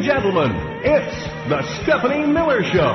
and gentlemen, it's the Stephanie Miller Show.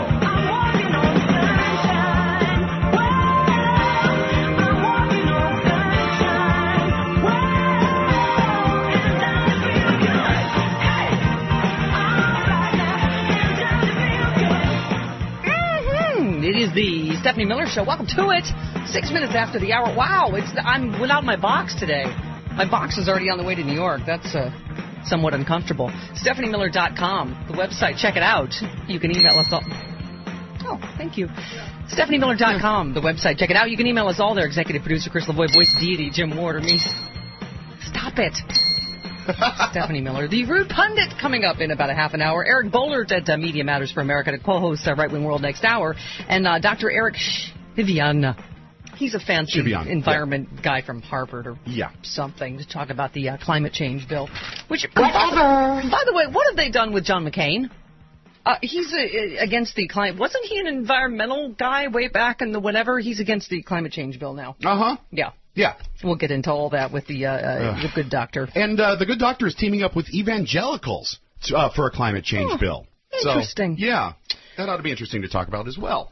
It is the Stephanie Miller Show. Welcome to it. 6 minutes after the hour. Wow, I'm without my box today. My box is already on the way to New York. That's somewhat uncomfortable. StephanieMiller.com, the website. Check it out. You can email us all. Oh, thank you. StephanieMiller.com, the website. Check it out. You can email us all there. Executive producer Chris Lavoie, voice deity Jim Ward, or me. Stop it. Stephanie Miller. The Rude Pundit coming up in about a half an hour. Eric Bollert at Media Matters for America to co-host Right Wing World next hour. And Dr. Eric Shavian. He's a fancy environment guy from Harvard or something to talk about the climate change bill. Which, by the way, what have they done with John McCain? He's against the climate. Wasn't he an environmental guy way back in the whatever? He's against the climate change bill now. Yeah. Yeah. We'll get into all that with the good doctor. And the good doctor is teaming up with evangelicals for a climate change bill. Interesting. So, yeah, that ought to be interesting to talk about as well.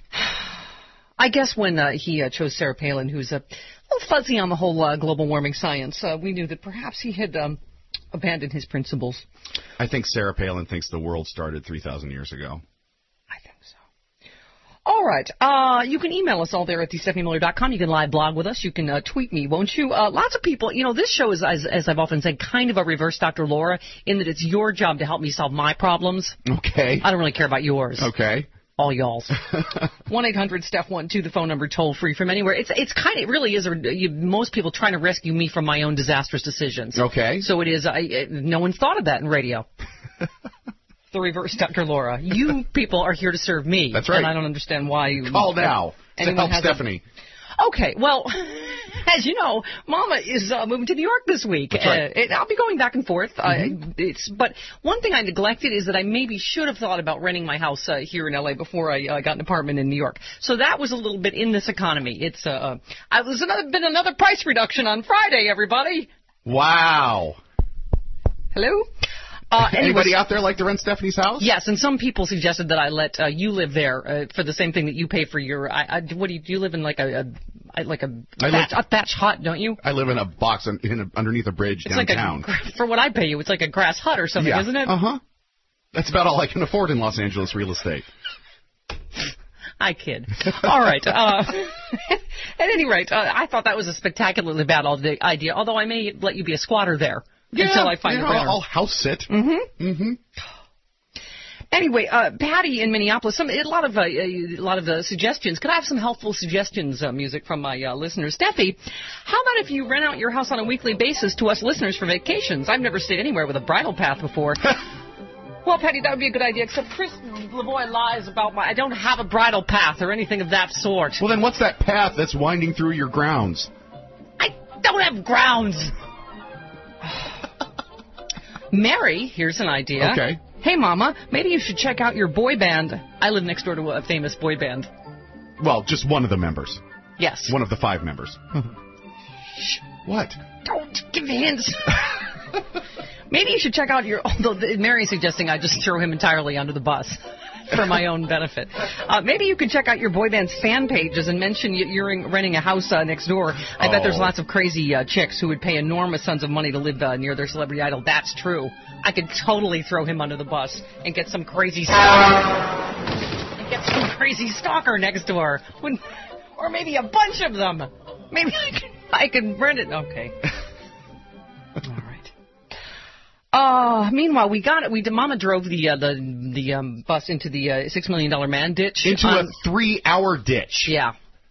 I guess when he chose Sarah Palin, who's a little fuzzy on the whole global warming science, we knew that perhaps he had abandoned his principles. I think Sarah Palin thinks the world started 3,000 years ago. I think so. All right. You can email us all there at thestephaniemiller.com. You can live blog with us. You can tweet me, won't you? Lots of people, this show is, as I've often said, kind of a reverse Dr. Laura in that it's your job to help me solve my problems. Okay. I don't really care about yours. Okay. All y'all's. 1-800-STEPH-12, the phone number, toll free from anywhere. It really is, most people trying to rescue me from my own disastrous decisions. Okay. So it is, no one's thought of that in radio. The reverse Dr. Laura. You people are here to serve me. That's right. And I don't understand why you... Call now to help Stephanie. Okay, well, as you know, Mama is moving to New York this week. That's right. I'll be going back and forth. But one thing I neglected is that I maybe should have thought about renting my house here in L.A. before I got an apartment in New York. So that was a little bit in this economy. It's been another price reduction on Friday, everybody. Wow. Hello? Anybody out there like to rent Stephanie's house? Yes, and some people suggested that I let you live there for the same thing that you pay for your. What do you live in like a thatch hut, don't you? I live in a box underneath a bridge downtown. For what I pay you, it's like a grass hut or something, isn't it? That's about all I can afford in Los Angeles real estate. I kid. All right. At any rate, I thought that was a spectacularly bad idea. Although I may let you be a squatter there. Until I find a renter. I'll house sit. Anyway, Patty in Minneapolis, a lot of suggestions. Could I have some helpful suggestions, music from my listeners? Steffi, how about if you rent out your house on a weekly basis to us listeners for vacations? I've never stayed anywhere with a bridle path before. Well, Patty, that would be a good idea, except Chris Lavoie lies about I don't have a bridle path or anything of that sort. Well, then what's that path that's winding through your grounds? I don't have grounds. Mary, here's an idea. Okay. Hey, Mama, maybe you should check out your boy band. I live next door to a famous boy band. Well, just one of the members. Yes. One of the 5 members. Shh. What? Don't give hints. Maybe you should check out although Mary's suggesting I just throw him entirely under the bus for my own benefit. Maybe you could check out your boy band's fan pages and mention you're renting a house next door. I bet there's lots of crazy chicks who would pay enormous sums of money to live near their celebrity idol. That's true. I could totally throw him under the bus and get some crazy stalker next door. Or maybe a bunch of them. Maybe I could rent it. Okay. All right. Meanwhile, Mama drove the bus into the $6 million man ditch. Into a 3-hour ditch. Yeah.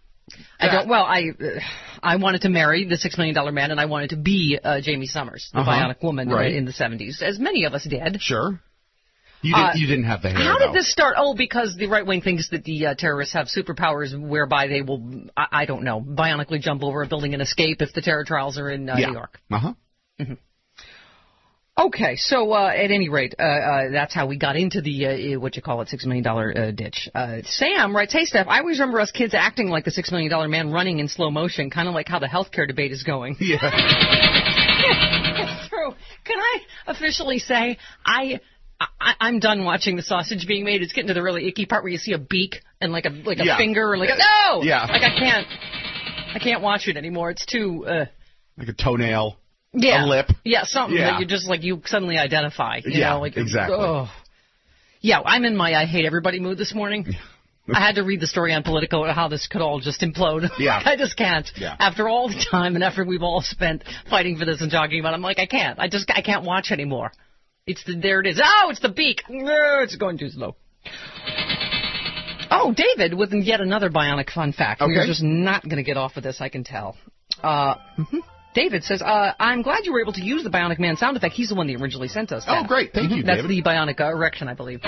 I wanted to marry the $6 million man, and I wanted to be Jamie Summers, the bionic woman in the 70s, as many of us did. Sure. You didn't have the hair. How did this start? Oh, because the right wing thinks that the terrorists have superpowers whereby they will, I don't know, bionically jump over a building and escape if the terror trials are in New York. Mm-hmm. Okay, so at any rate, that's how we got into the $6 million ditch. Sam writes, "Hey Steph, I always remember us kids acting like the $6 million man running in slow motion, kind of like how the healthcare debate is going." Yeah, it's true. Can I officially say I I'm done watching the sausage being made. It's getting to the really icky part where you see a beak and like a Yeah. finger or like a no. Yeah. Like I can't watch it anymore. It's too like a toenail, yeah. a lip. Yeah, something Yeah. that you just like you suddenly identify. You Yeah, know, like exactly. Oh. Yeah, I'm in my I hate everybody mood this morning. I had to read the story on Politico how this could all just implode. Yeah. I just can't. Yeah. After all the time and effort we've all spent fighting for this and talking about it, I'm like, I can't. I can't watch anymore. There it is. Oh, it's the beak. No, it's going too slow. Oh, David with yet another bionic fun fact. Okay. We're just not going to get off of this, I can tell. David says, I'm glad you were able to use the Bionic Man sound effect. He's the one that originally sent us that. Oh, great. Thank you, That's David. the Bionic erection, I believe.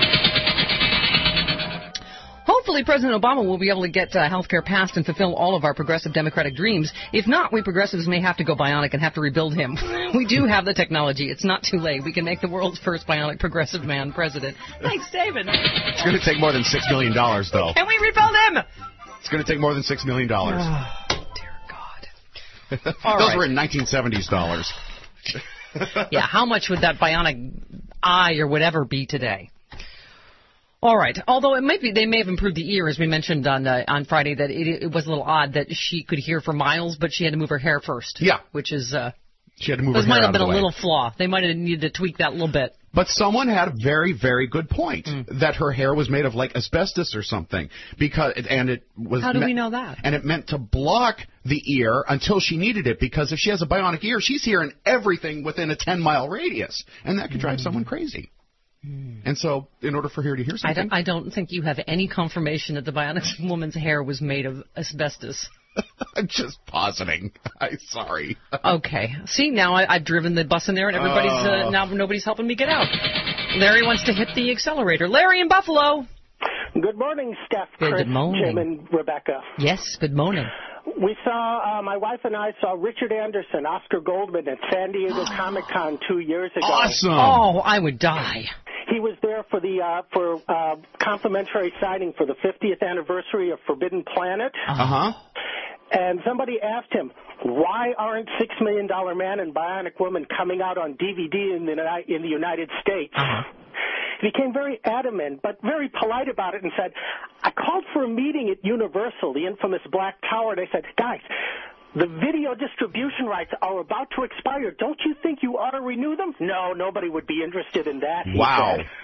Hopefully, President Obama will be able to get health care passed and fulfill all of our progressive Democratic dreams. If not, we progressives may have to go bionic and have to rebuild him. We do have the technology. It's not too late. We can make the world's first bionic progressive man president. Thanks, David. It's going to take more than $6 million, though. Can we rebuild him? It's going to take more than $6 million. Oh, dear God. All Those right. were in 1970s dollars. Yeah, how much would that bionic eye or whatever be today? All right. Although they may have improved the ear, as we mentioned on Friday, that it was a little odd that she could hear for miles, but she had to move her hair first. Yeah. Which is She had to move her this hair might out have been of a the way. little flaw. They might have needed to tweak that a little bit. But someone had a very, very good point that her hair was made of like asbestos or something it was. How do we know that? And it meant to block the ear until she needed it, because if she has a bionic ear, she's hearing everything within a 10-mile radius, and that could drive someone crazy. And so, in order for her to hear something, I don't think you have any confirmation that the bionic woman's hair was made of asbestos. I'm just positing. I'm sorry. Okay. See, now I've driven the bus in there, and everybody's now nobody's helping me get out. Larry wants to hit the accelerator. Larry in Buffalo. Good morning, Steph, Good Chris, morning. Jim, and Rebecca. Yes. Good morning. We saw, my wife and I saw Richard Anderson, Oscar Goldman at San Diego Comic-Con 2 years ago. Awesome. Oh, I would die. He was there for the complimentary signing for the 50th anniversary of Forbidden Planet. Uh-huh. And somebody asked him, why aren't $6 Million Man and Bionic Woman coming out on DVD in the United States? He became very adamant, but very polite about it, and said, I called for a meeting at Universal, the infamous Black Tower, and I said, guys, the video distribution rights are about to expire. Don't you think you ought to renew them? No, nobody would be interested in that. He Wow. said.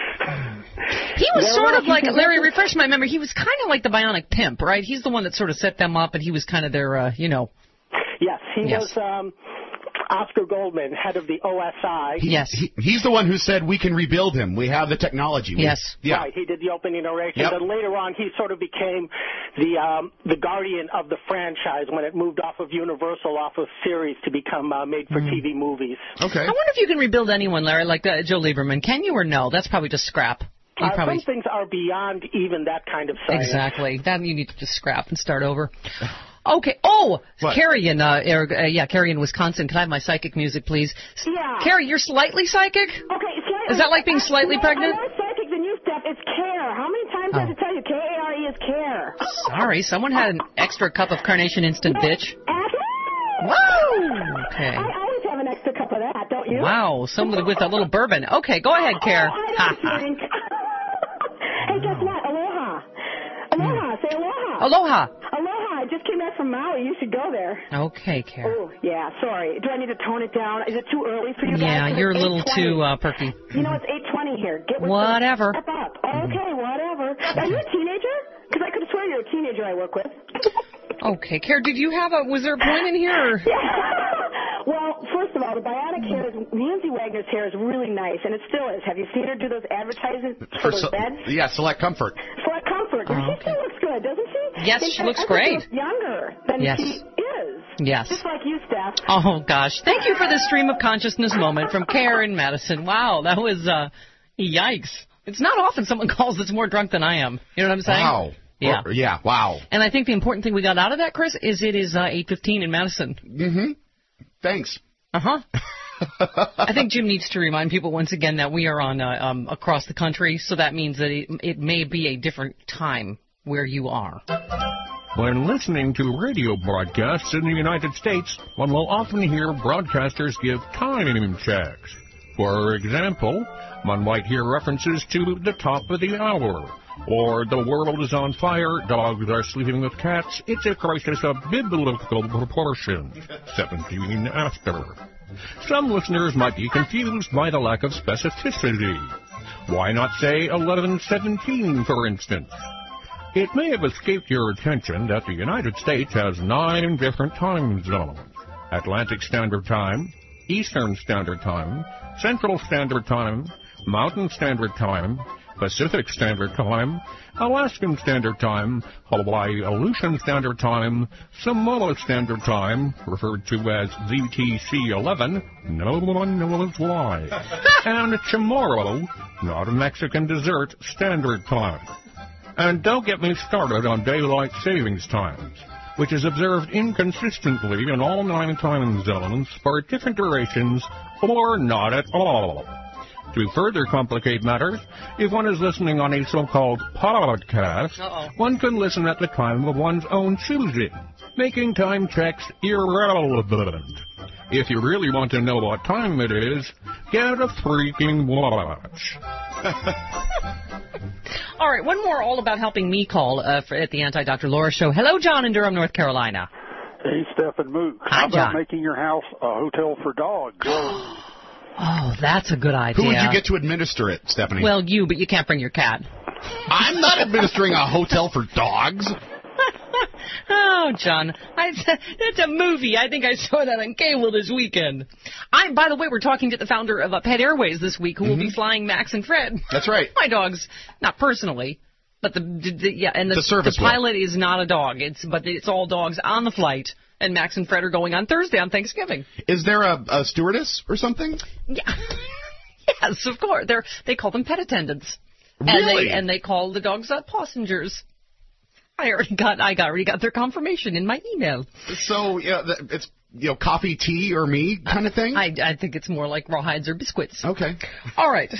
He was There sort was- of like, you can Larry, get- refresh my memory, he was kind of like the Bionic Pimp, right? He's the one that sort of set them up, and he was kind of their, Yes, he Yes. was Oscar Goldman, head of the OSI. Yes. He's the one who said we can rebuild him. We have the technology. Yes. Yeah. Right, he did the opening narration. Yep. Then later on, he sort of became the guardian of the franchise when it moved off of Universal, off of series to become made-for-TV movies. Okay. I wonder if you can rebuild anyone, Larry, like Joe Lieberman. Can you or no? That's probably just scrap. You probably Some things are beyond even that kind of science. Exactly. That you need to just scrap and start over. Okay. Oh, What? Carrie in Carrie in Wisconsin. Can I have my psychic music, please? Yeah. Carrie, you're slightly psychic? Okay, slightly. Is that like being slightly pregnant? I'm more psychic than you, Steph. It's care. How many times do I have to tell you? K-A-R-E is care. Sorry, someone had an extra cup of Carnation Instant Bitch. Woo! Okay. I always have an extra cup of that, don't you? Wow, someone with a little bourbon. Okay, go ahead, Care. Oh, I don't drink. Hey, guess what? Aloha. Aloha. Say aloha. Aloha. Aloha. I just came back from Maui. You should go there. Okay, Care. Oh, yeah. Sorry. Do I need to tone it down? Is it too early for you guys? Yeah, 'Cause you're a it's little 8:20. too perky. You know, it's 8:20 here. Get with Whatever. Step up. Okay, whatever. Are you a teenager? Because I could swear you're a teenager I work with. Okay, Care, did you have was there a point in here? Or? Well, first of all, the bionic hair Nancy Wagner's hair is really nice, and it still is. Have you seen her do those advertisements for those beds? Yeah, Select Comfort. Select Comfort. Oh, She still looks good, doesn't she? Yes, In she fact, looks I think great. She looks younger than Yes. she is. Yes. Just like you, Steph. Oh, gosh. Thank you for this stream of consciousness moment from Care in Madison. Wow, that was, yikes. It's not often someone calls that's more drunk than I am. You know what I'm saying? Wow. Yeah. Yeah, wow. And I think the important thing we got out of that, Chris, is it is 8:15 in Madison. Mm-hmm. Thanks. Uh-huh. I think Jim needs to remind people once again that we are on across the country, so that means that it may be a different time where you are. When listening to radio broadcasts in the United States, one will often hear broadcasters give time checks. For example, one might hear references to the top of the hour, or the world is on fire, dogs are sleeping with cats, it's a crisis of biblical proportions, 17 after. Some listeners might be confused by the lack of specificity. Why not say 11:17, for instance? It may have escaped your attention that the United States has 9 different time zones: Atlantic Standard Time, Eastern Standard Time, Central Standard Time, Mountain Standard Time, Pacific Standard Time, Alaskan Standard Time, Hawaii Aleutian Standard Time, Samoa Standard Time, referred to as ZTC-11, no one knows why, and Chamorro, not a Mexican dessert, Standard Time. And don't get me started on daylight savings times, which is observed inconsistently in all 9 time zones for different durations or not at all. To further complicate matters, if one is listening on a so-called podcast, one can listen at the time of one's own choosing, making time checks irrelevant. If you really want to know what time it is, get a freaking watch. All right, one more all about helping me call at the Anti-Dr. Laura Show. Hello, John in Durham, North Carolina. Hey, Steph and Mook. Hi, How about John. making your house a hotel for dogs? Oh, that's a good idea. Who would you get to administer it, Stephanie? Well, you, but you can't bring your cat. I'm not administering a hotel for dogs. Oh, John, that's a movie. I think I saw that on cable this weekend. By the way, we're talking to the founder of Pet Airways this week, who will be flying Max and Fred. That's right. My dogs, not personally, but the service pilot is not a dog. But it's all dogs on the flight. And Max and Fred are going on Thursday on Thanksgiving. Is there a stewardess or something? Yeah. Yes, of course. They call them pet attendants. Really? And they call the dogs passengers. I already got their confirmation in my email. So it's coffee, tea, or me kind of thing? I think it's more like rawhides or biscuits. Okay. All right.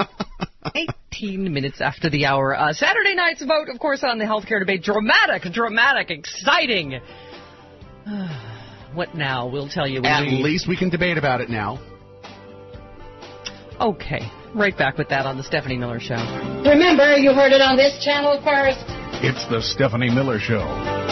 18 minutes after the hour. Saturday night's vote, of course, on the healthcare debate. Dramatic, exciting. What now? We'll tell you. At least we can debate about it now. Okay. Right back with that on the Stephanie Miller Show. Remember, you heard it on this channel first. It's the Stephanie Miller Show.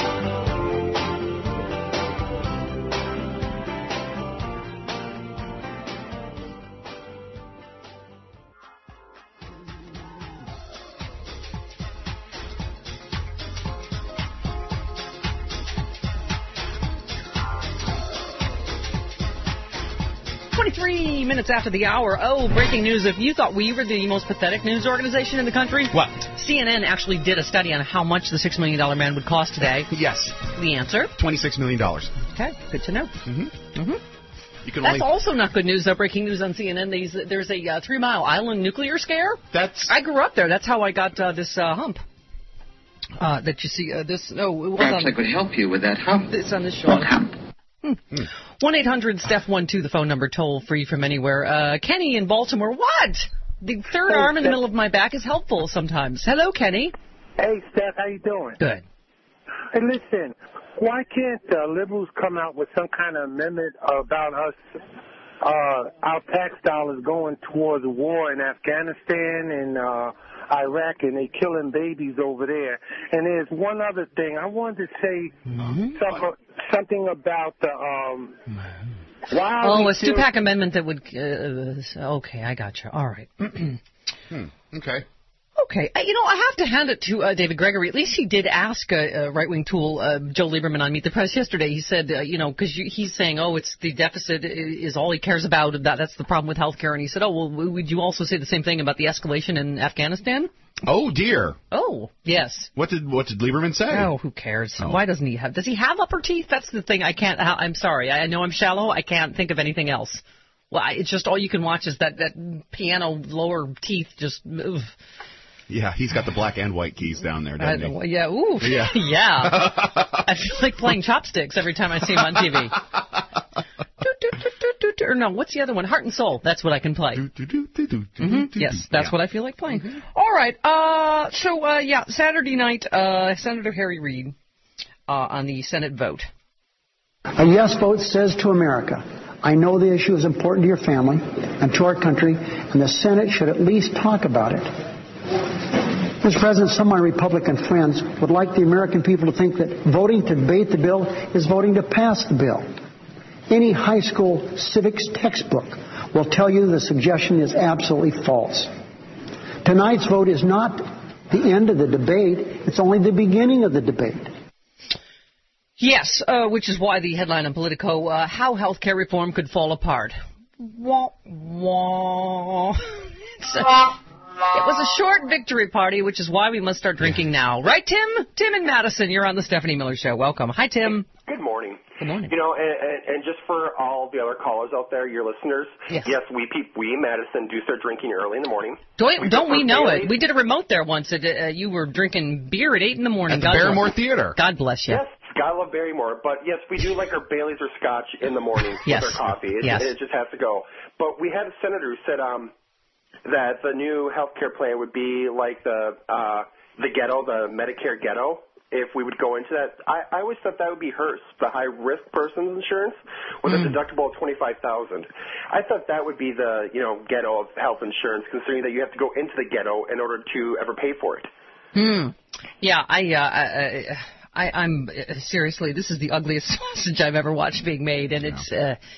Minutes after the hour. Oh, breaking news. If you thought we were the most pathetic news organization in the country. What? CNN actually did a study on how much the $6 million man would cost today. Yes. The answer? $26 million. Okay, good to know. That's also not good news, though. Breaking news on CNN. There's a 3 Mile Island nuclear scare. I grew up there. That's how I got this hump. That you see, this... No, it was Perhaps I could help you with that hump. It's on this show. What hump? 1-800-STEPH-12, the phone number, toll free from anywhere. Kenny in Baltimore. What? The third arm in the middle of my back is helpful sometimes. Hello, Kenny. Hey, Steph, how you doing? Good. Hey, listen, why can't liberals come out with some kind of amendment about us, our tax dollars going towards a war in Afghanistan and Iraq, and they killing babies over there? And there's one other thing. I wanted to say something about the a Stupak amendment that would... okay, I got you. All right. Okay. Okay. I have to hand it to David Gregory. At least he did ask a right-wing tool, Joe Lieberman, on Meet the Press yesterday. He said, because he's saying, it's the deficit is all he cares about. That's the problem with health care. And he said, would you also say the same thing about the escalation in Afghanistan? Oh, dear. Oh, yes. What did Lieberman say? Oh, who cares? Why doesn't he have... Does he have upper teeth? That's the thing. I'm sorry. I know I'm shallow. I can't think of anything else. Well, it's just all you can watch is that piano lower teeth just move. Yeah, he's got the black and white keys down there, doesn't he? Yeah, ooh. Yeah. Yeah. I feel like playing chopsticks every time I see him on TV. Or no, what's the other one? Heart and Soul. That's what I can play. Yes, that's what I feel like playing. All right. Saturday night, Senator Harry Reid on the Senate vote. A yes vote says to America, I know the issue is important to your family and to our country, and the Senate should at least talk about it. Mr. President, some of my Republican friends would like the American people to think that voting to debate the bill is voting to pass the bill. Any high school civics textbook will tell you the suggestion is absolutely false. Tonight's vote is not the end of the debate. It's only the beginning of the debate. Yes, which is why the headline on Politico, how health care reform could fall apart. Wah, wah. It was a short victory party, which is why we must start drinking now. Right, Tim? Tim in Madison, you're on the Stephanie Miller Show. Welcome. Hi, Tim. Good morning. Good morning. You know, and just for all the other callers out there, your listeners, yes, we in Madison do start drinking early in the morning. Don't we know it? We did a remote there once. You were drinking beer at 8 in the morning. At the Barrymore Theater. God bless you. Yes. Gotta love Barrymore, but yes, we do like our Baileys or Scotch in the morning with our coffee. It just has to go. But we had a senator who said that the new health care plan would be like the ghetto, the Medicare ghetto, if we would go into that. I always thought that would be HERS, the high-risk person's insurance, with a deductible of $25,000. I thought that would be the ghetto of health insurance, considering that you have to go into the ghetto in order to ever pay for it. Yeah, I'm seriously, this is the ugliest sausage I've ever watched being made, and it's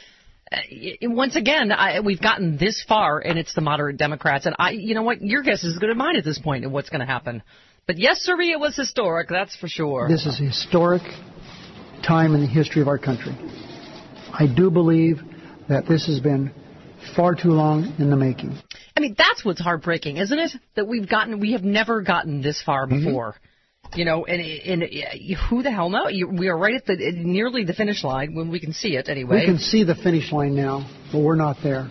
once again we've gotten this far, and it's the moderate Democrats, and you know what, your guess is as good as mine at this point of what's going to happen. But yes, sir, it was historic, that's for sure. This is a historic time in the history of our country. I do believe that this has been far too long in the making. I mean, that's what's heartbreaking, isn't it? That we have never gotten this far before. You know, and who the hell knows? We are right at nearly the finish line when we can see it anyway. We can see the finish line now, but we're not there.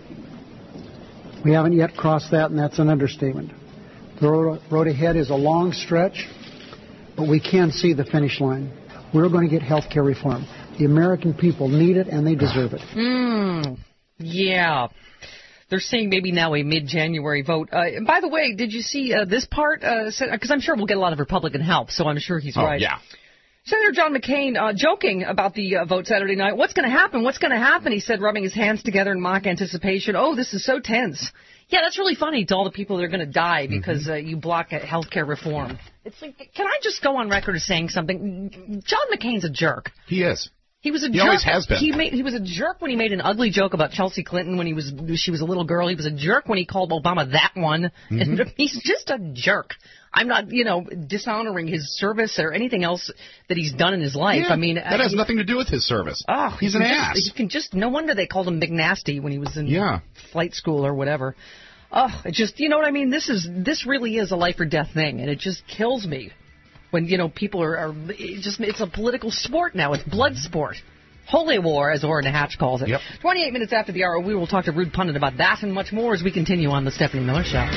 We haven't yet crossed that, and that's an understatement. The road ahead is a long stretch, but we can see the finish line. We're going to get health care reform. The American people need it, and they deserve it. Yeah. They're saying maybe now a mid-January vote. And by the way, did you see this part? Because I'm sure we'll get a lot of Republican help, so I'm sure he's right. Yeah. Senator John McCain joking about the vote Saturday night. What's going to happen? What's going to happen? He said, rubbing his hands together in mock anticipation. Oh, this is so tense. Yeah, that's really funny to all the people that are going to die because you block health care reform. It's like, can I just go on record as saying something? John McCain's a jerk. He is. He was a jerk. He always has been. He was a jerk when he made an ugly joke about Chelsea Clinton when she was a little girl. He was a jerk when he called Obama that one. And he's just a jerk. I'm not, dishonoring his service or anything else that he's done in his life. Yeah, I mean, that has nothing to do with his service. Oh, he's an ass. No wonder they called him Big Nasty when he was in flight school or whatever. Oh, it just, you know what I mean? This really is a life or death thing, and it just kills me. When, people it's a political sport now. It's blood sport. Holy war, as Orrin Hatch calls it. 28 minutes after the hour, we will talk to Rude Pundit about that and much more as we continue on the Stephanie Miller Show.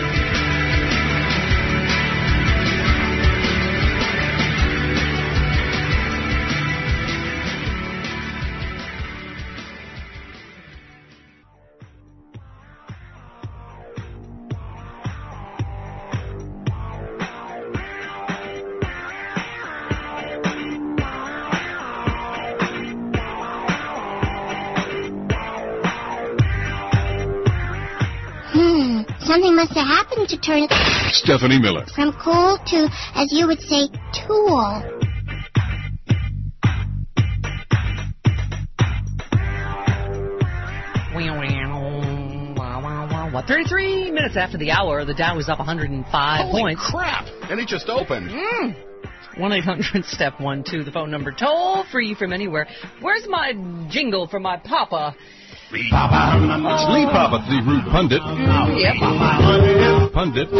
Something must have happened to turn Stephanie Miller from cool to, as you would say, tool. Wow. 33 minutes after the hour, the Dow is up 105 points. Holy crap! And it just opened. 1-800-STEP-12, the phone number, toll free from anywhere. Where's my jingle for my papa? Lee Papa, the Rude Pundit. Yep. Pundit.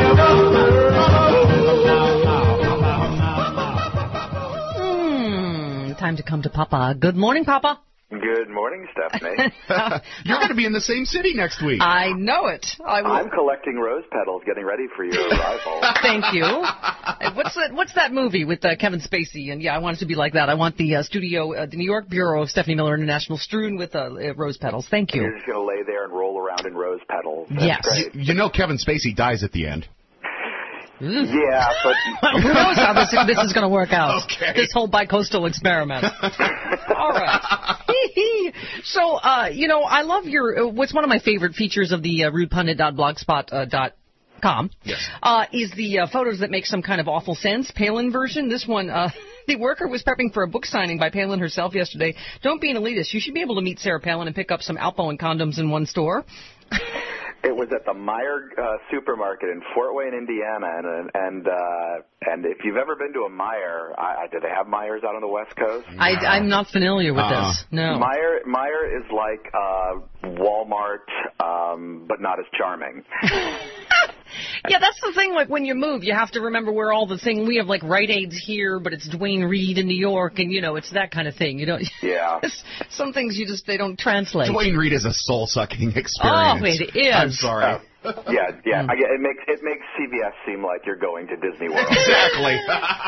Time to come to Papa. Good morning, Papa. Good morning, Stephanie. You're going to be in the same city next week. I know it. I'm collecting rose petals, getting ready for your arrival. Thank you. What's that movie with Kevin Spacey? And I want it to be like that. I want the studio, the New York Bureau of Stephanie Miller International, strewn with rose petals. Thank you. You're just going to lay there and roll around in rose petals. That's yes. great. You know Kevin Spacey dies at the end. Yeah, but who knows how this is going to work out? Okay. This whole bicoastal experiment. All right. So, I love your. What's one of my favorite features of the rudepundit.blogspot.com is the photos that make some kind of awful sense. Palin version. This one. The worker was prepping for a book signing by Palin herself yesterday. Don't be an elitist. You should be able to meet Sarah Palin and pick up some Alpo and condoms in one store. It was at the Meijer supermarket in Fort Wayne, Indiana, and if you've ever been to a Meijer, do they have Meijers out on the West Coast? I'm not familiar with this. No. Meijer is like Walmart, but not as charming. Yeah, that's the thing. Like when you move, you have to remember where all the thing. We have like Rite Aids here, but it's Duane Reade in New York, and it's that kind of thing. You don't. Yeah. Some things they don't translate. Duane Reade is a soul-sucking experience. Oh, it is. I'm sorry. Yeah. It makes CVS seem like you're going to Disney World. Exactly.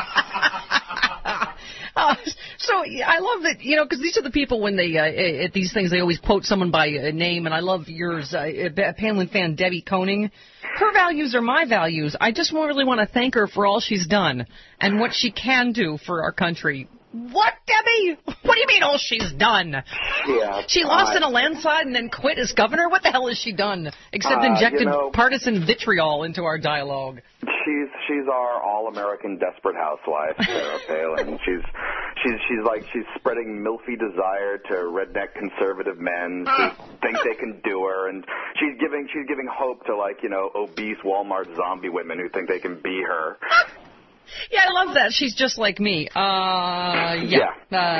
So I love that, because these are the people when they at these things they always quote someone by name, and I love yours, Palin fan Debbie Koning. Her values are my values. I just really want to thank her for all she's done and what she can do for our country. What, Debbie? What do you mean all she's done? Yeah. She lost in a landslide and then quit as governor? What the hell has she done except injected partisan vitriol into our dialogue? She's our all-American desperate housewife, Sarah Palin. She's spreading milfy desire to redneck conservative men who think they can do her, and she's giving hope to obese Walmart zombie women who think they can be her. Yeah, I love that. She's just like me. Yeah.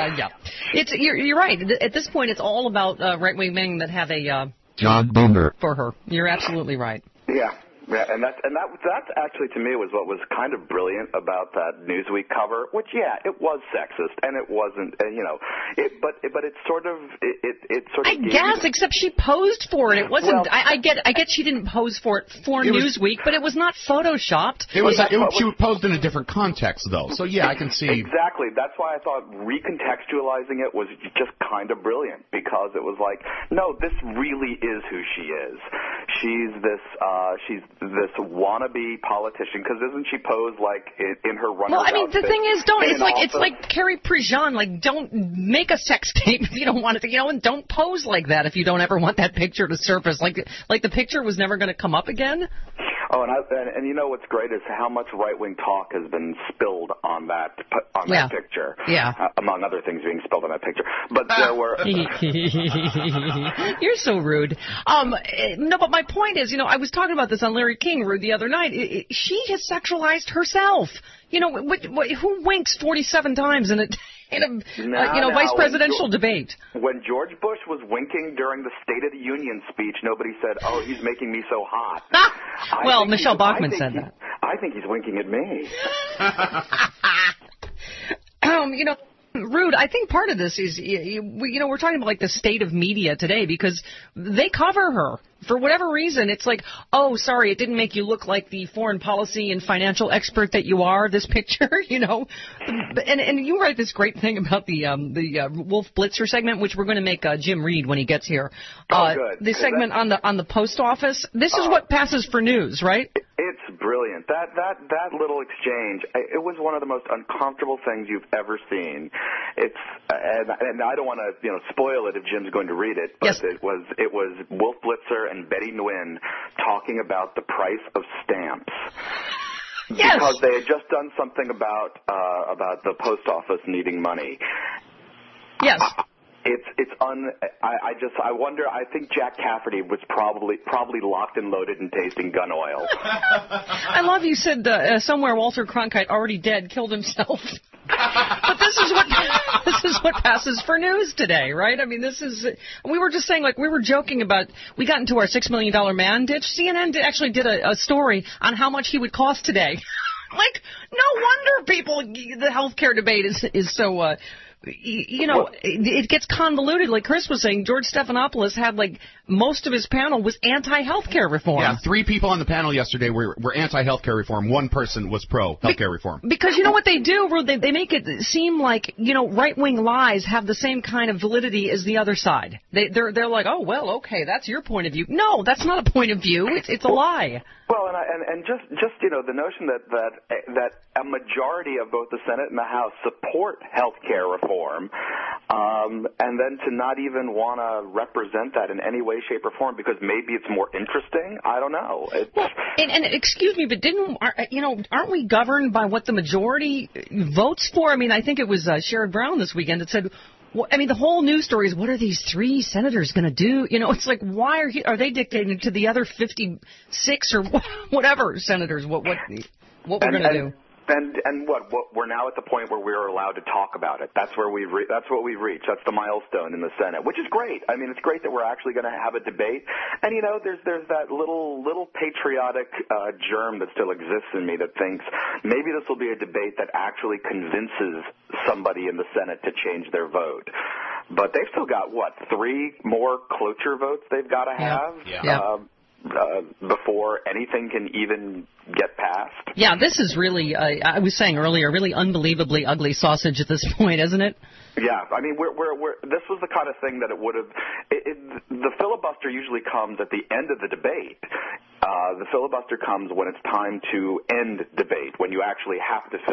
You're right. At this point, it's all about right-wing men that have a John Boomer for her. You're absolutely right. Yeah. Yeah, and that actually to me was what was kind of brilliant about that Newsweek cover, which it was sexist and it wasn't, but it sort of I guess, except she posed for it. It wasn't. Well, I get she didn't pose for it for Newsweek, but it was not photoshopped. She posed in a different context though, so yeah, I can see exactly. That's why I thought recontextualizing it was just kind of brilliant because it was like, no, this really is who she is. She's this wannabe politician because doesn't she pose like in her runner's Well, I mean, outfit? The thing is, it's like Carrie Prejean. Like, don't make a sex tape if you don't want it to, and don't pose like that if you don't ever want that picture to surface. Like the picture was never going to come up again. Oh, and you know what's great is how much right-wing talk has been spilled on that picture. Yeah. Among other things being spilled on that picture. But there were... You're so rude. No, but my point is, I was talking about this on Larry King, Rude, the other night. She has sexualized herself. Who winks 47 times in a vice presidential debate? When George Bush was winking during the State of the Union speech, nobody said, "Oh, he's making me so hot." Well, Michelle Bachmann said that. I think he's winking at me. Rude, I think part of this is, we're talking about like the state of media today because they cover her. For whatever reason, it's like, oh, sorry, it didn't make you look like the foreign policy and financial expert that you are, this picture, And you write this great thing about the Wolf Blitzer segment, which we're going to make Jim read when he gets here. Good. The segment on the post office. This is what passes for news, right? It's brilliant. That little exchange, it was one of the most uncomfortable things you've ever seen. And I don't want to spoil it if Jim's going to read it, but yes. it was Wolf Blitzer and Betty Nguyen talking about the price of stamps. Yes. Because they had just done something about the post office needing money. Yes. I wonder. I think Jack Cafferty was probably locked and loaded and tasting gun oil. I love you said somewhere Walter Cronkite, already dead, killed himself. But this is what passes for news today, right? I mean, we were just saying, like, we were joking about, we got into our $6 million man ditch. CNN actually did a story on how much he would cost today. Like, no wonder the healthcare debate is so it gets convoluted. Like Chris was saying, George Stephanopoulos had most of his panel was anti-healthcare reform. Yeah, 3 people on the panel yesterday were anti-healthcare reform. 1 person was pro-healthcare reform. Because you know what they do, they make it seem like right-wing lies have the same kind of validity as the other side. They're like, oh well, okay, that's your point of view. No, that's not a point of view. It's a lie. Well, and just the notion that a majority of both the Senate and the House support health care reform, and then to not even want to represent that in any way, shape, or form because maybe it's more interesting. I don't know. And excuse me, but aren't we governed by what the majority votes for? I mean, I think it was Sherrod Brown this weekend that said. I mean, the whole news story is, what are these 3 senators going to do? It's like, why are they dictating to the other 56 or whatever senators what we're going to do? And we're now at the point where we're allowed to talk about it. That's where that's what we've reached. That's the milestone in the Senate, which is great. I mean, it's great that we're actually going to have a debate. And there's that little patriotic germ that still exists in me that thinks maybe this will be a debate that actually convinces somebody in the Senate to change their vote. But they've still got 3 more cloture votes they've got to have. Yeah. Before anything can even get passed. Yeah, this is really, I was saying earlier, really unbelievably ugly sausage at this point, isn't it? Yeah, I mean, this was the kind of thing that it would have. The filibuster usually comes at the end of the debate. The filibuster comes when it's time to end debate, when you actually have to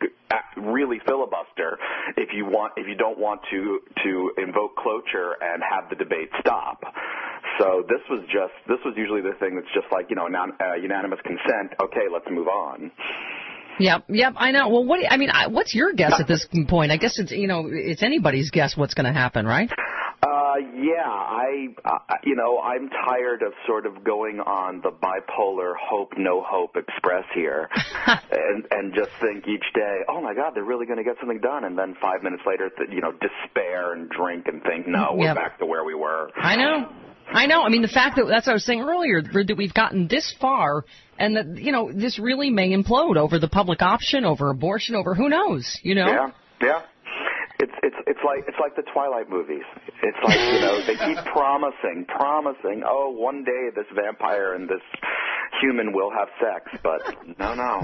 really filibuster if you don't want to invoke cloture and have the debate stop. So this was usually the thing that's just like unanimous consent. Okay, let's move on. Yep, I know. Well, what's your guess at this point? I guess it's anybody's guess what's going to happen, right? I'm tired of sort of going on the bipolar hope, no hope express here and just think each day, oh my God, they're really going to get something done. And then 5 minutes later, despair and drink and think, no, we're back to where we were. I know. I mean, the fact that's what I was saying earlier, that we've gotten this far and that, this really may implode over the public option, over abortion, over who knows, Yeah. It's like the Twilight movies. It's like, they keep promising, oh, one day this vampire and this human will have sex, but no.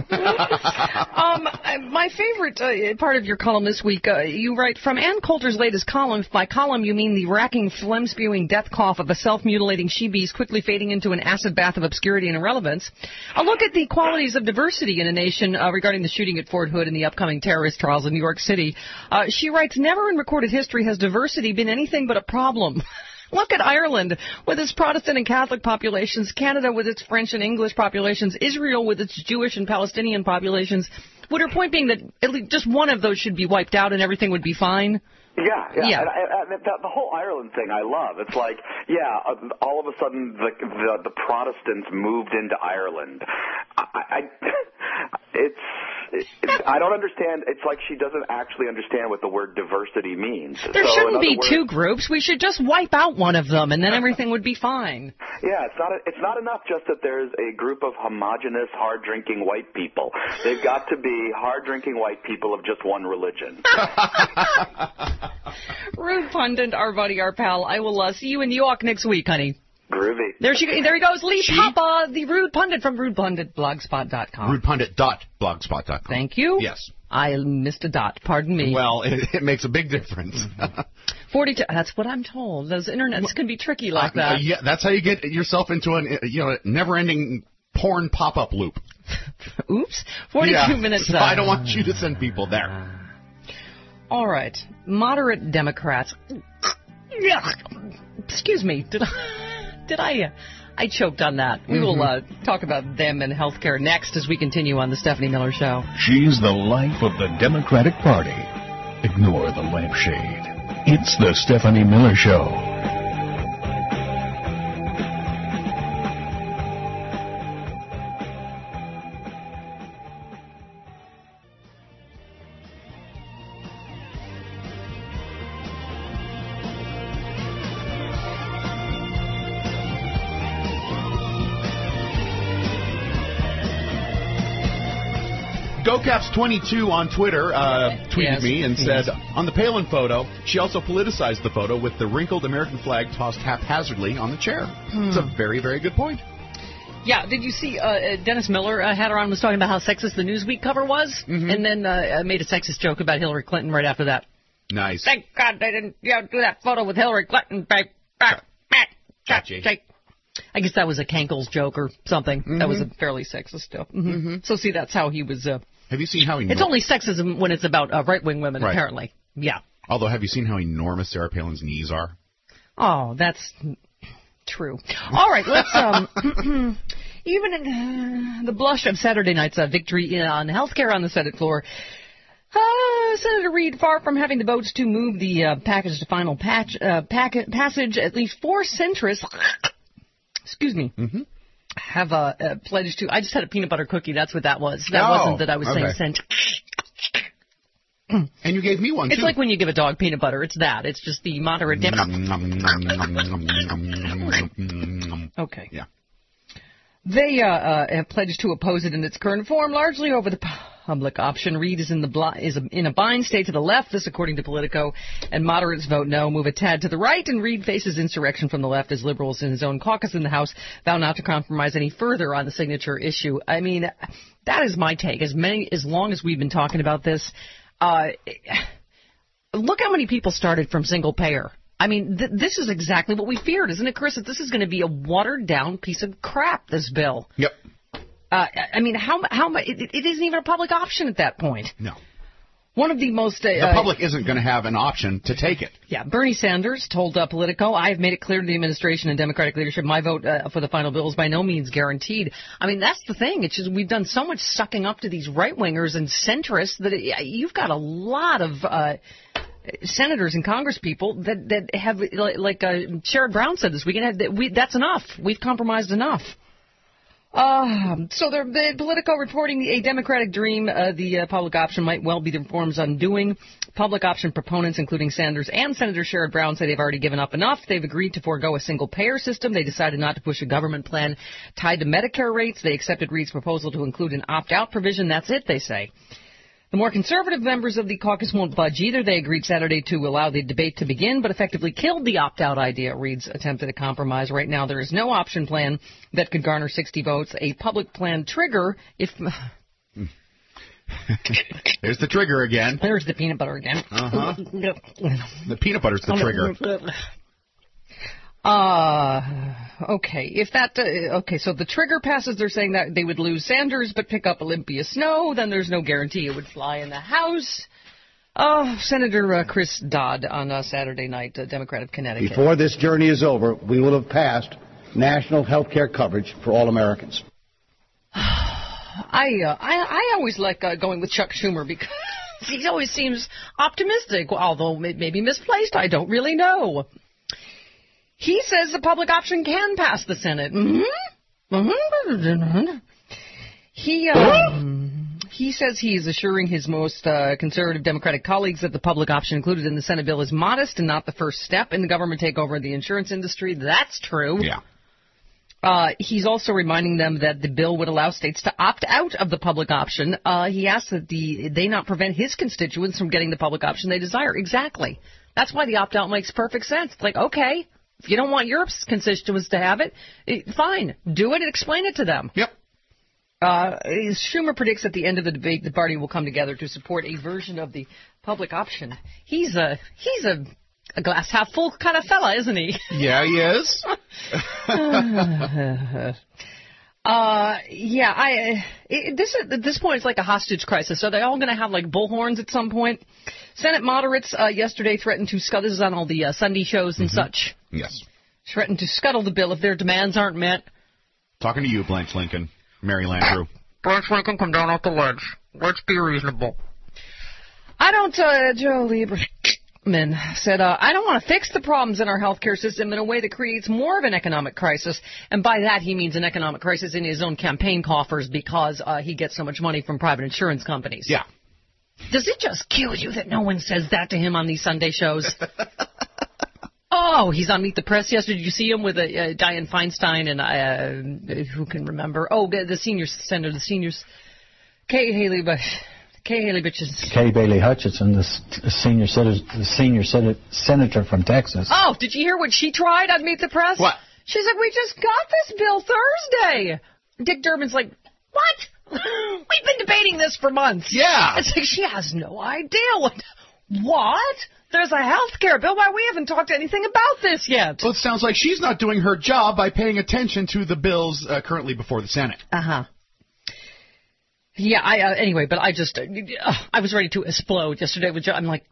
My favorite part of your column this week, you write, from Ann Coulter's latest column, by column you mean the racking, phlegm-spewing death cough of a self-mutilating she-beast quickly fading into an acid bath of obscurity and irrelevance. A look at the qualities of diversity in a nation regarding the shooting at Fort Hood and the upcoming terrorist trials in New York City. She writes, never in recorded history has diversity been anything but a problem. Look at Ireland with its Protestant and Catholic populations, Canada with its French and English populations, Israel with its Jewish and Palestinian populations. Would her point being that at least just one of those should be wiped out and everything would be fine? Yeah. And the whole Ireland thing I love. It's like, all of a sudden the Protestants moved into Ireland. I don't understand. It's like she doesn't actually understand what the word diversity means. There shouldn't be 2 groups. We should just wipe out one of them, and then everything would be fine. Yeah, it's not enough just that there's a group of homogenous, hard-drinking white people. They've got to be hard-drinking white people of just one religion. Rude Pundit, our buddy, our pal. I will see you in New York next week, honey. Groovy. There he goes, Lee Papa, the Rude Pundit from rudepunditblogspot.com. Rudepundit.blogspot.com. Thank you. Yes. I missed a dot. Pardon me. Well, it makes a big difference. 42. That's what I'm told. Those internets can be tricky like that. Yeah, that's how you get yourself into a never-ending porn pop-up loop. Oops. 42 minutes. So I don't want you to send people there. All right. Moderate Democrats. Excuse me. Did I choked on that. We will talk about them and health care next as we continue on the Stephanie Miller Show. She's the life of the Democratic Party. Ignore the lampshade. It's the Stephanie Miller Show. GoCaps22 on Twitter tweeted me and said, on the Palin photo, she also politicized the photo with the wrinkled American flag tossed haphazardly on the chair. It's a very, very good point. Yeah, did you see Dennis Miller had her on, was talking about how sexist the Newsweek cover was, and then made a sexist joke about Hillary Clinton right after that. Nice. Thank God they didn't do that photo with Hillary Clinton. Gotcha. I guess that was a Kankles joke or something. That was a fairly sexist joke. So see, that's how he was... have you seen how he... It's only sexism when it's about right-wing women, apparently. Yeah. Although, have you seen how enormous Sarah Palin's knees are? Oh, that's... true. All right, let's even in the blush of Saturday night's victory on health care on the Senate floor, Senator Reid, far from having the votes to move the package to final passage, at least 4 centrists, have pledged to. I just had a peanut butter cookie. That's what that was. That wasn't that I was saying cent. And you gave me one, It's like when you give a dog peanut butter. It's that. It's just the moderate dip. Okay. Yeah. They have pledged to oppose it in its current form, largely over the public option. Reid is in a bind state to the left, this according to Politico, and moderates vote no, move a tad to the right, and Reid faces insurrection from the left as liberals in his own caucus in the House vow not to compromise any further on the signature issue. I mean, that is my take. As long as we've been talking about this, look how many people started from single payer. I mean, this is exactly what we feared, isn't it, Chris? That this is going to be a watered-down piece of crap, this bill. Yep. I mean, how it isn't even a public option at that point. No. One of the most... the public isn't going to have an option to take it. Yeah, Bernie Sanders told Politico, I have made it clear to the administration and Democratic leadership my vote for the final bill is by no means guaranteed. I mean, that's the thing. It's just we've done so much sucking up to these right-wingers and centrists that you've got a lot of... senators and congresspeople that have, like Sherrod Brown said this weekend, that's enough. We've compromised enough. So Politico reporting a Democratic dream, the public option might well be the reform's undoing. Public option proponents, including Sanders and Senator Sherrod Brown, say they've already given up enough. They've agreed to forego a single-payer system. They decided not to push a government plan tied to Medicare rates. They accepted Reid's proposal to include an opt-out provision. That's it, they say. The more conservative members of the caucus won't budge either. They agreed Saturday to allow the debate to begin, but effectively killed the opt-out idea. Reid's attempted a compromise. Right now, there is no option plan that could garner 60 votes. A public plan trigger if... There's the trigger again. There's the peanut butter again. The peanut butter's the trigger. Okay. If that, so the trigger passes, they're saying that they would lose Sanders but pick up Olympia Snow. Then there's no guarantee it would fly in the House. Senator Chris Dodd on Saturday night, Democrat of Connecticut. Before this journey is over, we will have passed national health care coverage for all Americans. I always like going with Chuck Schumer because he always seems optimistic, although it may be misplaced. I don't really know. He says the public option can pass the Senate. He says he is assuring his most conservative Democratic colleagues that the public option included in the Senate bill is modest and not the first step in the government takeover of the insurance industry. That's true. Yeah. He's also reminding them that the bill would allow states to opt out of the public option. He asked that they not prevent his constituents from getting the public option they desire. Exactly. That's why the opt-out makes perfect sense. It's like, okay, if you don't want your constituents to have it, fine. Do it and explain it to them. Yep. Schumer predicts at the end of the debate the party will come together to support a version of the public option. He's a glass half full kind of fella, isn't he? Yeah, he is. At this point, it's like a hostage crisis. Are they all going to have like bullhorns at some point? Senate moderates yesterday threatened to scuttle, this is on all the Sunday shows and such. Yes. Threatened to scuttle the bill if their demands aren't met. Talking to you, Blanche Lincoln, Mary Landrieu. Blanche Lincoln, come down off the ledge. Let's be reasonable. Joe Lieberman said, I don't want to fix the problems in our healthcare system in a way that creates more of an economic crisis. And by that, he means an economic crisis in his own campaign coffers because he gets so much money from private insurance companies. Yeah. Does it just kill you that no one says that to him on these Sunday shows? Oh, he's on Meet the Press yesterday. Did you see him with Dianne Feinstein and who can remember? Oh, the seniors, Senator, the seniors. Kay Haley Bitches. Kay Bailey Hutchinson, the senior senator from Texas. Oh, did you hear what she tried on Meet the Press? What? She's like, we just got this bill Thursday. Dick Durbin's like, what? We've been debating this for months. Yeah. It's like she has no idea what? There's a health care bill. Why, we haven't talked anything about this yet. Well, it sounds like she's not doing her job by paying attention to the bills currently before the Senate. Uh-huh. Yeah, anyway, but I was ready to explode yesterday. I'm like,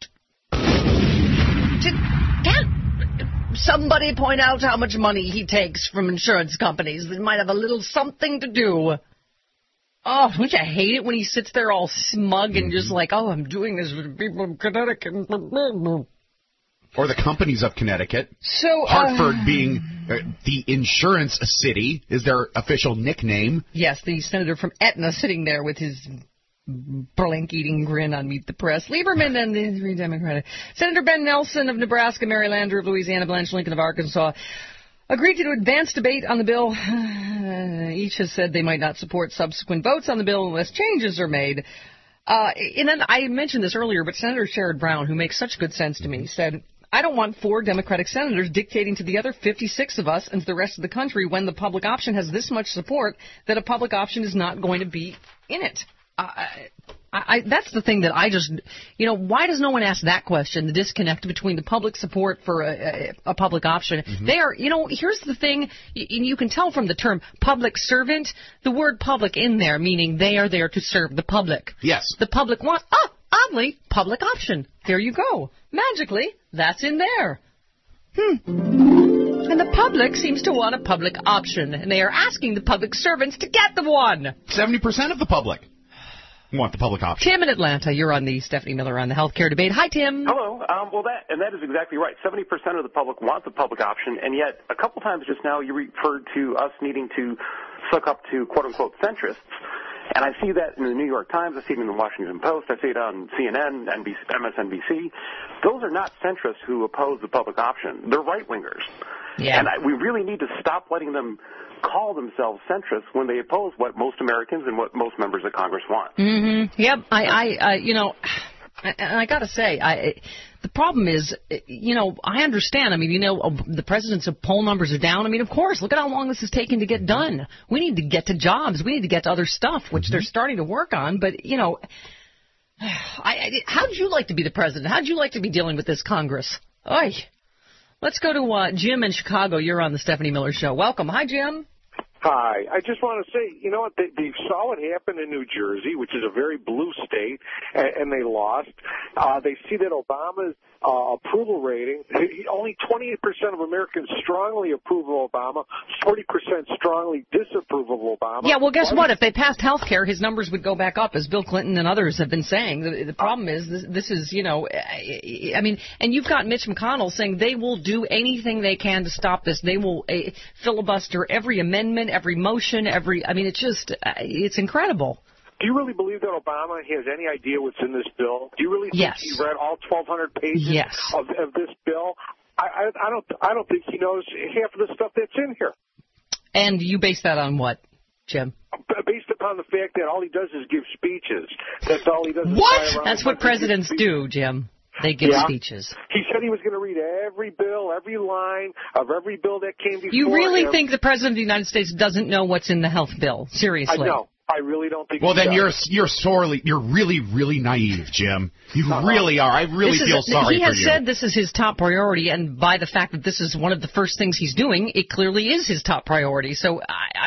can't somebody point out how much money he takes from insurance companies that might have a little something to do? Oh, don't you hate it when he sits there all smug and just like, oh, I'm doing this with people of Connecticut. Or the companies of Connecticut. So Hartford being the insurance city is their official nickname. Yes, the senator from Aetna sitting there with his blank-eating grin on Meet the Press. Lieberman and the three Democratic. Senator Ben Nelson of Nebraska, Mary Lander of Louisiana, Blanche Lincoln of Arkansas agreed to advance debate on the bill. Each has said they might not support subsequent votes on the bill unless changes are made. And then I mentioned this earlier, but Senator Sherrod Brown, who makes such good sense to me, said, I don't want 4 Democratic senators dictating to the other 56 of us and to the rest of the country when the public option has this much support that a public option is not going to be in it. That's the thing that I just, why does no one ask that question, the disconnect between the public support for a public option? Mm-hmm. They are, here's the thing, you can tell from the term public servant, the word public in there, meaning they are there to serve the public. Yes. The public wants, oddly, public option. There you go. Magically, that's in there. And the public seems to want a public option, and they are asking the public servants to get the one. 70% of the public want the public option. Tim in Atlanta, you're on the Stephanie Miller on the healthcare debate. Hi, Tim. Hello. That is exactly right. 70% of the public want the public option, and yet a couple times just now you referred to us needing to suck up to quote-unquote centrists. And I see that in the New York Times. I see it in the Washington Post. I see it on CNN, MSNBC. Those are not centrists who oppose the public option. They're right-wingers. Yeah. And we really need to stop letting them call themselves centrists when they oppose what most Americans and what most members of Congress want. Mm-hmm. Yep. I got to say, the problem is, I understand. I mean, the president's poll numbers are down. I mean, of course, look at how long this is taking to get done. We need to get to jobs. We need to get to other stuff, which they're starting to work on. But, how'd you like to be the president? How'd you like to be dealing with this Congress? Oy. Let's go to Jim in Chicago. You're on the Stephanie Miller Show. Welcome. Hi, Jim. Hi. I just want to say, you know what, they saw what happened in New Jersey, which is a very blue state, and they lost. They see that Obama's approval rating, only 28% of Americans strongly approve of Obama, 40% strongly disapprove of Obama. Yeah, well, guess what? If they passed health care, his numbers would go back up, as Bill Clinton and others have been saying. The problem is, this is, I mean, and you've got Mitch McConnell saying they will do anything they can to stop this. They will filibuster every amendment, every motion, it's incredible. Do you really believe that Obama has any idea what's in this bill? Do you really think Yes. he read all 1,200 pages Yes. of this bill? I don't think he knows half of the stuff that's in here. And you base that on what, Jim? Based upon the fact that all he does is give speeches. That's all he does. What? That's what presidents do, Jim. They give speeches. He said he was going to read every bill, every line of every bill that came before You really him. think the president of the United States doesn't know what's in the health bill? Seriously? I know. I really don't think. Well, he then does. you're really naive, Jim. You really are. I really feel sorry for you. He has said this is his top priority, and by the fact that this is one of the first things he's doing, it clearly is his top priority. So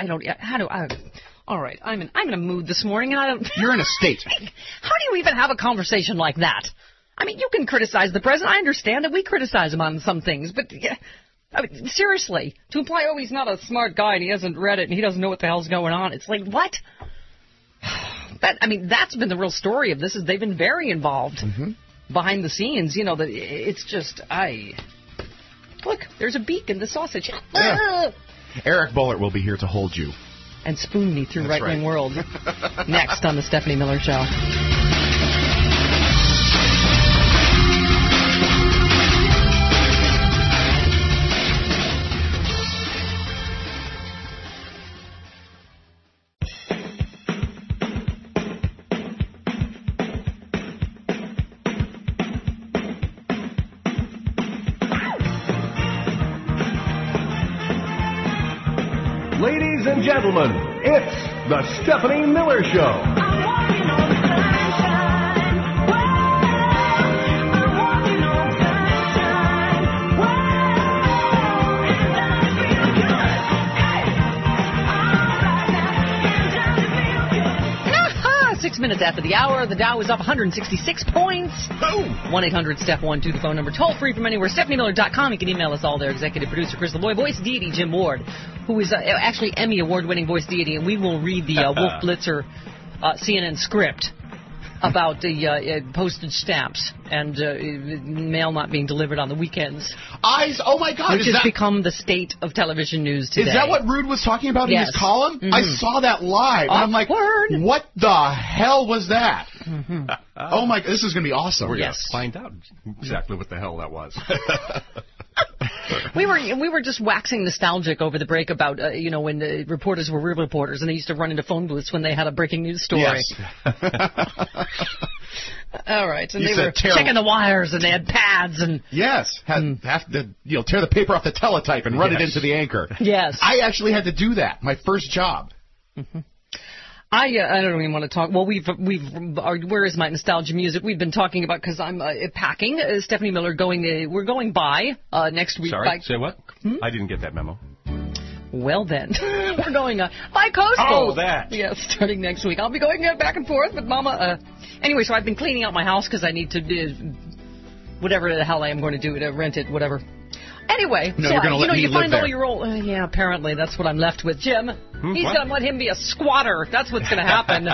all right, I'm in a mood this morning, and I don't. You're in a state. How do you even have a conversation like that? I mean, you can criticize the president. I understand that we criticize him on some things, but. I mean, seriously, to imply, he's not a smart guy and he hasn't read it and he doesn't know what the hell's going on. It's like, what? That's been the real story of this, is they've been very involved behind the scenes. It's just, look, there's a beak in the sausage. Yeah. Eric Bullard will be here to hold you. And spoon me through That's right-wing right. world. Next on the Stephanie Miller Show. gentlemen, it's the Stephanie Miller Show. Minutes after the hour, the Dow is up 166 points. 1-800-STEP-1 to the phone number. Toll free from anywhere. StephanieMiller.com. You can email us all there. Executive producer Chris LeBoy, voice deity Jim Ward, who is actually Emmy award-winning voice deity, and we will read the Wolf Blitzer CNN script about the postage stamps and mail not being delivered on the weekends. Oh my God! Which has become the state of television news today. Is that what Rude was talking about in his column? Mm-hmm. I saw that live. And I'm like, what the hell was that? Mm-hmm. Oh my! This is going to be awesome. We're going to find out exactly what the hell that was. We were just waxing nostalgic over the break about when the reporters were real reporters and they used to run into phone booths when they had a breaking news story. Yes. All right, and they were checking the wires and they had pads and have to tear the paper off the teletype and run it into the anchor. Yes, I actually had to do that. My first job. Mm-hmm. I don't even want to talk. Well, where is my nostalgia music? We've been talking about because I'm packing. Stephanie Miller we're going by next week. Sorry, say what? I didn't get that memo. Well then, we're going by coastal. Oh, that. Yes, starting next week. I'll be going back and forth with Mama. Anyway, so I've been cleaning out my house because I need to do whatever the hell I am going to do to rent it, whatever. Anyway, no, so you find all your old. Yeah, apparently that's what I'm left with, Jim. He's going to let him be a squatter. That's what's going to happen.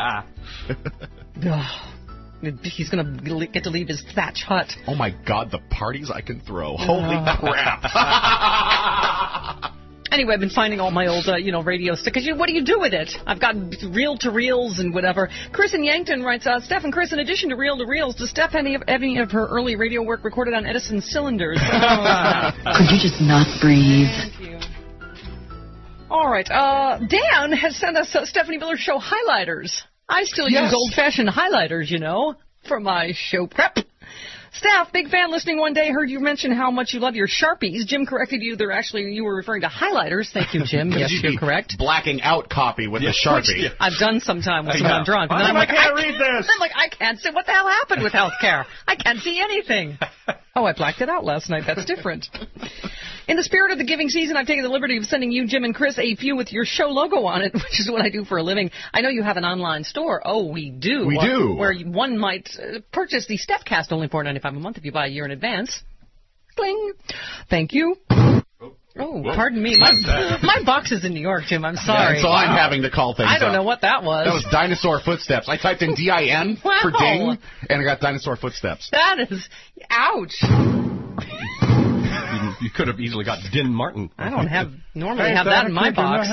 He's going to get to leave his thatch hut. Oh my God, the parties I can throw! Holy crap! Anyway, I've been finding all my old, radio stuff. Because what do you do with it? I've got reel-to-reels and whatever. Chris in Yankton writes, Steph and Chris, in addition to reel-to-reels, does Steph have any of her early radio work recorded on Edison cylinders? Could you just not breathe? Thank you. All right. Dan has sent us Stephanie Miller Show highlighters. I still use old-fashioned highlighters, for my show prep. Steph, big fan listening one day, heard you mention how much you love your Sharpies. Jim corrected you. You were referring to highlighters. Thank you, Jim. Yes, you're correct. Blacking out copy with the Sharpie. I've done sometime when I'm drunk. And then I can't read this. I'm like, I can't see. What the hell happened with healthcare? I can't see anything. Oh, I blacked it out last night. That's different. In the spirit of the giving season, I've taken the liberty of sending you, Jim and Chris, a few with your show logo on it, which is what I do for a living. I know you have an online store. Oh, we do. We do. Where one might purchase the StephCast only $4.95 a month if you buy a year in advance. Bling. Thank you. Oh, pardon me. My box is in New York, Jim. I'm sorry. Yeah, so I'm having to call things I don't know what that was. That was dinosaur footsteps. I typed in DIN for ding, and I got dinosaur footsteps. That is... Ouch. You could have easily got Din Martin. I don't normally have that in my box.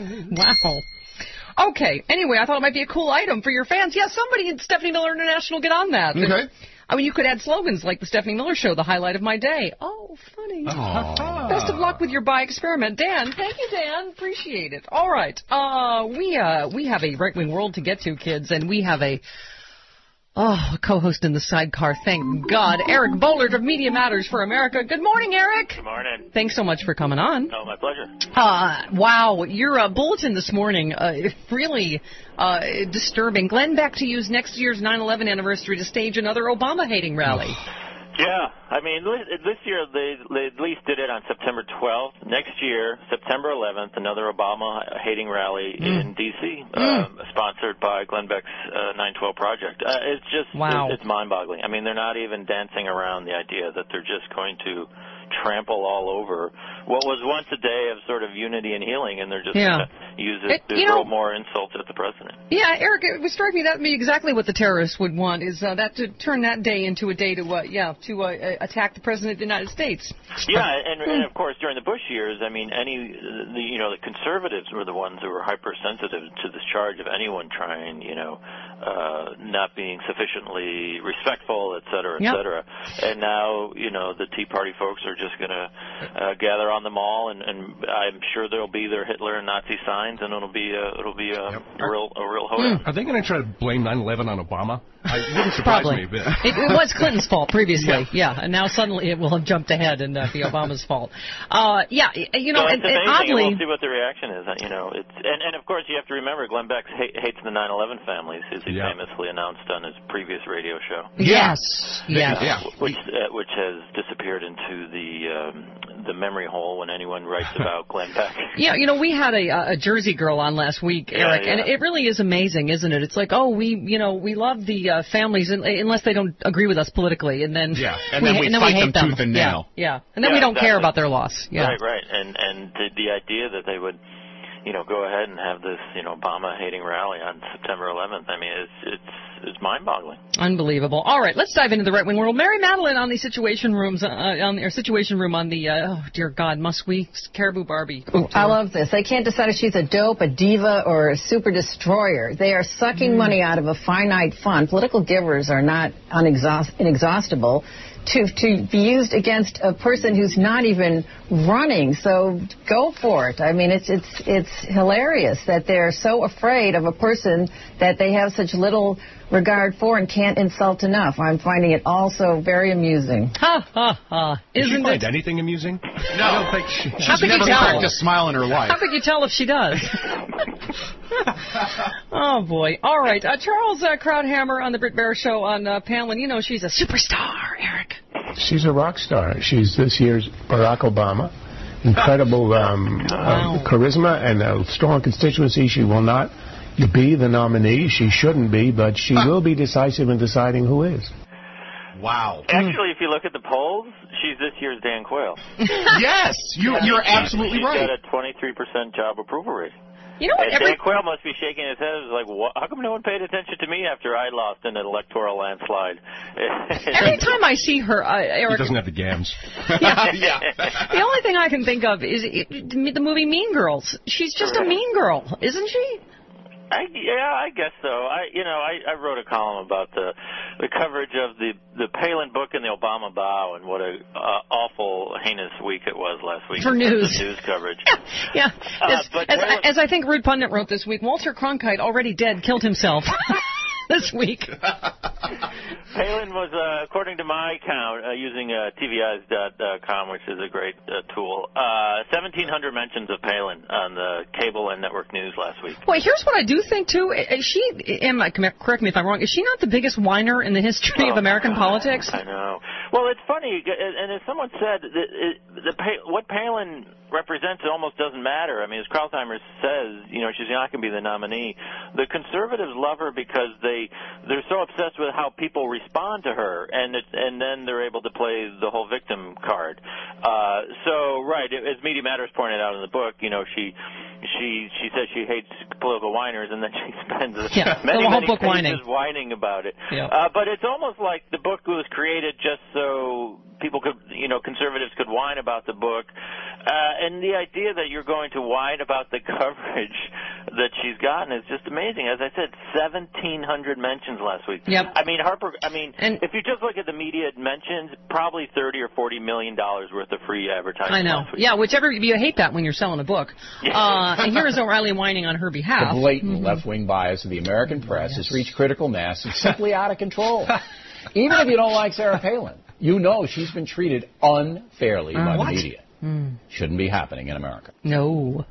Wow. Okay. Anyway, I thought it might be a cool item for your fans. Yeah, somebody at Stephanie Miller International get on that. Okay. I mean, you could add slogans like the Stephanie Miller Show, the highlight of my day. Oh, funny. Best of luck with your buy experiment. Dan, thank you, Dan. Appreciate it. All right. We have a right-wing world to get to, kids, and we have a co-host in the sidecar. Thank God. Eric Bollert of Media Matters for America. Good morning, Eric. Good morning. Thanks so much for coming on. Oh, my pleasure. Wow. Your bulletin this morning really disturbing. Glenn Beck to use next year's 9/11 anniversary to stage another Obama-hating rally. Yeah, I mean, this year they at least did it on September 12th. Next year, September 11th, another Obama-hating rally in D.C., sponsored by Glenn Beck's 9/12 Project. It's just, it's mind-boggling. I mean, they're not even dancing around the idea that they're just going to trample all over what was once a day of sort of unity and healing, and they're just going to use it to throw more insults at the president. Yeah, Eric, it would strike me that would be exactly what the terrorists would want, is that to turn that day into a day to attack the president of the United States. Yeah, and of course during the Bush years, I mean, the conservatives were the ones who were hypersensitive to this charge of anyone trying, not being sufficiently respectful, et cetera, et cetera. And now, the Tea Party folks are just going to gather on the mall, and I'm sure there'll be their Hitler and Nazi signs nines, and it'll be a real hoedown. Are they going to try to blame 9/11 on Obama? It wouldn't surprise me a bit. It was Clinton's fault previously, and now suddenly it will have jumped ahead and be Obama's fault. So it's and amazing, oddly, and we'll see what the reaction is. And of course you have to remember Glenn Beck hates the 9/11 families, as he famously announced on his previous radio show. Yes. Which has disappeared into the memory hole when anyone writes about Glenn Beck. Yeah, we had a Jersey girl on last week, Eric, and it really is amazing, isn't it? It's like, we love the families unless they don't agree with us politically, and then we fight them tooth and nail. And then we don't care about their loss. Right. And the idea that they would, go ahead and have this, Obama hating rally on September 11th. I mean, it's mind-boggling. Unbelievable. All right, let's dive into the right-wing world. Mary Madeline on the Situation Room on the dear God, must we Caribou Barbie? I love this. They can't decide if she's a dope, a diva, or a super destroyer. They are sucking money out of a finite fund. Political givers are not inexhaustible. To be used against a person who's not even running, so go for it. I mean, it's hilarious that they're so afraid of a person that they have such little regard for and can't insult enough. I'm finding it also very amusing. Does she find anything amusing? No. I don't think she's never cracked a smile in her life. How could you tell if she does? Oh, boy. All right. Charles Krauthammer on the Brit Baier Show on Panlin. She's a superstar, Eric. She's a rock star. She's this year's Barack Obama. Incredible charisma and a strong constituency. She will not be the nominee. She shouldn't be, but she will be decisive in deciding who is. Wow. Actually, if you look at the polls, she's this year's Dan Quayle. Yes, you're absolutely right. She's got a 23% job approval rating. You know what? Dan Quayle must be shaking his head. It's like, what? How come no one paid attention to me after I lost in an electoral landslide? Every time I see her, Eric... He doesn't have the gams. The only thing I can think of is the movie Mean Girls. She's just a mean girl, isn't she? I guess so. I wrote a column about the coverage of the Palin book and the Obama bow, and what a awful, heinous week it was last week for news. The news coverage. Yeah. As I think Rude Pundit wrote this week, Walter Cronkite, already dead, killed himself this week. Palin was, according to my count, using TVEyes.com, which is a great tool, 1,700 mentions of Palin on the cable and network news last week. Boy, here's what I do think, too. Correct me if I'm wrong, is she not the biggest whiner in the history of American politics? I know. Well, it's funny, and as someone said, what Palin represents, it almost doesn't matter. I mean, as Krauthammer says, she's not going to be the nominee. The conservatives love her because they're so obsessed with how people respond to her, and then they're able to play the whole victim card. As Media Matters pointed out in the book, she says she hates political whiners, and then she spends many pages whining about it. Yeah. But it's almost like the book was created just so people could, conservatives could whine about the book. And the idea that you're going to whine about the coverage that she's gotten is just amazing. As I said, 1,700 mentions last week. Yep. If you just look at the media mentions, probably $30 or $40 million worth of free advertising. I know. Yeah, you hate that when you're selling a book. And here is O'Reilly whining on her behalf. The blatant left-wing bias of the American press has reached critical mass. It's simply out of control. Even if you don't like Sarah Palin, she's been treated unfairly by the media. Shouldn't be happening in America. No.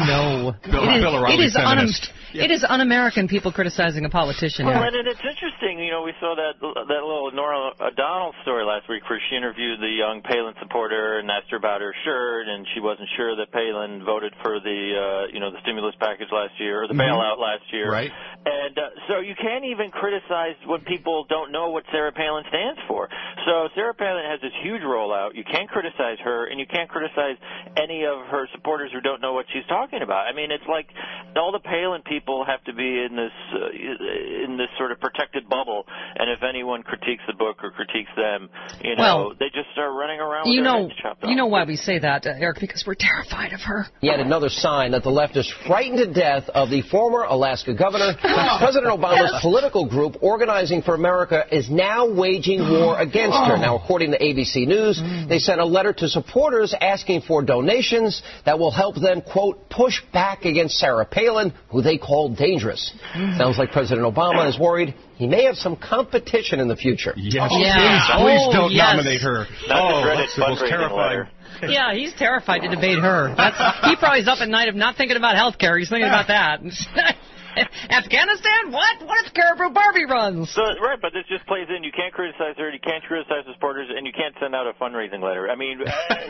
It is un-American people criticizing a politician. Well, and it's interesting, we saw that little Norah O'Donnell story last week where she interviewed the young Palin supporter and asked her about her shirt, and she wasn't sure that Palin voted for the stimulus package last year, or the bailout last year. Right. And so you can't even criticize when people don't know what Sarah Palin stands for. So Sarah Palin has this huge rollout. You can't criticize her, and you can't criticize any of her supporters who don't know what she's talking about. I mean, it's like all the Palin people have to be in this sort of protected bubble, and if anyone critiques the book or critiques them, they just start running around with their heads chopped off. You know why we say that, Eric? Because we're terrified of her. Yet another sign that the left is frightened to death of the former Alaska governor. President Obama's political group, Organizing for America, is now waging war against her. Now, according to ABC News, they sent a letter to supporters asking for donations that will help them, quote, push back against Sarah Palin, who they call dangerous. Sounds like President Obama is worried he may have some competition in the future. Yes, please don't nominate her. That's the most terrifying. Yeah, he's terrified to debate her. He probably is up at night of not thinking about health care. He's thinking about that. Afghanistan? What if Caribou Barbie runs? So, right, but this just plays in. You can't criticize her, you can't criticize the supporters, and you can't send out a fundraising letter. I mean,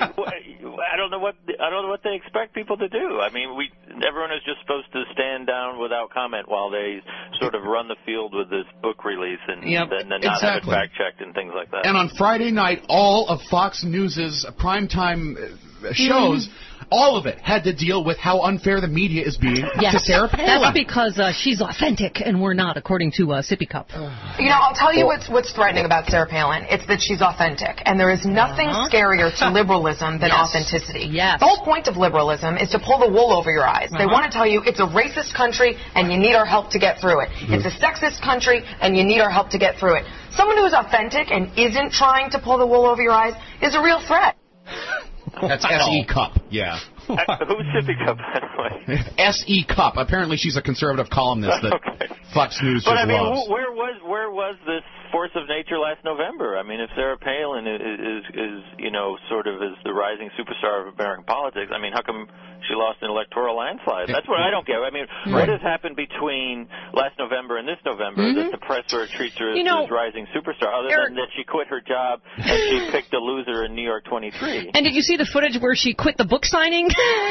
I don't know what they expect people to do. I mean, everyone is just supposed to stand down without comment while they sort of run the field with this book release and then not have it fact checked and things like that. And on Friday night, all of Fox News's primetime shows. All of it had to deal with how unfair the media is being to Sarah Palin. That's because she's authentic and we're not, according to Sippy Cup. I'll tell you what's threatening about Sarah Palin. It's that she's authentic. And there is nothing scarier to liberalism than authenticity. Yes. The whole point of liberalism is to pull the wool over your eyes. They want to tell you it's a racist country and you need our help to get through it. It's a sexist country and you need our help to get through it. Someone who's authentic and isn't trying to pull the wool over your eyes is a real threat. That's S.E. Cup, yeah. Who's Sippy Cup, by the way? S.E. Cup. Apparently she's a conservative columnist that Fox News just loves. Where was this force of nature last November? I mean, if Sarah Palin is sort of is the rising superstar of American politics, I mean, how come she lost an electoral landslide? That's what I don't get. I mean, what has happened between last November and this November that the press sort of treats her as this rising superstar, other than that she quit her job and she picked a loser in New York 23? And did you see the footage where she quit the book signing?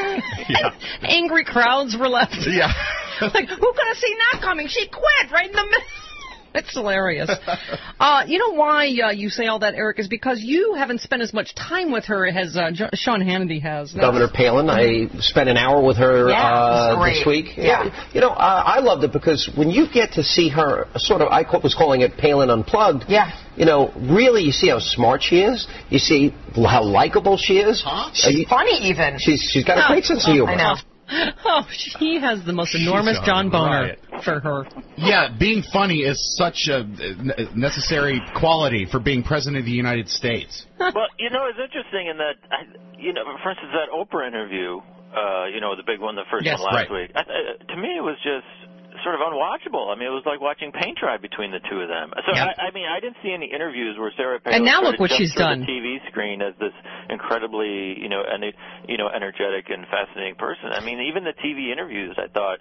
Angry crowds were left. Yeah. Like, who could have seen that coming? She quit right in the middle. It's hilarious. You know why you say all that, Eric, is because you haven't spent as much time with her as Sean Hannity has. Governor Palin, I spent an hour with her this week. Yeah. I loved it because when you get to see her, sort of, I was calling it Palin Unplugged. Yeah. Really, you see how smart she is. You see how likable she is. She's funny, even. She's got a great sense of humor. I know. Oh, he has the most enormous John Boner for her. Yeah, being funny is such a necessary quality for being president of the United States. Well, it's interesting in that, for instance, that Oprah interview, the big one, the first one last week, to me it was just sort of unwatchable. I mean, it was like watching paint dry between the two of them. So, I didn't see any interviews where Sarah Palin and now look what she's done. The TV screen as this incredibly, energetic and fascinating person. I mean, even the TV interviews, I thought,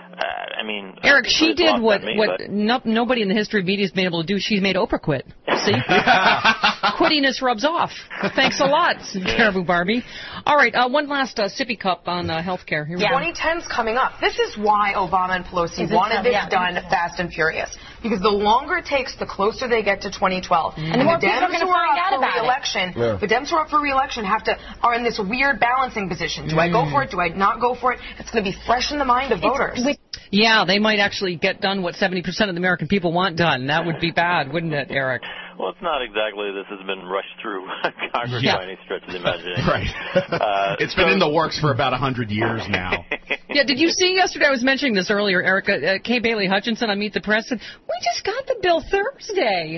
Eric, she did what nobody in the history of media has been able to do. She's made Oprah quit. See? Quittiness rubs off. Thanks a lot, Caribou Barbie. All right, one last sippy cup on health care. Here we go. 2010's coming up. This is why Obama and Pelosi wanted this done fast and furious. Because the longer it takes, the closer they get to 2012. And the Dems who are up for re-election, the Dems who are up for re-election are in this weird balancing position. Do I go for it? Do I not go for it? It's going to be fresh in the mind of voters. Yeah, they might actually get done what 70% of the American people want done. That would be bad, wouldn't it, Eric? Well, it's not exactly this has been rushed through Congress by any stretch of the imagination. Right. It's been in the works for about 100 years now. Yeah, did you see yesterday, I was mentioning this earlier, Erica, Kay Bailey Hutchinson on Meet the Press said, we just got the bill Thursday.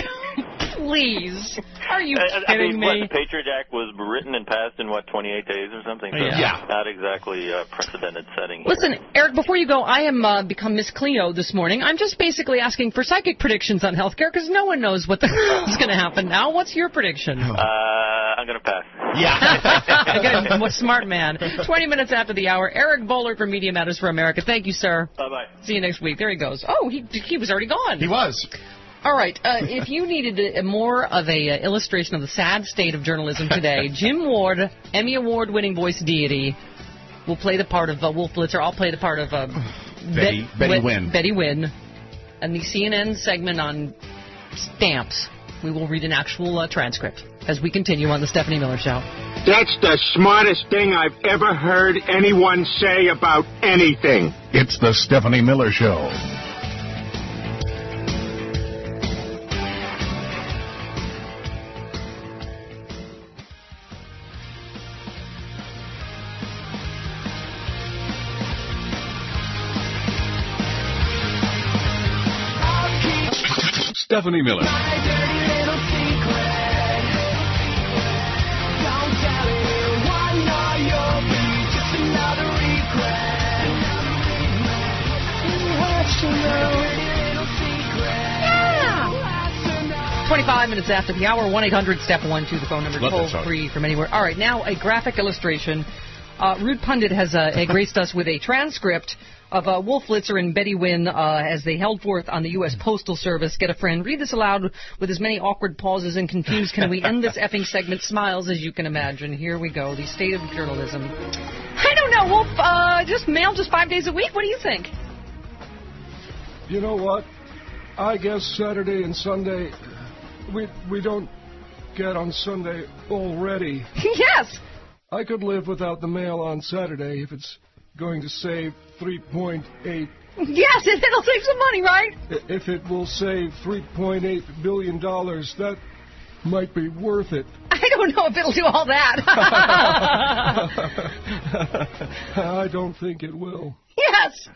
Please. Are you kidding me? The Patriot Act was written and passed in, 28 days or something? So not exactly precedented setting here. Listen, Eric, before you go, I am become Miss Cleo this morning. I'm just basically asking for psychic predictions on healthcare because no one knows what the is going to happen now. What's your prediction? I'm going to pass. Yeah. Again, what smart man. 20 minutes after the hour, Eric Bowler from Media Matters for America. Thank you, sir. Bye-bye. See you next week. There he goes. Oh, he was already gone. He was. All right. If you needed more of a illustration of the sad state of journalism today, Jim Ward, Emmy Award-winning voice deity, will play the part of Wolf Blitzer. I'll play the part of Betty Wynn. Betty Wynn. And the CNN segment on stamps, we will read an actual transcript as we continue on the Stephanie Miller Show. That's the smartest thing I've ever heard anyone say about anything. It's the Stephanie Miller Show. Stephanie Miller. Yeah. 25 minutes after the hour, 1-800-STEP-1-2, the phone number, toll free from anywhere. All right, now a graphic illustration. Rude Pundit has graced us with a transcript of Wolf Blitzer and Betty Wynn as they held forth on the U.S. Postal Service. Get a friend. Read this aloud with as many awkward pauses and confused can we end this effing segment smiles as you can imagine. Here we go. The state of journalism. I don't know, Wolf. Just mail just 5 days a week? What do you think? You know what? I guess Saturday and Sunday, we don't get on Sunday already. Yes. I could live without the mail on Saturday if it's going to save 3.8. Yes, it'll save some money, right? If it will save $3.8 billion, that might be worth it. I don't know if it'll do all that. I don't think it will. Yes.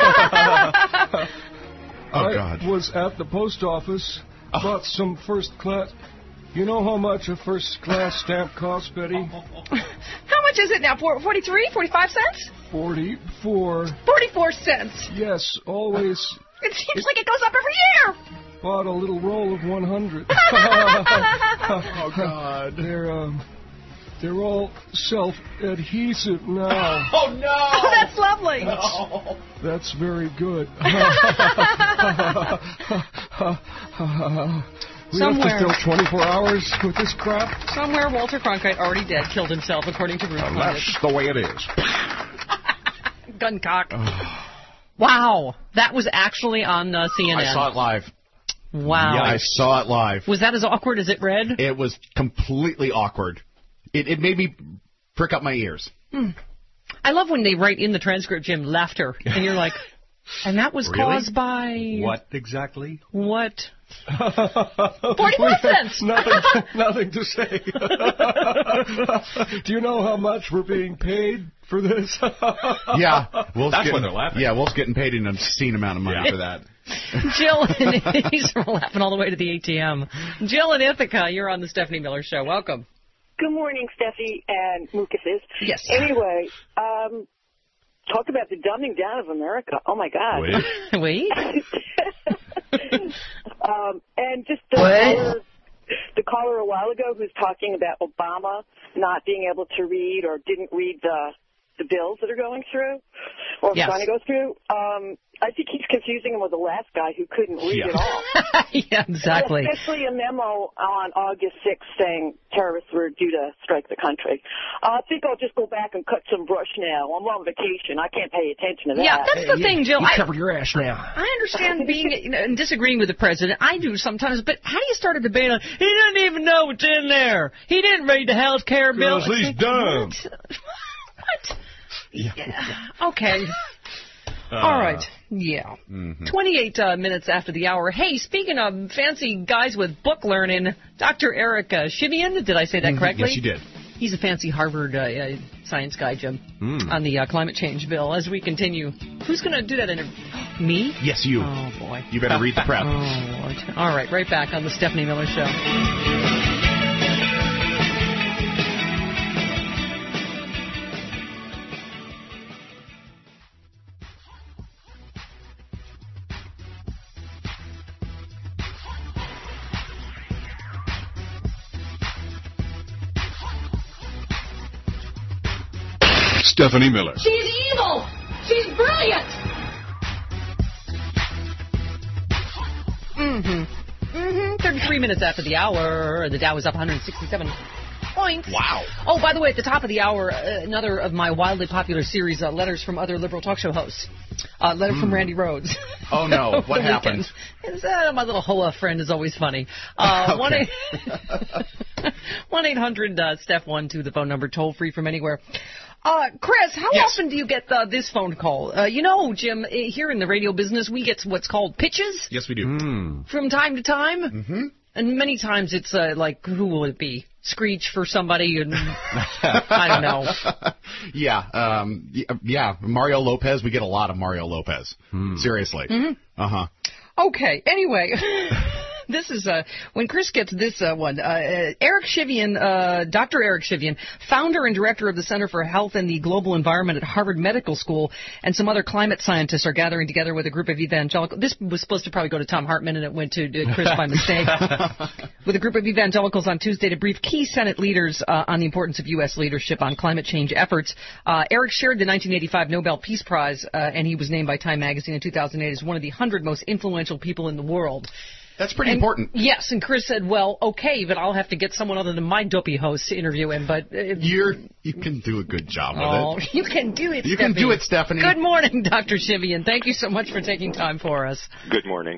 I was at the post office, bought some first class. You know how much a first class stamp costs, Betty? How much is it now? 43? 45 cents? 44. 44 cents. Yes, always. It seems like it goes up every year. Bought a little roll of 100. Oh, God. They're all self-adhesive now. Oh, no. Oh, that's lovely. No. That's very good. We have to fill 24 hours with this crap? Somewhere Walter Cronkite, already dead, killed himself, according to Ruth Pundit. That's the way it is. Guncock. Wow. That was actually on CNN. I saw it live. Wow. Yeah, I saw it live. Was that as awkward as it read? It was completely awkward. It made me prick up my ears. I love when they write in the transcript, Jim, laughter. And you're like, and that was caused by... What exactly? What? 44 cents! Nothing to say. Do you know how much we're being paid for this? Yeah. That's when they're laughing. Yeah, Wolf's getting paid an obscene amount of money for that. Jill, he's laughing all the way to the ATM. Jill and Ithaca, you're on the Stephanie Miller Show. Welcome. Good morning, Steffi and Mucus. Yes. Anyway, talk about the dumbing down of America. Oh, my God. Wait. And just the caller a while ago who's talking about Obama not being able to read or didn't read the bills that are going through or trying to go through. I think he's confusing him with the last guy who couldn't read at all. Yeah, exactly. Especially a memo on August 6th saying terrorists were due to strike the country. I think I'll just go back and cut some brush now. I'm on vacation. I can't pay attention to that. Yeah, that's the thing, Jill. You cover your ass now. I understand being and disagreeing with the president. I do sometimes. But how do you start a debate on, he doesn't even know what's in there. He didn't read the health care bill. Because he's dumb. What? Yeah. Okay. All right. Yeah. 28 minutes after the hour. Hey, speaking of fancy guys with book learning, Dr. Eric Shivian, did I say that correctly? Yes, you did. He's a fancy Harvard science guy, Jim, on the climate change bill. As we continue, who's going to do that interview? Me? Yes, you. Oh, boy. You better read the prep. Oh, Lord. All right, right back on the Stephanie Miller Show. Stephanie Miller. She's evil. She's brilliant. 33 minutes after the hour, the Dow is up 167 points. Wow. Oh, by the way, at the top of the hour, another of my wildly popular series, Letters from Other Liberal Talk Show Hosts. Letter from Randy Rhodes. Oh, no. What happened? My little Hoa friend is always funny. 1-800-STEP-1-2, the phone number, toll free from anywhere. Chris, how often do you get this phone call? Jim, here in the radio business, we get what's called pitches. Yes, we do. From time to time. Mm-hmm. And many times it's like, who will it be? Screech for somebody, and I don't know. Yeah, Mario Lopez. We get a lot of Mario Lopez. Seriously. Mm-hmm. Uh-huh. Okay, anyway. This is when Chris gets this one. Eric Shivian, Dr. Eric Shivian, founder and director of the Center for Health and the Global Environment at Harvard Medical School, and some other climate scientists are gathering together with a group of evangelicals. This was supposed to probably go to Tom Hartman, and it went to Chris by mistake. With a group of evangelicals on Tuesday to brief key Senate leaders on the importance of U.S. leadership on climate change efforts. Eric shared the 1985 Nobel Peace Prize, and he was named by Time magazine in 2008 as one of the 100 most influential people in the world. That's pretty important. Yes, and Chris said, well, okay, but I'll have to get someone other than my dopey host to interview him. But you can do a good job with it. You can do it, You can do it, Stephanie. Good morning, Dr. Shivian. Thank you so much for taking time for us. Good morning.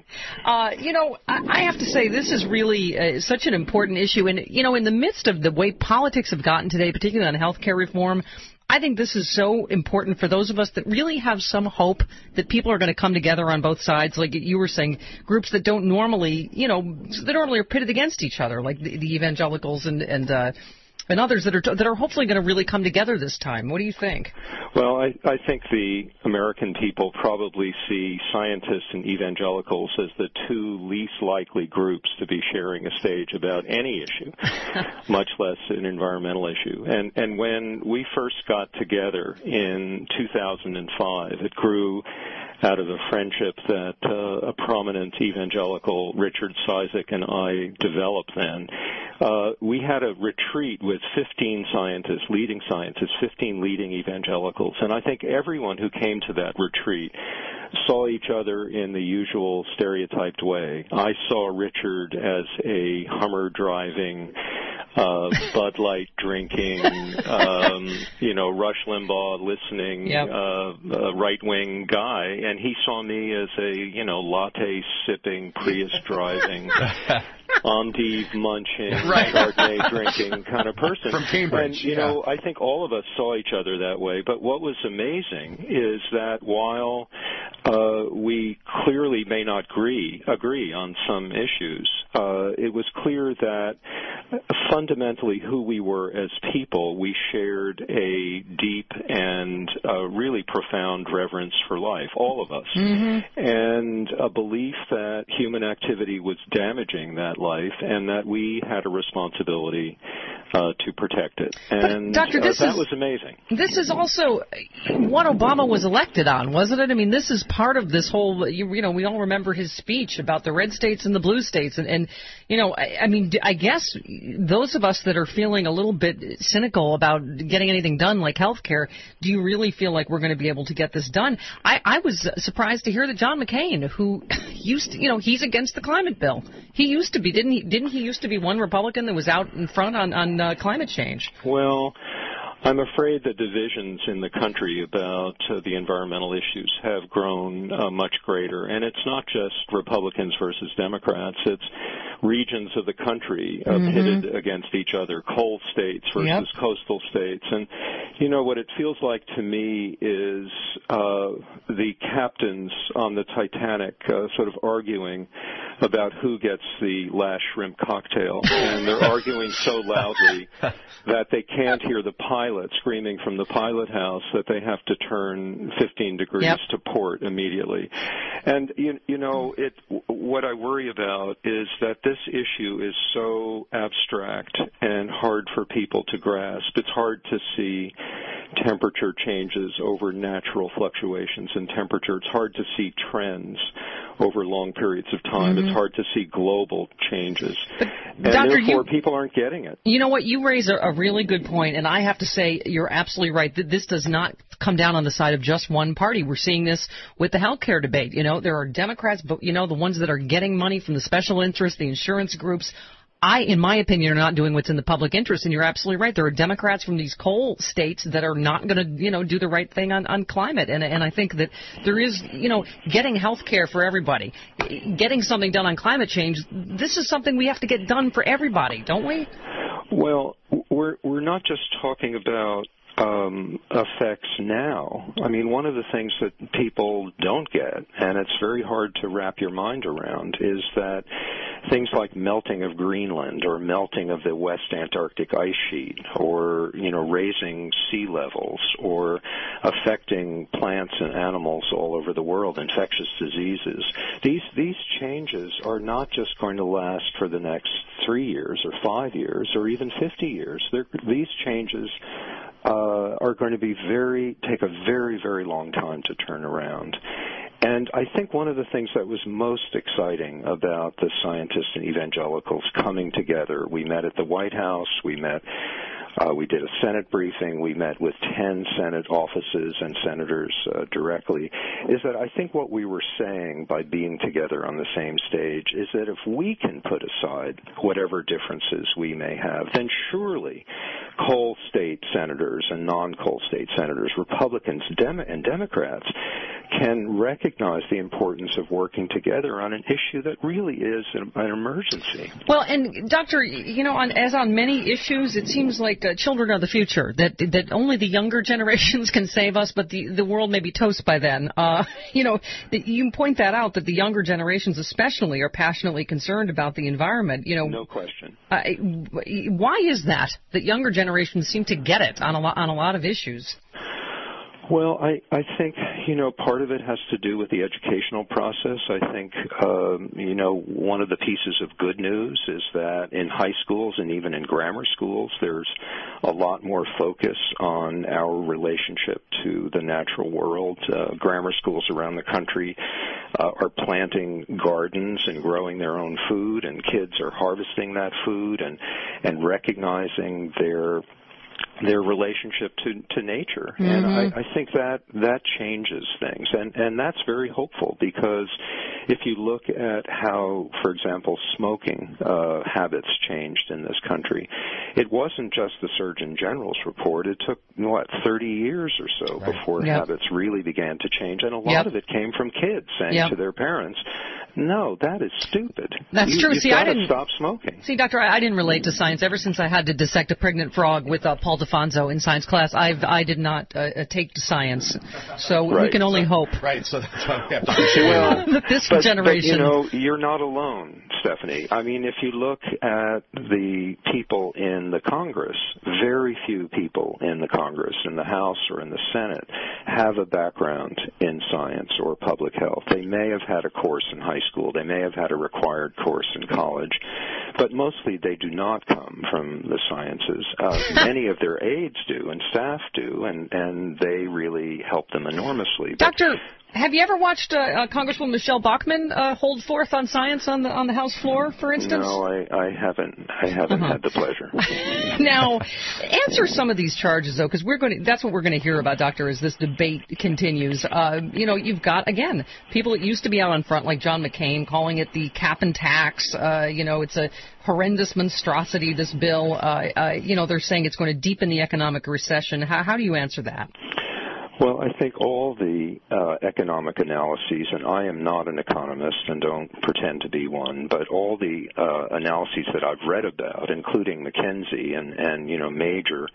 I have to say, this is really such an important issue. And, in the midst of the way politics have gotten today, particularly on health care reform, I think this is so important for those of us that really have some hope that people are going to come together on both sides, like you were saying, groups that don't normally, that normally are pitted against each other, like the evangelicals and others that are hopefully going to really come together this time. What do you think? Well, I think the American people probably see scientists and evangelicals as the two least likely groups to be sharing a stage about any issue, much less an environmental issue. And when we first got together in 2005, it grew out of a friendship that a prominent evangelical, Richard Cizik, and I developed then. We had a retreat with 15 scientists, 15 leading evangelicals, and I think everyone who came to that retreat saw each other in the usual stereotyped way. I saw Richard as a Hummer driving, Bud Light drinking, Rush Limbaugh listening, right-wing guy, and he saw me as a, latte sipping, Prius driving, endive munching, Chardonnay drinking kind of person. From Cambridge. And, I think all of us saw each other that way. But what was amazing is that while we clearly may not agree on some issues, it was clear that fundamentally who we were as people, we shared a deep and really profound reverence for life, all of us, and a belief that human activity was damaging that life and that we had a responsibility to protect it. And Doctor, that was amazing. This is also what Obama was elected on, wasn't it? I mean, this is part of this whole, we all remember his speech about the red states and the blue states. And I guess those of us that are feeling a little bit cynical about getting anything done like health care, do you really feel like we're going to be able to get this done? I was surprised to hear that John McCain, who used to, he's against the climate bill. He used to be, didn't he used to be one Republican that was out in front on climate change? Well, I'm afraid the divisions in the country about the environmental issues have grown much greater. And it's not just Republicans versus Democrats. It's regions of the country pitted against each other, coal states versus coastal states. And, what it feels like to me is the captains on the Titanic sort of arguing about who gets the last shrimp cocktail. And they're arguing so loudly that they can't hear the pilot screaming from the pilot house that they have to turn 15 degrees to port immediately. And, what I worry about is that this issue is so abstract and hard for people to grasp. It's hard to see temperature changes over natural fluctuations in temperature. It's hard to see trends over long periods of time. It's hard to see global changes. And Doctor, therefore, people aren't getting it. You know what? You raise a really good point, and I have to say you're absolutely right. This does not come down on the side of just one party. We're seeing this with the health care debate. There are Democrats, but, the ones that are getting money from the special interests, the insurance groups, in my opinion, are not doing what's in the public interest, and you're absolutely right. There are Democrats from these coal states that are not going to, do the right thing on climate, and I think that there is, getting health care for everybody, getting something done on climate change. This is something we have to get done for everybody, don't we? Well, we're not just talking about effects now. I mean, one of the things that people don't get, and it's very hard to wrap your mind around, is that things like melting of Greenland or melting of the West Antarctic ice sheet or, raising sea levels or affecting plants and animals all over the world, infectious diseases. These changes are not just going to last for the next 3 years or 5 years or even 50 years. These changes are going to take a very, very long time to turn around. And I think one of the things that was most exciting about the scientists and evangelicals coming together, we met at the White House, we did a Senate briefing, we met with 10 Senate offices and senators directly, is that I think what we were saying by being together on the same stage is that if we can put aside whatever differences we may have, then surely coal state senators and non-coal state senators, Republicans and Democrats, can recognize the importance of working together on an issue that really is an emergency. Well, and Doctor, as on many issues, it seems like children are the future, that only the younger generations can save us, but the world may be toast by then. You point that out, that the younger generations especially are passionately concerned about the environment. No question. Why is that younger generations seem to get it on a lot of issues? Well, I think, part of it has to do with the educational process. I think, one of the pieces of good news is that in high schools and even in grammar schools, there's a lot more focus on our relationship to the natural world. Grammar schools around the country are planting gardens and growing their own food, and kids are harvesting that food and recognizing their relationship to nature. Mm-hmm. And I think that changes things. And that's very hopeful, because if you look at how, for example, smoking habits changed in this country, it wasn't just the Surgeon General's report. It took, 30 years or so before habits really began to change. And a lot of it came from kids saying to their parents, no, that is stupid. That's true. See, I didn't stop smoking. See, Doctor, I didn't relate to science ever since I had to dissect a pregnant frog with Paul DeFonso in science class. I did not take to science, so we can only hope. Right. So that's why we have to that this generation. But you're not alone, Stephanie. I mean, if you look at the people in the Congress, very few people in the Congress, in the House or in the Senate, have a background in science or public health. They may have had a course in high school. They may have had a required course in college, but mostly they do not come from the sciences. Many of their aides do and staff do, and they really help them enormously. Doctor, have you ever watched Congresswoman Michelle Bachmann hold forth on science on the House floor, for instance? No, I haven't. I haven't had the pleasure. Now, answer some of these charges, though, because that's what we're going to hear about, Doctor, as this debate continues. You've got, again, people that used to be out on front, like John McCain, calling it the cap and tax. It's a horrendous monstrosity, this bill. They're saying it's going to deepen the economic recession. How do you answer that? Well, I think all the economic analyses, and I am not an economist and don't pretend to be one, but all the analyses that I've read about, including McKinsey and major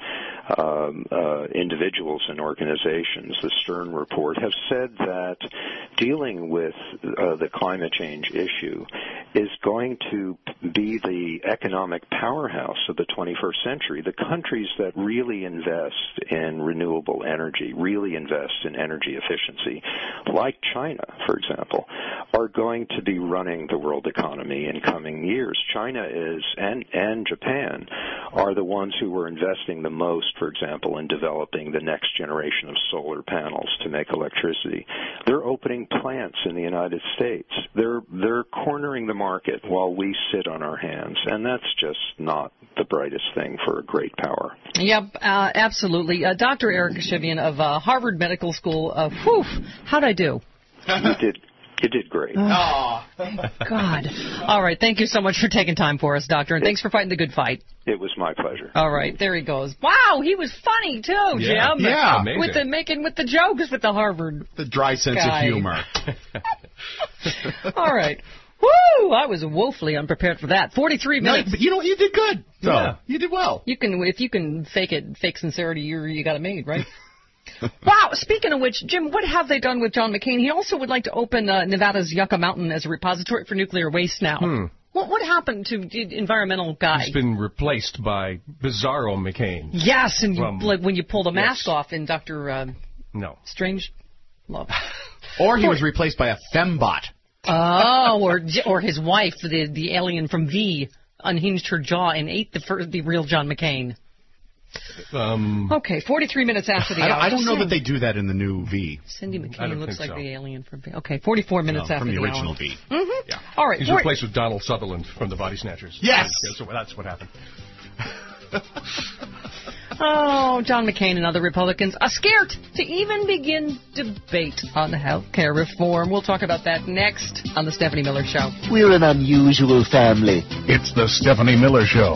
individuals and organizations, the Stern Report, have said that dealing with the climate change issue is going to be the economic powerhouse of the 21st century. The countries that really invest in renewable energy, really invest in energy efficiency, like China, for example, are going to be running the world economy in coming years. China is, and Japan, are the ones who were investing the most, for example, in developing the next generation of solar panels to make electricity. They're opening plants in the United States. They're cornering the market while we sit on our hands, and that's just not the brightest thing for a great power. Yep, absolutely. Dr. Eric Shivian of Harvard Medical School. How'd I do? You did great. Oh, thank God. All right, thank you so much for taking time for us, Doctor, and thanks for fighting the good fight. It was my pleasure. All right, there he goes. Wow, he was funny, too, Jim. Yeah, amazing. With the jokes with the Harvard The dry sense guy. of humor. All right. Woo! I was woefully unprepared for that. 43 minutes. No, but you know what? You did good. So yeah. You did well. If you can fake sincerity, you got it made, right? Wow. Speaking of which, Jim, what have they done with John McCain? He also would like to open Nevada's Yucca Mountain as a reporitory for nuclear waste now. What happened to the environmental guy? He's been replaced by Bizarro McCain. Yes, and like when you pull the mask off in Dr. Strange Love. Or he was replaced by a fembot. Oh, or his wife, the alien from V, unhinged her jaw and ate the real John McCain. Okay, 43 minutes after the hour. I don't know that they do that in the new V. Cindy McCain looks like the alien from V. Okay, 44 minutes after the hour. From the original V. Mm-hmm. Yeah. All right. He's replaced with Donald Sutherland from the Body Snatchers. Yes! So that's what happened. Oh, John McCain and other Republicans are scared to even begin debate on health care reform. We'll talk about that next on The Stephanie Miller Show. We're an unusual family. It's The Stephanie Miller Show.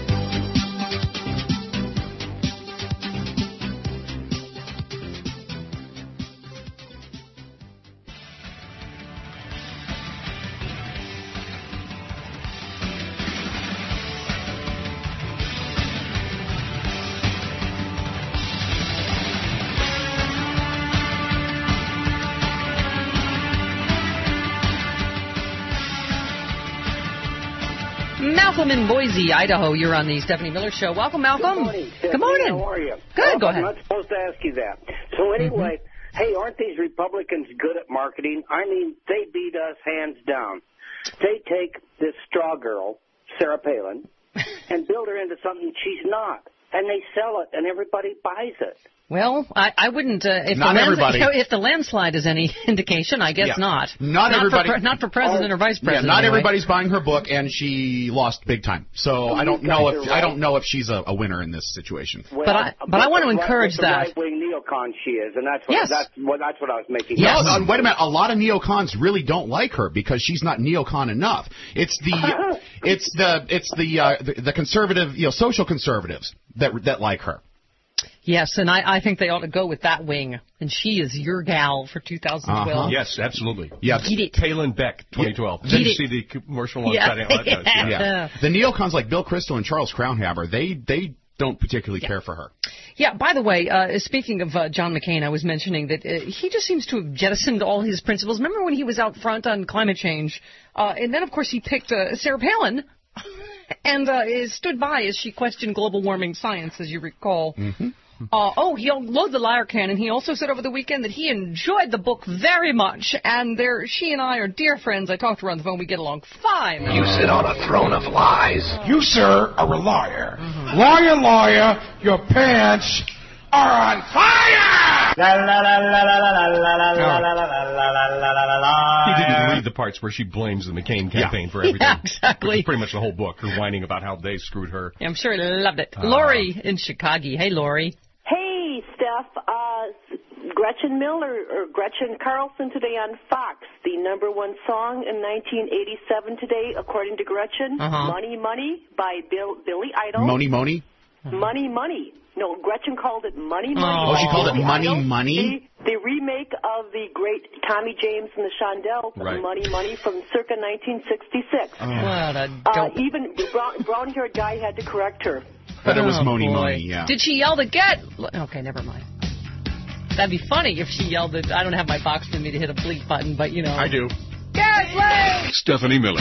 Malcolm in Boise, Idaho. You're on the Stephanie Miller Show. Welcome, Malcolm. Good morning, Stephanie. Good morning. How are you? Good. Go ahead. I'm not supposed to ask you that. So anyway, hey, aren't these Republicans good at marketing? I mean, they beat us hands down. They take this straw girl, Sarah Palin, and build her into something she's not. And they sell it, and everybody buys it. Well, I wouldn't. If the landslide is any indication, I guess not. Not everybody. Not for president or vice president. Yeah, not anyway. everybody's buying her book, and she lost big time. So I don't know if she's a winner in this situation. Well, but I want to encourage that. Right-wing neocon she is, and that's what I was making. Yes. No, wait a minute. A lot of neocons really don't like her because she's not neocon enough. It's the conservative, social conservatives that like her. Yes, and I think they ought to go with that wing. And she is your gal for 2012. Yes, absolutely. Yeah. Palin Beck, 2012. Did you see the commercial on Saturday Night Live? Yeah. The neocons like Bill Kristol and Charles Crownhaber, they don't particularly care for her. Yeah, by the way, speaking of John McCain, I was mentioning that he just seems to have jettisoned all his principles. Remember when he was out front on climate change? And then, of course, he picked Sarah Palin and stood by as she questioned global warming science, as you recall. Mm-hmm. He loaded the liar cannon. He also said over the weekend that he enjoyed the book very much, and she and I are dear friends. I talked to her on the phone. We get along fine. You sit on a throne of lies. You, sir, are a liar. Mm-hmm. Liar, liar, your pants are on fire! He didn't read the parts where she blames the McCain campaign for everything. Yeah, exactly. Pretty much the whole book, her whining about how they screwed her. Yeah, I'm sure he loved it. Lori in Chicago. Hey, Lori. Hey, Steph. Gretchen Carlson today on Fox. The #1 song in 1987 today, according to Gretchen. Money, Money by Billy Idol. Money, Money? Money, Money. No, Gretchen called it Money, Money. Oh, she called it Money, Money? The remake of the great Tommy James and the Shondells, Money, Money from circa 1966. What a dope. Even brown-haired guy had to correct her. But it was Money, Money, yeah. Did she yell to get? Okay, never mind. That'd be funny if she yelled that. I don't have my box with me to hit a bleep button, but I do. Get late! Stephanie Miller.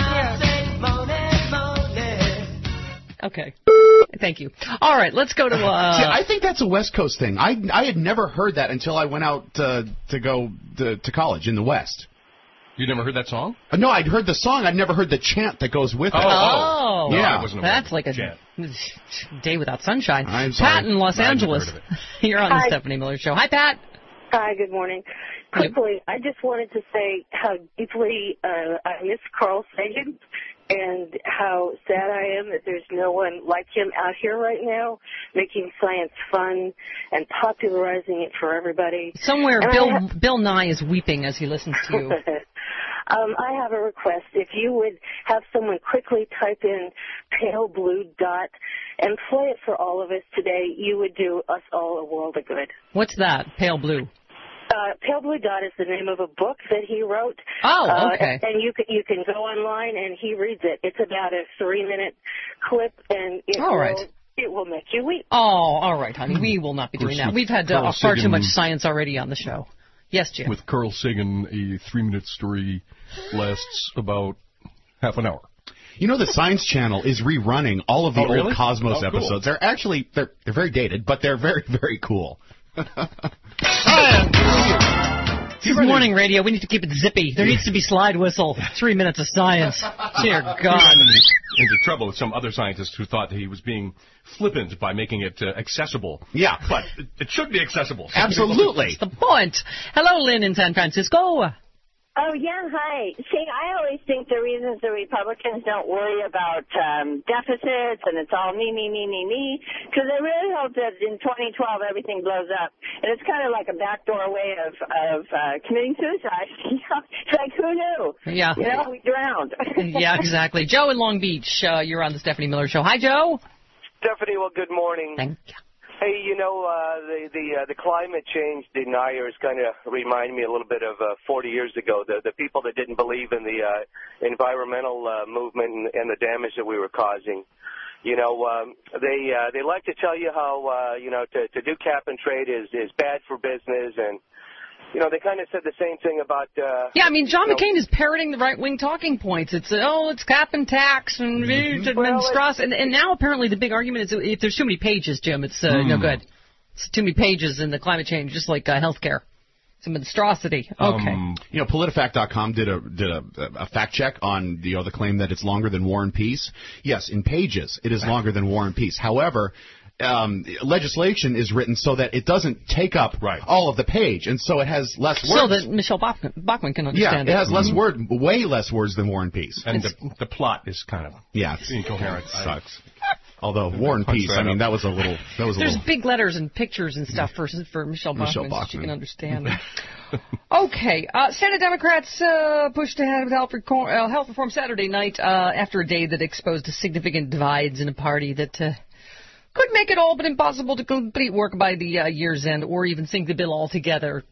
Okay. Thank you. All right, let's go to... See, I think that's a West Coast thing. I had never heard that until I went out to go to college in the West. You never heard that song? No, I'd heard the song. I'd never heard the chant that goes with it. Oh. No, yeah. I wasn't That's like a chant. day without sunshine. I'm sorry. Pat in Los Angeles. You're on the Stephanie Miller Show. Hi, Pat. Hi, good morning. Quickly, I just wanted to say how deeply I miss Carl Sagan and how sad I am that there's no one like him out here right now making science fun and popularizing it for everybody. Somewhere Bill Nye is weeping as he listens to you. I have a request. If you would have someone quickly type in pale blue dot and play it for all of us today, you would do us all a world of good. What's that, pale blue? Pale Blue Dot is the name of a book that he wrote. Oh, okay. And you can go online and he reads it. It's about a 3-minute clip, and it will make you weep. Oh, all right, honey. We will not be doing that. We've had far too much science already on the show. Yes, Jim. With Carl Sagan, a 3-minute story lasts about half an hour. You know, the Science Channel is rerunning all of the old Cosmos episodes. Cool. They're actually they're very dated, but they're very, very cool. This morning radio, we need to keep it zippy. There needs to be slide whistle. 3 minutes of science. Dear God. Into trouble with some other scientists who thought that he was being flippant by making it accessible. Yeah. But it should be accessible. Absolutely. That's the point. Hello, Lynn in San Francisco. Oh, yeah, hi. See, I always think the reasons the Republicans don't worry about deficits and it's all me, because they really hope that in 2012 everything blows up. And it's kind of like a backdoor way of committing suicide. It's like, who knew? Yeah. We drowned. Yeah, exactly. Joe in Long Beach, you're on the Stephanie Miller Show. Hi, Joe. Stephanie, well, good morning. Thank you. Hey, the climate change deniers kind of remind me a little bit of 40 years ago. The people that didn't believe in the environmental movement and the damage that we were causing. They like to tell you how to do cap and trade is bad for business, and they kind of said the same thing about... yeah, I mean, John McCain is parroting the right-wing talking points. It's cap and tax and Strauss. And now apparently the big argument is if there's too many pages, Jim, it's no good. It's too many pages in the climate change, just like healthcare. Some monstrosity. Okay. PolitiFact.com did a fact check on the claim that it's longer than War and Peace. Yes, in pages, it is longer than War and Peace. However... legislation is written so that it doesn't take up all of the page, and so it has less words. So that Michelle Bachmann can understand it. Yeah, it has less way less words than War and Peace. And the plot is kind of incoherent. Sucks. Although War and Peace, I mean, that was a little. There's big letters and pictures and stuff for Michelle Bachmann, so she can understand it. Okay, Senate Democrats pushed ahead with health reform Saturday night after a day that exposed significant divides in a party that could make it all but impossible to complete work by the year's end or even sink the bill altogether.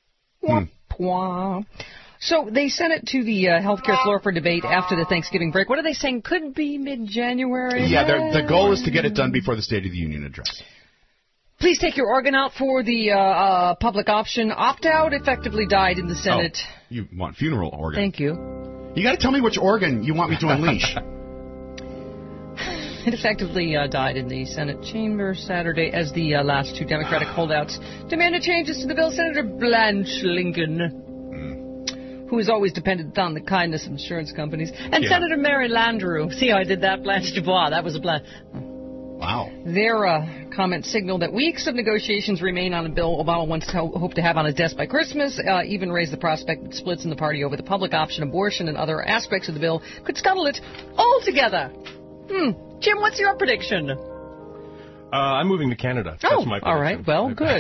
So they sent it to the healthcare floor for debate after the Thanksgiving break. What are they saying? Could be mid-January? Yeah, the goal is to get it done before the State of the Union address. Please take your organ out for the public option. Opt-out effectively died in the Senate. Oh, you want funeral organ. Thank you. You got to tell me which organ you want me to unleash. It effectively died in the Senate chamber Saturday as the last two Democratic holdouts demanded changes to the bill. Senator Blanche Lincoln, who has always depended on the kindness of insurance companies, and Senator Mary Landrieu. See how I did that? Blanche Dubois. That was a Blanche. Wow. Their comments signal that weeks of negotiations remain on a bill Obama once hoped to have on his desk by Christmas, even raised the prospect that splits in the party over the public option, abortion, and other aspects of the bill could scuttle it altogether. Jim, what's your prediction? I'm moving to Canada. That's my prediction. All right. Well, good.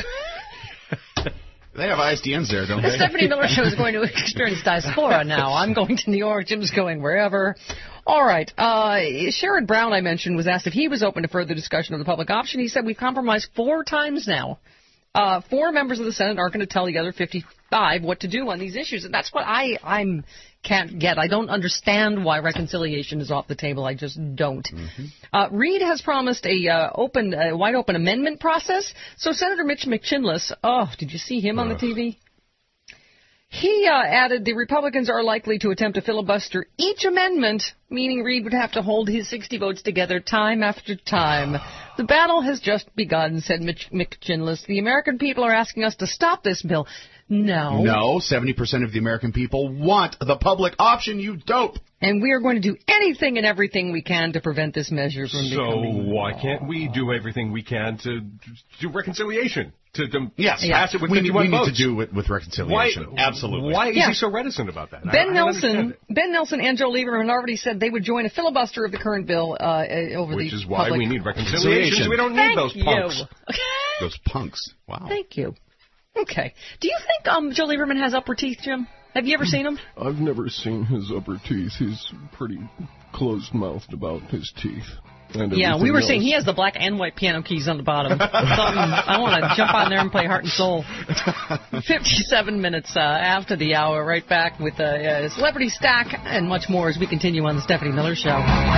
They have ISDNs there, don't they? The Stephanie Miller Show is going to experience diaspora now. I'm going to New York. Jim's going wherever. All right. Sherrod Brown, I mentioned, was asked if he was open to further discussion of the public option. He said, we've compromised 4 times now. 4 members of the Senate aren't going to tell the other 55 what to do on these issues. And that's what I'm can't get. I don't understand why reconciliation is off the table. I just don't. Reid has promised a wide open amendment process. So Senator Mitch McChinless, did you see him on the TV? He added the Republicans are likely to attempt to filibuster each amendment, meaning Reid would have to hold his 60 votes together time after time. The battle has just begun, said Mitch McChinless. The American people are asking us to stop this bill. No, 70% of the American people want the public option, you dope. And we are going to do anything and everything we can to prevent this measure from becoming law. So why can't we do everything we can to do reconciliation? Pass it with 51 votes. We need to do it with reconciliation. Absolutely. Why is he so reticent about that? Ben Nelson and Joe Lieberman already said they would join a filibuster of the current bill over Which is why we need reconciliation. We don't need those punks. Those punks. Wow. Thank you. Okay. Do you think Joe Lieberman has upper teeth, Jim? Have you ever seen him? I've never seen his upper teeth. He's pretty closed-mouthed about his teeth. Yeah, we were saying he has the black and white piano keys on the bottom. I want to jump on there and play Heart and Soul. 57 minutes after the hour, right back with a celebrity stack and much more as we continue on the Stephanie Miller Show.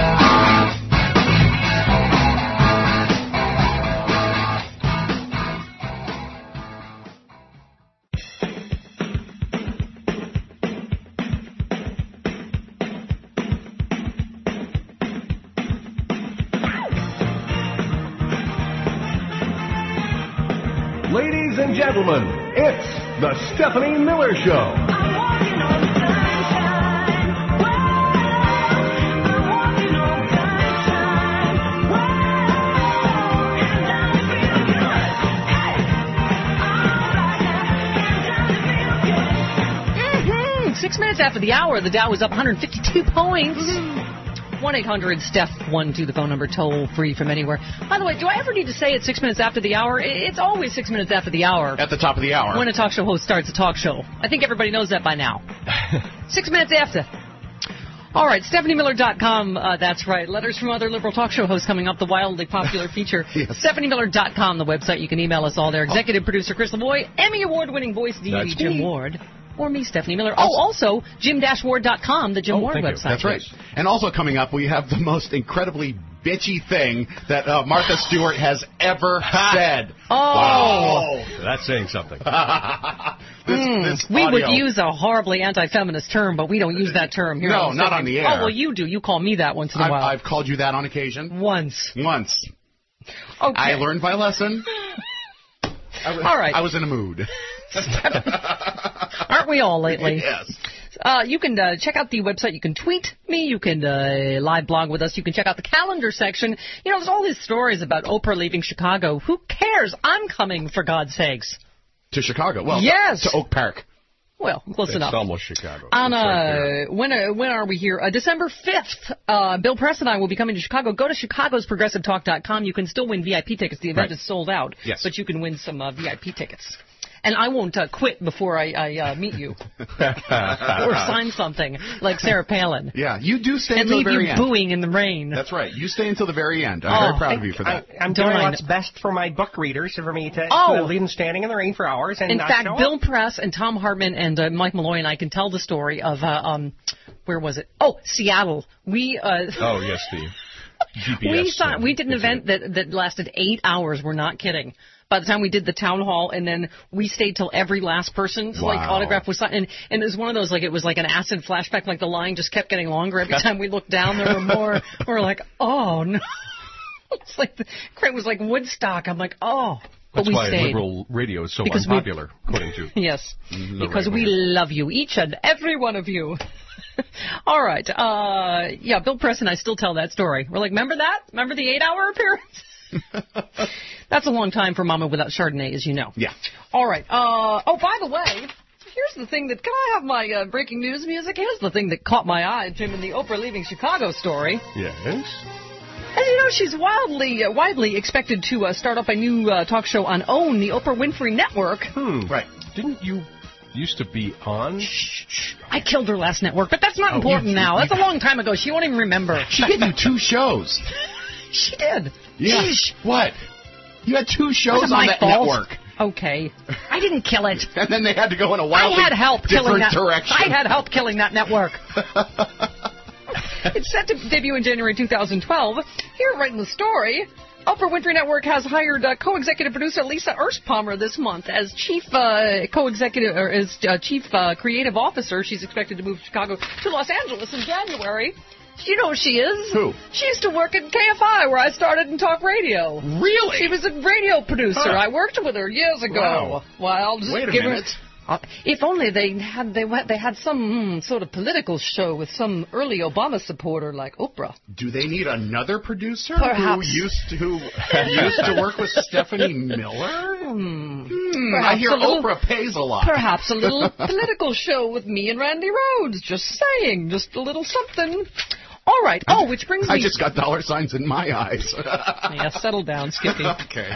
Ladies and gentlemen, it's the Stephanie Miller Show. Mm-hmm. 6 minutes after the hour, the Dow was up 152 points. 1-800-STEPH-12, the phone number, toll free from anywhere. By the way, do I ever need to say it 6 minutes after the hour? It's always 6 minutes after the hour. At the top of the hour. When a talk show host starts a talk show. I think everybody knows that by now. 6 minutes after. All right, StephanieMiller.com, that's right. Letters from other liberal talk show hosts coming up, the wildly popular feature. Yes. StephanieMiller.com, the website. You can email us all there. Executive producer Chris Lavoie, Emmy Award-winning voice DD Jim Ward. Or me, Stephanie Miller. Also Jim-Ward.com, the Jim Ward website. That's right. And also coming up, we have the most incredibly bitchy thing that Martha Stewart has ever said. Oh. Wow. That's saying something. We would use a horribly anti-feminist term, but we don't use that term here. No, not on the air. Oh, well, you do. You call me that once in a while. I've called you that on occasion. Once. Okay. I learned my lesson. All right. I was in a mood. Aren't we all lately? Yes. You can check out the website. You can tweet me. You can live blog with us. You can check out the calendar section. You know, there's all these stories about Oprah leaving Chicago. Who cares? I'm coming, for God's sakes. To Chicago? Well, yes. To Oak Park. Well, close enough. It's almost Chicago. On when are we here? December 5th, Bill Press and I will be coming to Chicago. Go to chicagosprogressivetalk.com. You can still win VIP tickets. The event is sold out. Yes. But you can win some VIP tickets. And I won't quit before I meet you. Or sign something like Sarah Palin. Yeah, you do stay and until the very end. And leave you booing in the rain. That's right. You stay until the very end. I'm very proud of you for that. I'm doing what's best for my book readers, for me to leave them standing in the rain for hours. And in fact, Bill Press and Tom Hartman and Mike Malloy and I can tell the story of, where was it? Oh, Seattle. We oh, yes, the GPS. We did an event that lasted 8 hours. We're not kidding. By the time we did the town hall, and then we stayed till every last person's autograph was signed. And it was one of those, it was like an acid flashback, the line just kept getting longer. Every time we looked down, there were more. We're like, oh, no. It's like, the crate was like Woodstock. I'm like, oh. But That's we why stayed. liberal radio is so unpopular, according to Yes, because we love you, each and every one of you. All right. Yeah, Bill Press and I still tell that story. We're like, remember that? Remember the 8-hour appearance? That's a long time for Mama without Chardonnay, as you know. Yeah. All right. By the way, here's the thing that... Can I have my breaking news music? Here's the thing that caught my eye, Jim, in the Oprah leaving Chicago story. Yes? As you know, she's widely expected to start up a new talk show on OWN, the Oprah Winfrey Network. Right. Didn't you used to be on? Shh. I killed her last network, but that's not important now. That's a long time ago. She won't even remember. She gave you 2 shows. She did. Yeah. Shh. What? You had 2 shows on that network. Okay. I didn't kill it. And then they had to go in a wildly different direction. I had help killing that network. It's set to debut in January 2012. Here, right in the story, Oprah Winfrey Network has hired co-executive producer Lisa Erspalmer this month as chief chief creative officer. She's expected to move Chicago to Los Angeles in January. Do you know who she is? Who? She used to work at KFI, where I started in talk radio. Really? She was a radio producer. Huh. I worked with her years ago. Wow. Well, I'll just Wait a give minute. If only they had some sort of political show with some early Obama supporter like Oprah. Do they need another producer Perhaps. who used to work with Stephanie Miller? I hear Oprah pays a lot. Perhaps a little political show with me and Randy Rhoads. Just saying, just a little something. All right. Oh, which brings me... I just got dollar signs in my eyes. Yeah, settle down, Skippy. Okay.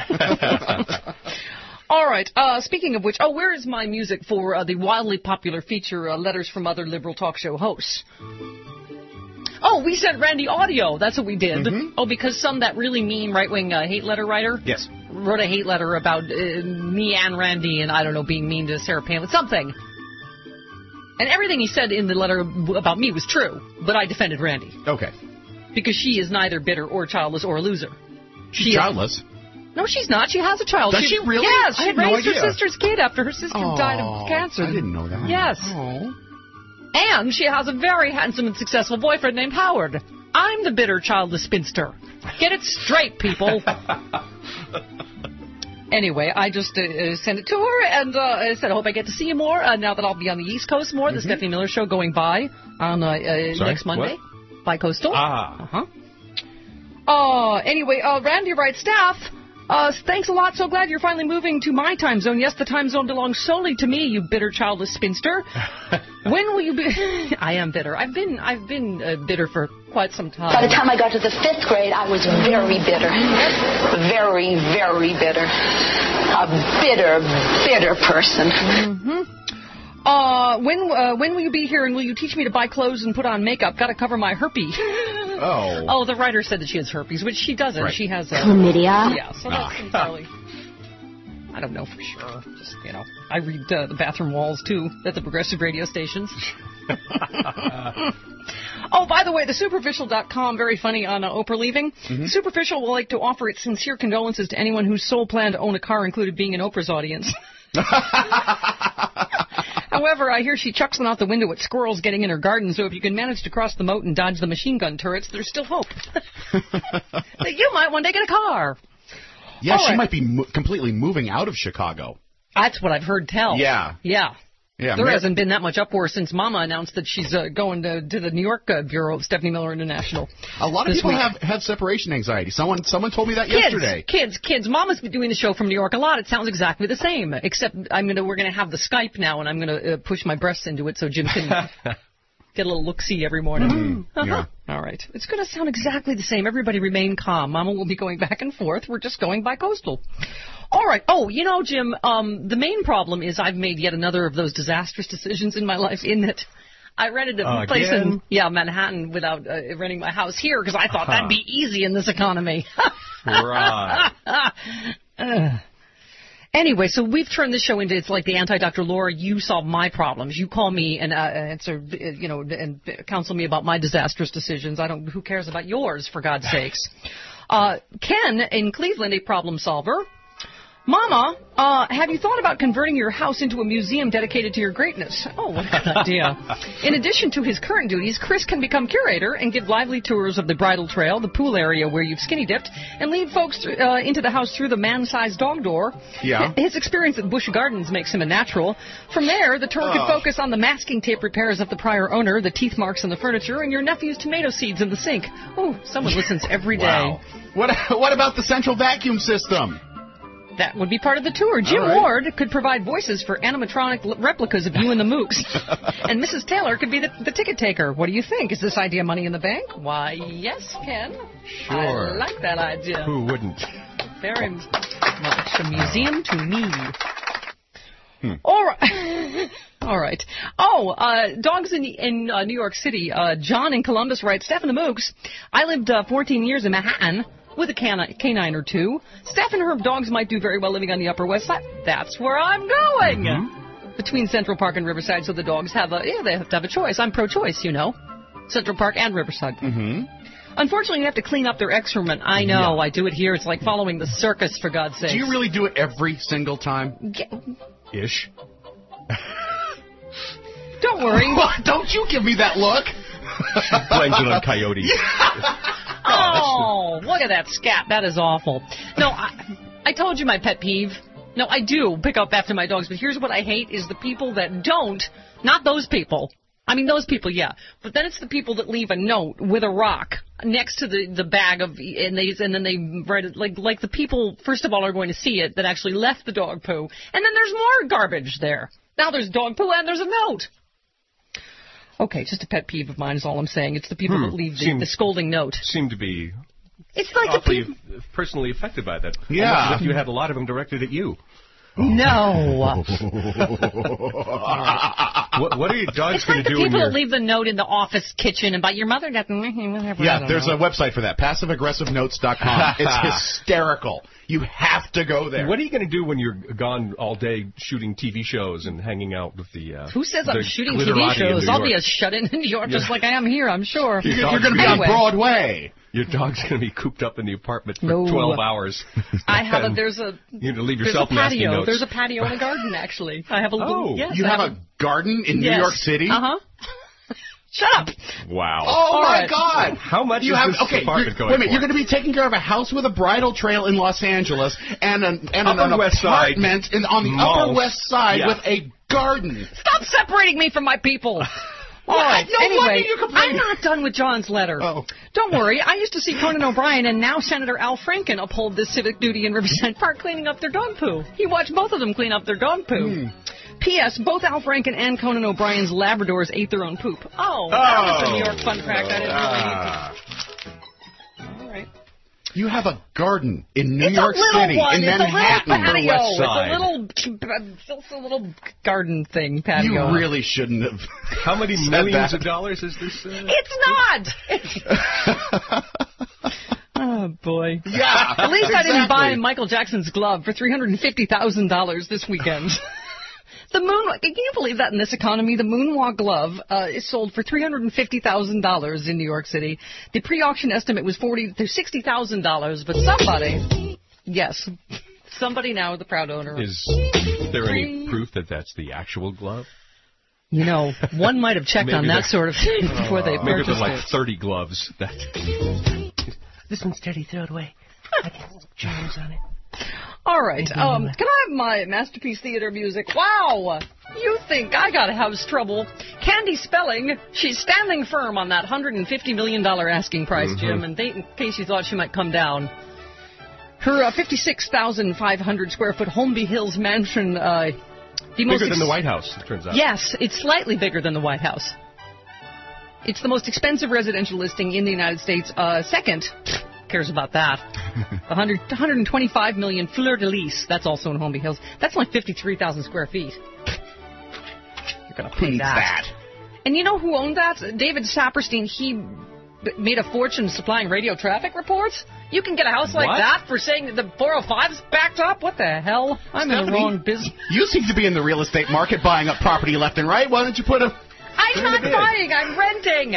All right. Speaking of which, where is my music for the wildly popular feature, Letters from Other Liberal Talk Show Hosts? Oh, we sent Randy audio. That's what we did. Oh, because that really mean right-wing hate letter writer wrote a hate letter about me and Randy and, I don't know, being mean to Sarah Palin. Something. And everything he said in the letter about me was true, but I defended Randy. Okay. Because she is neither bitter or childless or a loser. She's childless? No, she's not. She has a child. Does she really? Yes, she raised her idea. sister's kid after her sister died of cancer. I didn't know that. Yes. Oh. And she has a very handsome and successful boyfriend named Howard. I'm the bitter, childless spinster. Get it straight, people. Anyway, I just sent it to her and I said, I hope I get to see you more now that I'll be on the East Coast more. The Stephanie Miller Show going by on next Monday. What? Bi-coastal. Ah. Anyway, Randy writes, staff, thanks a lot. So glad you're finally moving to my time zone. Yes, the time zone belongs solely to me, you bitter, childless spinster. When will you be... I am bitter. I've been bitter for quite some time. By the time I got to the 5th grade, I was very bitter. Very, very bitter. A bitter, bitter person. When will you be here and will you teach me to buy clothes and put on makeup? Got to cover my herpes. Oh, the writer said that she has herpes, which she doesn't. Right. She has chlamydia. Yeah, so that's entirely... I don't know for sure. Just, I read the bathroom walls, too, at the progressive radio stations. Oh, by the way, the Superficial.com, very funny on Oprah leaving. Superficial will like to offer its sincere condolences to anyone whose sole plan to own a car included being in Oprah's audience. However, I hear she chucks them out the window at squirrels getting in her garden, so if you can manage to cross the moat and dodge the machine gun turrets, there's still hope. That you might one day get a car. Yeah, she might be completely moving out of Chicago. That's what I've heard tell. Yeah. There hasn't been that much uproar since Mama announced that she's going to the New York bureau of Stephanie Miller International. A lot of people have separation anxiety. Someone told me that yesterday. Kids. Mama's been doing the show from New York a lot. It sounds exactly the same, except we're going to have the Skype now, and I'm going to push my breasts into it so Jim can get a little look-see every morning. Yeah. All right. It's going to sound exactly the same. Everybody remain calm. Mama will be going back and forth. We're just going bi-coastal. All right. Oh, Jim, the main problem is I've made yet another of those disastrous decisions in my life in that I rented a place in Manhattan without renting my house here because I thought that'd be easy in this economy. Right. Anyway, so we've turned this show into, it's like the anti-Dr. Laura, you solve my problems. You call me and answer, and counsel me about my disastrous decisions. Who cares about yours, for God's sakes? Ken in Cleveland, a problem solver. Mama, have you thought about converting your house into a museum dedicated to your greatness? Oh, what a good idea. In addition to his current duties, Chris can become curator and give lively tours of the bridle trail, the pool area where you've skinny dipped, and lead folks into the house through the man-sized dog door. Yeah. His experience at Busch Gardens makes him a natural. From there, the tour could focus on the masking tape repairs of the prior owner, the teeth marks on the furniture, and your nephew's tomato seeds in the sink. Oh, someone listens every day. Wow. What about the central vacuum system? That would be part of the tour. Jim Ward could provide voices for animatronic replicas of you and the Mooks. And Mrs. Taylor could be the ticket taker. What do you think? Is this idea money in the bank? Why, yes, Ken. Sure. I like that idea. Who wouldn't? Very much. A museum to me. All right. All right. Oh, dogs in New York City. John in Columbus writes, Steph and the Mooks, I lived 14 years in Manhattan with a canine or two. Steph and her dogs might do very well living on the Upper West Side. That's where I'm going. Between Central Park and Riverside, so the dogs have they have to have a choice. I'm pro-choice, Central Park and Riverside. Unfortunately, you have to clean up their excrement. I know. I do it here. It's like following the circus, for God's sake. Do you really do it every single time? Ish. Don't worry. Don't you give me that look. Blames it on coyotes. Oh, look at that scat. That is awful. No, I told you my pet peeve. No, I do pick up after my dogs, but here's what I hate is the people that don't, not those people. I mean, those people, yeah. But then it's the people that leave a note with a rock next to the bag of, and then they write it, like the people, first of all, are going to see it that actually left the dog poo. And then there's more garbage there. Now there's dog poo and there's a note. Okay, just a pet peeve of mine is all I'm saying. It's the people that leave the scolding note. Seem to be awfully personally affected by that. Yeah. Almost as if you had a lot of them directed at you. No. What are your dogs It's going like to the do? people that leave the note in the office kitchen and your mother doesn't. Whatever, Yeah, there's a website for that. PassiveAggressiveNotes.com. It's hysterical. You have to go there. What are you going to do when you're gone all day shooting TV shows and hanging out with the? Who says I'm shooting TV glitterati in shows? New I'll be York? a shut-in in New York, just like I am here. I'm sure. You're going to be on Broadway. Your dog's going to be cooped up in the apartment for 12 hours. I have And there's a. You need to leave There's yourself a nasty patio. notes. There's a patio and a garden, actually. I have a little. Yes, you I have a garden in New York City? Uh-huh. Shut up. Wow. Oh, my God. How much you is have, this apartment going Wait a minute, for? you're going to be taking care of a house with a bridle trail in Los Angeles and an Upper West Side apartment on the malls. Upper West Side with a garden. Stop separating me from my people. All right. No wonder Anyway, you complain. I'm not done with John's letter. Oh. Don't worry. I used to see Conan O'Brien and now Senator Al Franken uphold this civic duty in Riverside Park cleaning up their dog poo. He watched both of them clean up their dog poo. P.S. Both Al Franken and Conan O'Brien's Labradors ate their own poop. Oh, that was a New York fun fact. I didn't really need to. All right. You have a garden in New It's York a little City, one. in It's Manhattan, a little patio. West Side. It's a little garden thing, patio. You really shouldn't have. How many said millions that. of dollars is this? It's not. Oh, boy. Yeah, At least I didn't buy exactly. Michael Jackson's glove for $350,000 this weekend. The moonwalk, can you believe that in this economy? The moonwalk glove is sold for $350,000 in New York City. The pre-auction estimate was $40,000 to $60,000, but somebody now, the proud owner. Is there any proof that that's the actual glove? You know, one might have checked on that sort of thing before they Maybe purchased there's like it. 30 gloves. That This one's dirty, throw it away. I can germs on it. All right. Can I have my Masterpiece Theater music? Wow. You think I got house trouble. Candy Spelling, she's standing firm on that $150 million asking price, Jim, and in case you thought she might come down. Her 56,500 square foot Holmby Hills mansion. bigger than the White House, it turns out. Yes, it's slightly bigger than the White House. It's the most expensive residential listing in the United States. Second, cares about that. 125 million fleur-de-lis. That's also in Holmby Hills. That's only 53,000 square feet. You're going to pay that. And you know who owned that? David Saperstein. He made a fortune supplying radio traffic reports. You can get a house like that for saying that the 405's backed up? What the hell? I'm in the wrong business. You seem to be in the real estate market buying up property left and right. Why don't you put a... I'm not buying. I'm renting.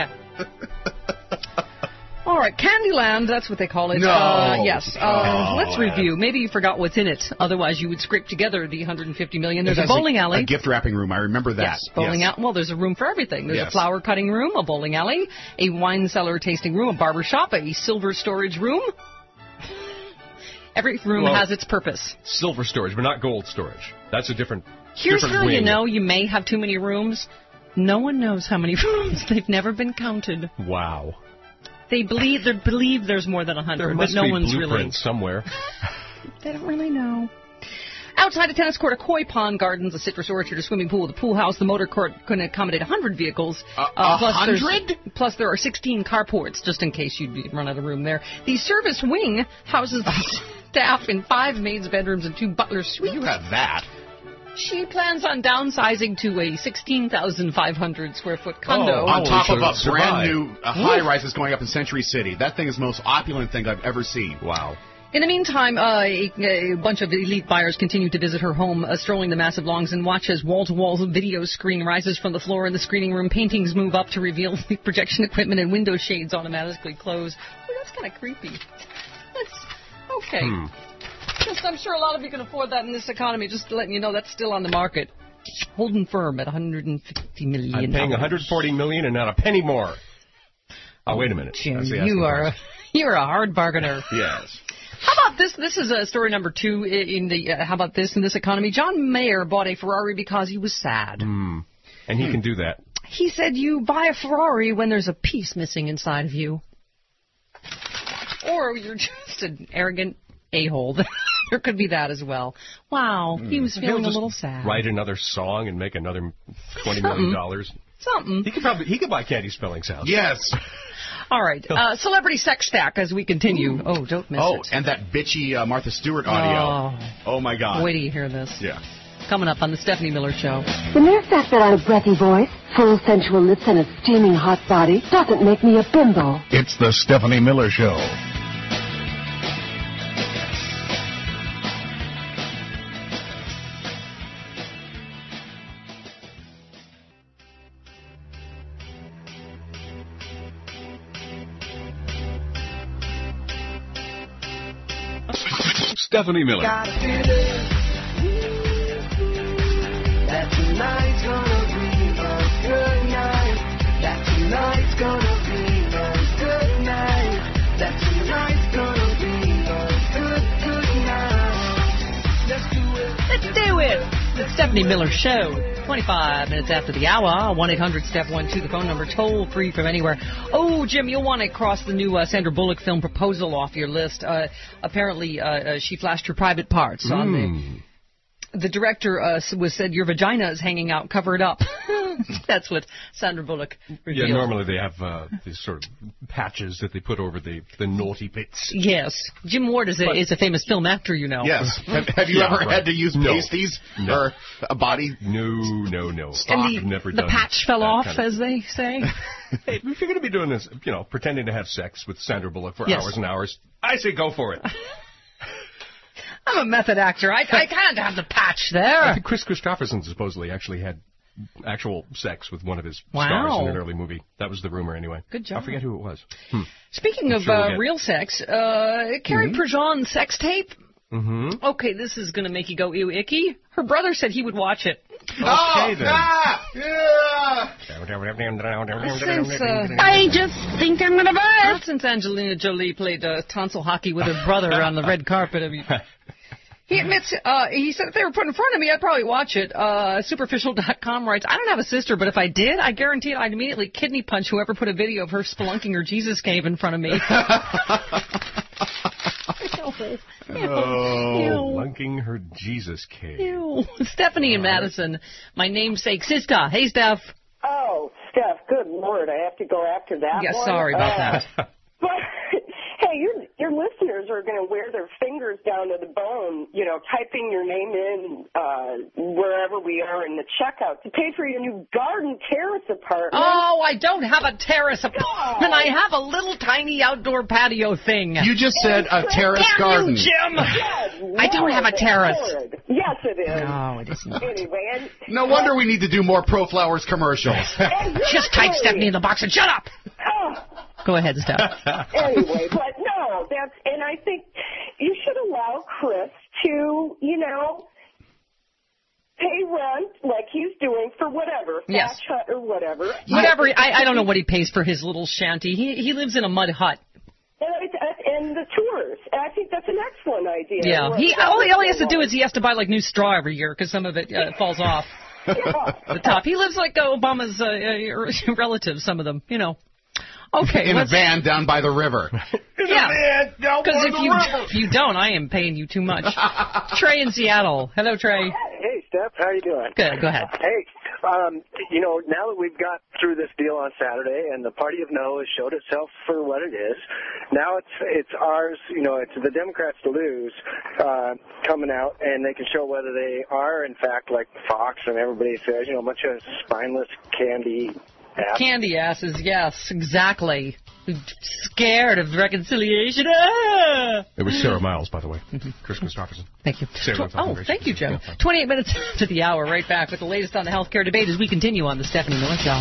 All right, Candyland, that's what they call it. No. Yes. Let's review. Maybe you forgot what's in it. Otherwise, you would scrape together the $150 million. There's a bowling alley. A gift wrapping room. I remember that. Yes, bowling alley. Well, there's a room for everything. There's a flower cutting room, a bowling alley, a wine cellar tasting room, a barber shop, a silver storage room. Every room has its purpose. Silver storage, but not gold storage. That's a different Here's different how wing. you know you may have too many rooms. No one knows how many rooms. They've never been counted. Wow. They believe there's more than 100, There but must no be one's blueprints really. somewhere. They don't really know. Outside a tennis court, a koi pond, gardens, a citrus orchard, a swimming pool, the pool house, the motor court can accommodate 100 vehicles. 100? Plus there are 16 carports, just in case you'd run out of room there. The service wing houses the staff in 5 maids' bedrooms and 2 butler suites. You have that. She plans on downsizing to a 16,500 square foot condo. On top of a survive. brand new high-rise that's going up in Century City. That thing is the most opulent thing I've ever seen. Wow. In the meantime, a bunch of elite buyers continue to visit her home, strolling the massive lawns and watch as wall-to-wall video screen rises from the floor in the screening room. Paintings move up to reveal the projection equipment and window shades automatically close. Oh, that's kind of creepy. That's okay. Just, I'm sure a lot of you can afford that in this economy. Just letting you know that's still on the market. Holding firm at $150 million. I'm paying $140 million and not a penny more. Oh, wait a minute. Jim, you're a hard bargainer. Yes. How about this? This is story number 2 in the. How about this in this economy? John Mayer bought a Ferrari because he was sad. And he can do that. He said you buy a Ferrari when there's a piece missing inside of you, or you're just an arrogant a-hole. There could be that as well. Wow, he was feeling a little sad. Write another song and make another $20 million. Something. He could buy Candy Spelling's house. Yes. All right. Celebrity sex stack as we continue. Oh, don't miss it. Oh, and that bitchy Martha Stewart audio. Oh, my God. Wait till you hear this. Yeah. Coming up on the Stephanie Miller Show. The mere fact that I have a breathy voice, full sensual lips, and a steaming hot body doesn't make me a bimbo. It's the Stephanie Miller Show. Stephanie Miller. That tonight's gonna be a good night. That tonight's gonna be a good night. That tonight's gonna be a good night. Let's do it. Let's do it. The Stephanie Miller Show. 25 minutes after the hour. 1-800-STEP-1-2, the phone number, toll free from anywhere. Oh, Jim, you'll want to cross the new Sandra Bullock film Proposal off your list. Apparently, she flashed her private parts on the director said your vagina is hanging out, cover it up. That's what Sandra Bullock revealed. Yeah, normally they have these sort of patches that they put over the naughty bits. Yes. Jim Ward is a famous film actor, you know. Yes. Have you ever had to use pasties for a body? No. And the patch fell off, as they say. Hey, if you're going to be doing this, pretending to have sex with Sandra Bullock for hours and hours, I say go for it. I'm a method actor. I can't have the patch there. I think Chris Christopherson supposedly actually had actual sex with one of his stars in an early movie. That was the rumor anyway. Good job. I forget who it was. Speaking of real sex, Carrie Prejean sex tape. Mm-hmm. Okay, this is going to make you go ew icky. Her brother said he would watch it. Okay, then. I just think I'm going to buy it. Not since Angelina Jolie played tonsil hockey with her brother on the red carpet. He admits, he said if they were put in front of me, I'd probably watch it. Superficial.com writes, I don't have a sister, but if I did, I guarantee I'd immediately kidney punch whoever put a video of her spelunking her Jesus cave in front of me. Spelunking her Jesus cave. Ew. Stephanie and Madison, my namesake sister. Hey, Steph. Oh, Steph, good Lord, I have to go after that one. Yeah, sorry about that. But, hey, your listeners are going to wear their fingers down to the bone, typing your name in wherever we are in the checkout to pay for your new garden terrace apartment. Oh, I don't have a terrace apartment. I have a little tiny outdoor patio thing. You just said a terrace garden. You, Jim. I don't have a terrace. Lord. Yes, it is. No, it isn't. Anyway, no wonder we need to do more Pro Flowers commercials. Just type Stephanie in the box and shut up. Go ahead, Steph. Anyway, but no, and I think you should allow Chris to, pay rent like he's doing for whatever, thatch hut or whatever. Whatever, I don't know what he pays for his little shanty. He lives in a mud hut. And the tours. I think that's an excellent idea. Yeah, all he has to do is he has to buy new straw every year because some of it falls off the top. He lives like Obama's relatives, some of them, Okay, in a van down by the river. Yeah, because if you don't, I am paying you too much. Trey in Seattle. Hello, Trey. Hey, Steph. How you doing? Good. Go ahead. Hey, now that we've got through this deal on Saturday and the party of no has showed itself for what it is, now it's ours. It's the Democrats to lose coming out, and they can show whether they are in fact like Fox and everybody says, a bunch of spineless candy. Candy asses, yes, exactly. Scared of reconciliation. Ah! It was Sarah Miles, by the way. Chris Christopherson. Thank you. Thank you, Joe. Yeah. 28 minutes to the hour. Right back with the latest on the healthcare debate as we continue on the Stephanie Miller Show.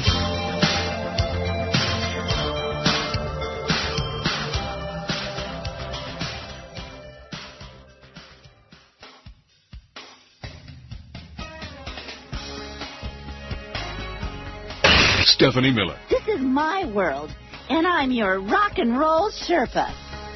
Stephanie Miller. This is my world, and I'm your rock and roll Sherpa.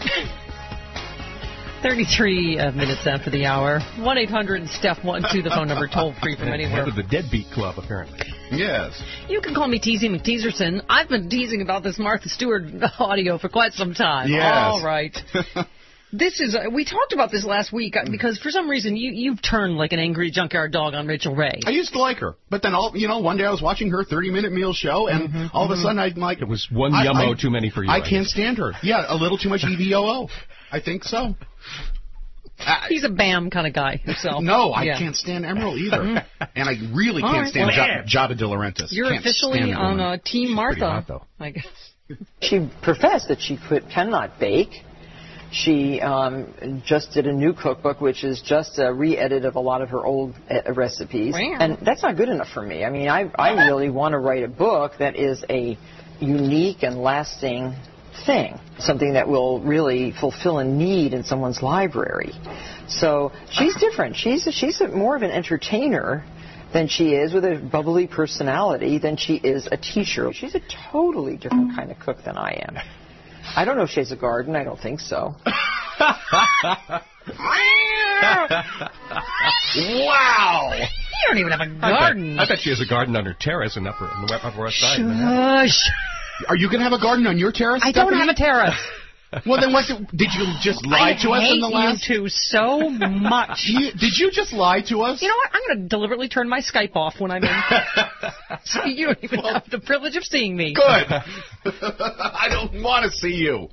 33 minutes after the hour. 1-800-STEP-1-2, the phone number, toll free from anywhere. Head of the Deadbeat Club, apparently. Yes. You can call me Teasy McTeaserson. I've been teasing about this Martha Stewart audio for quite some time. Yes. All right. We talked about this last week because for some reason you've turned like an angry junkyard dog on Rachel Ray. I used to like her, but then one day I was watching her 30-minute meal show, and all of a sudden I'm like, it was one yummo too many for you. I can't stand her. Yeah, a little too much EVOO. I think so. He's a BAM kind of guy himself. No, I can't stand Emeril either. And I really can't stand Jabba De Laurentiis. You're can't officially on Team Martha, hot, though. I guess. She professed that she cannot bake. She just did a new cookbook, which is just a re-edit of a lot of her old recipes. Wow. And that's not good enough for me. I mean, I really want to write a book that is a unique and lasting thing, something that will really fulfill a need in someone's library. So she's different. She's more of an entertainer than she is, with a bubbly personality, than she is a teacher. She's a totally different kind of cook than I am. I don't know if she has a garden. I don't think so. Wow! You don't even have a garden. I bet she has a garden on her terrace in the Upper West Side. Shush. Are you going to have a garden on your terrace, I Stephanie? don't have a terrace. Well, then did you just lie to us in the last... I hate you two so much. Did you just lie to us? You know what? I'm going to deliberately turn my Skype off when I'm in. So you don't even have the privilege of seeing me. Good. I don't want to see you.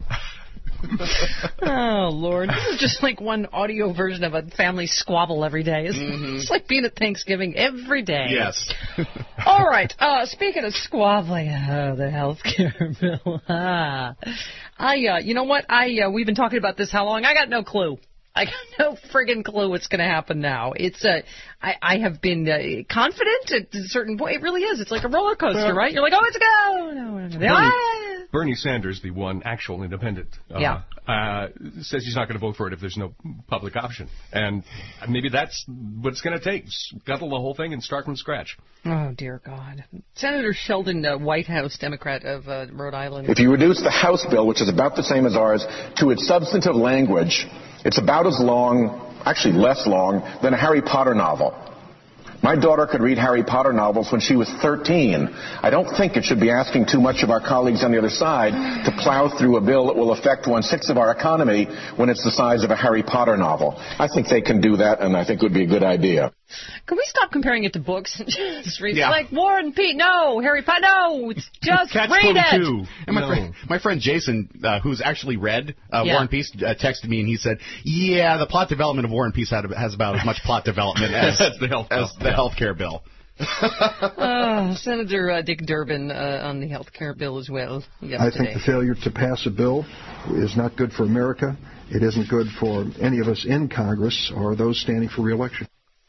Oh, Lord. This is just like one audio version of a family squabble every day. It's like being at Thanksgiving every day. Yes. All right. Speaking of squabbling, the health care bill. You know what? We've been talking about this how long? I got no clue. I got no friggin' clue what's going to happen now. I have been confident at a certain point. It really is. It's like a roller coaster, right? You're like, oh, it's a go. No. Bernie Sanders, the one actual independent, says he's not going to vote for it if there's no public option. And maybe that's what it's going to take. Scuttle the whole thing and start from scratch. Oh, dear God. Senator Sheldon Whitehouse, Democrat of Rhode Island. If you reduce the House bill, which is about the same as ours, to its substantive language, it's about as long, actually less long, than a Harry Potter novel. My daughter could read Harry Potter novels when she was 13. I don't think it should be asking too much of our colleagues on the other side to plow through a bill that will affect 1/6 of our economy when it's the size of a Harry Potter novel. I think they can do that, and I think it would be a good idea. Can we stop comparing it to books? Just read like War and Peace. No, Harry Potter. No, it's just read it. And my friend Jason, who's actually read War and Peace, texted me and he said, "Yeah, the plot development of War and Peace has about as much plot development as the health care bill." Senator Dick Durbin on the health care bill as well yesterday. I think the failure to pass a bill is not good for America. It isn't good for any of us in Congress or those standing for re-election.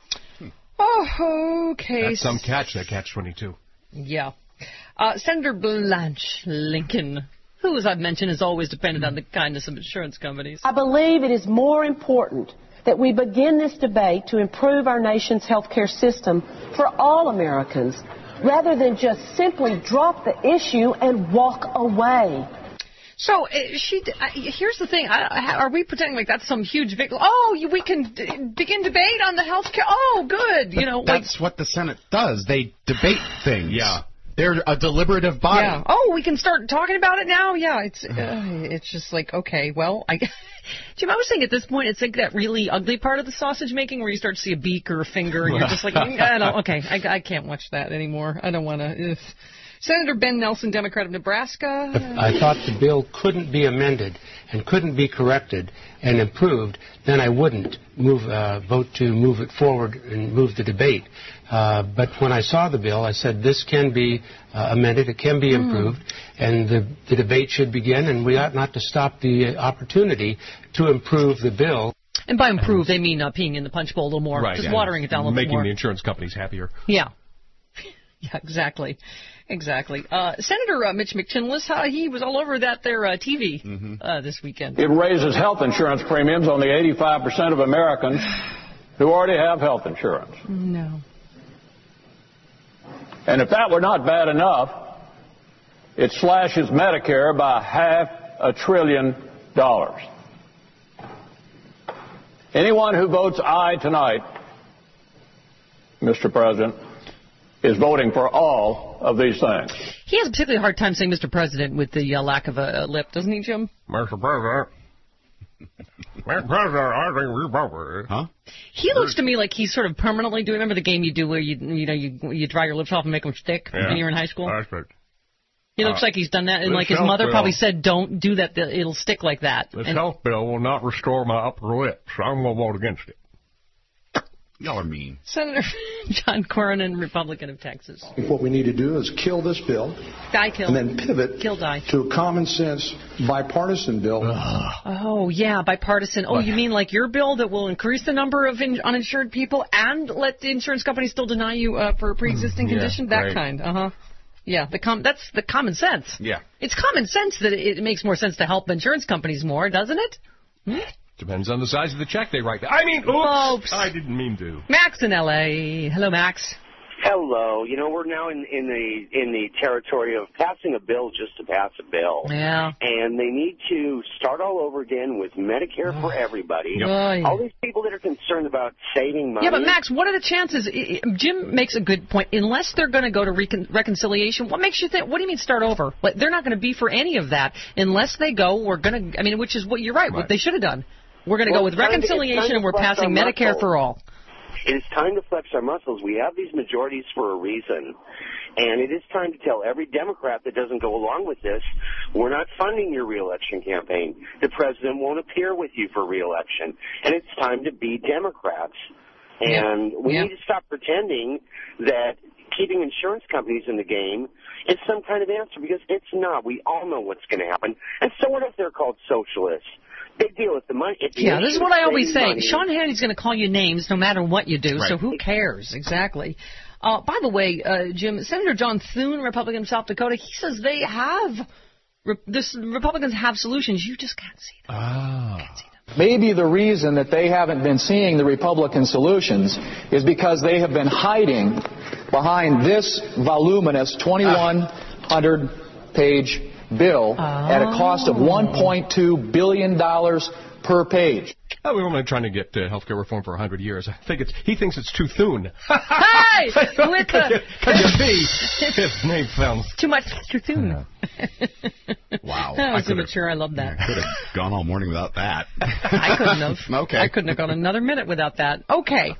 Oh, okay. That's some catch, that catch-22. Yeah. Senator Blanche Lincoln, who, as I've mentioned, is always dependent on the kindness of insurance companies. I believe it is more important that we begin this debate to improve our nation's health care system for all Americans, rather than just simply drop the issue and walk away. So here's the thing. Are we pretending like that's some huge victory? Oh, we can begin debate on the health care. Oh, good. That's what the Senate does. They debate things. Yeah. They're a deliberative body. Yeah. Oh, we can start talking about it now? Yeah, it's just like, okay, well, Jim, I was saying at this point, it's like that really ugly part of the sausage making where you start to see a beak or a finger, and you're just like, I can't watch that anymore. I don't want to. Senator Ben Nelson, Democrat of Nebraska. If I thought the bill couldn't be amended and couldn't be corrected and improved, then I wouldn't vote to move it forward and move the debate. But when I saw the bill, I said this can be amended, it can be improved, and the debate should begin, and we ought not to stop the opportunity to improve the bill. And by improve, they mean peeing in the punch bowl a little more, just watering it down a little bit more. Making the insurance companies happier. Yeah. Yeah, exactly. Senator Mitch McChinless, he was all over that there TV this weekend. It raises health insurance premiums on the 85% of Americans who already have health insurance. No. And if that were not bad enough, it slashes Medicare by $500 billion. Anyone who votes aye tonight, Mr. President, is voting for all of these things. He has a particularly hard time saying Mr. President with the lack of a lip, doesn't he, Jim? Mr. President. Mr. President, I think we voted. Huh? He looks to me like he's sort of permanently doing. Remember the game you do where you dry your lips off and make them stick when you were in high school? That's right. He looks like he's done that, and like his mother probably said, don't do that, it'll stick like that. This health bill will not restore my upper lip, so I'm going to vote against it. Y'all are mean. Senator John Cornyn, Republican of Texas. What we need to do is kill this bill. Die, kill. And then pivot to a common sense bipartisan bill. Oh, yeah, bipartisan. Oh, you mean like your bill that will increase the number of uninsured people and let the insurance companies still deny you for a pre-existing condition? That kind. Yeah, that's the common sense. Yeah. It's common sense that it makes more sense to help insurance companies more, doesn't it? Depends on the size of the check they write. I mean, oops, I didn't mean to. Max in L.A. Hello, Max. Hello. You know, we're now in the territory of passing a bill just to pass a bill. Yeah. And they need to start all over again with Medicare for everybody. Yep. All these people that are concerned about saving money. Yeah, but Max, what are the chances? Jim makes a good point. Unless they're going to go to reconciliation, what makes you think? What do you mean start over? Like, they're not going to be for any of that unless they go. We're going to. I mean, which is what you're right. What they should have done. We're going to go with reconciliation, and we're passing Medicare for all. It is time to flex our muscles. We have these majorities for a reason. And it is time to tell every Democrat that doesn't go along with this, we're not funding your reelection campaign. The president won't appear with you for reelection. And it's time to be Democrats. And we need to stop pretending that keeping insurance companies in the game is some kind of answer, because it's not. We all know what's going to happen. And so what if they're called socialists? Big deal. If the money, this is what I always say. Sean Hannity's going to call you names no matter what you do, so who cares? Exactly. By the way, Jim, Senator John Thune, Republican of South Dakota, he says they have, Republicans have solutions. You just can't see them. Can't see them. Maybe the reason that they haven't been seeing the Republican solutions is because they have been hiding behind this voluminous 2,100-page bill at a cost of $1.2 billion per page. We've been trying to get health care reform for 100 years. I think he thinks it's too Thune. Hey! With the... Can you see? His name sounds... Too much too Thune. Wow. That was immature. I love that. I could have gone all morning without that. I couldn't have. Okay. I couldn't have gone another minute without that. Okay.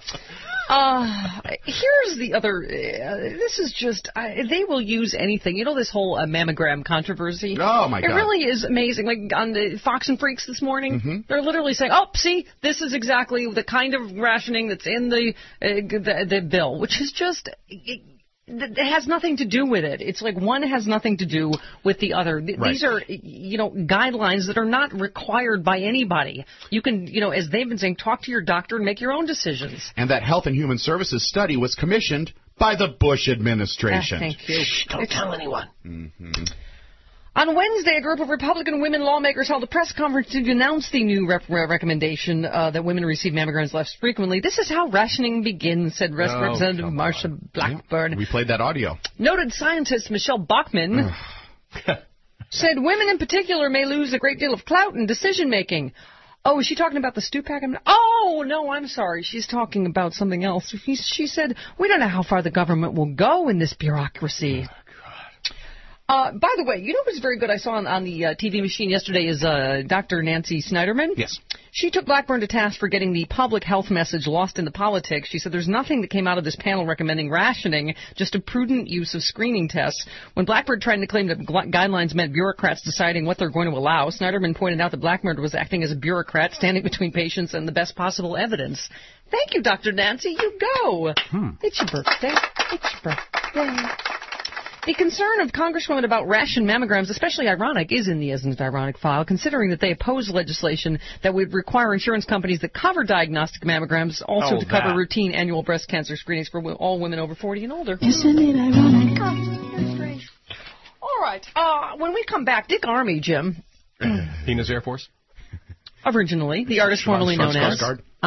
Here's the other. This is just. They will use anything. You know this whole mammogram controversy. Oh my God! It really is amazing. Like on the Fox and Freaks this morning, they're literally saying, "Oh, see, this is exactly the kind of rationing that's in the bill," which is just. It has nothing to do with it. It's like one has nothing to do with the other. These are, guidelines that are not required by anybody. You can, as they've been saying, talk to your doctor and make your own decisions. And that Health and Human Services study was commissioned by the Bush administration. Thank you. Don't tell anyone. Mm-hmm. On Wednesday, a group of Republican women lawmakers held a press conference to announce the new recommendation that women receive mammograms less frequently. This is how rationing begins, said Representative Marsha Blackburn. We played that audio. Noted scientist Michelle Bachmann said women in particular may lose a great deal of clout in decision-making. Oh, is she talking about the Stupak? Oh, no, I'm sorry. She's talking about something else. She said, we don't know how far the government will go in this bureaucracy. By the way, you know who's very good I saw on the TV machine yesterday is Dr. Nancy Snyderman. Yes. She took Blackburn to task for getting the public health message lost in the politics. She said there's nothing that came out of this panel recommending rationing, just a prudent use of screening tests. When Blackburn tried to claim that guidelines meant bureaucrats deciding what they're going to allow, Snyderman pointed out that Blackburn was acting as a bureaucrat, standing between patients and the best possible evidence. Thank you, Dr. Nancy. You go. It's your birthday. It's your birthday. The concern of Congresswomen about ration mammograms, especially ironic, is in the Isn't Ironic file, considering that they oppose legislation that would require insurance companies that cover diagnostic mammograms also to cover routine annual breast cancer screenings for all women over 40 and older. Isn't it ironic? That's strange. All right. When we come back, Dick Armey, Jim. Hina's Air Force? Originally. The artist formerly known as.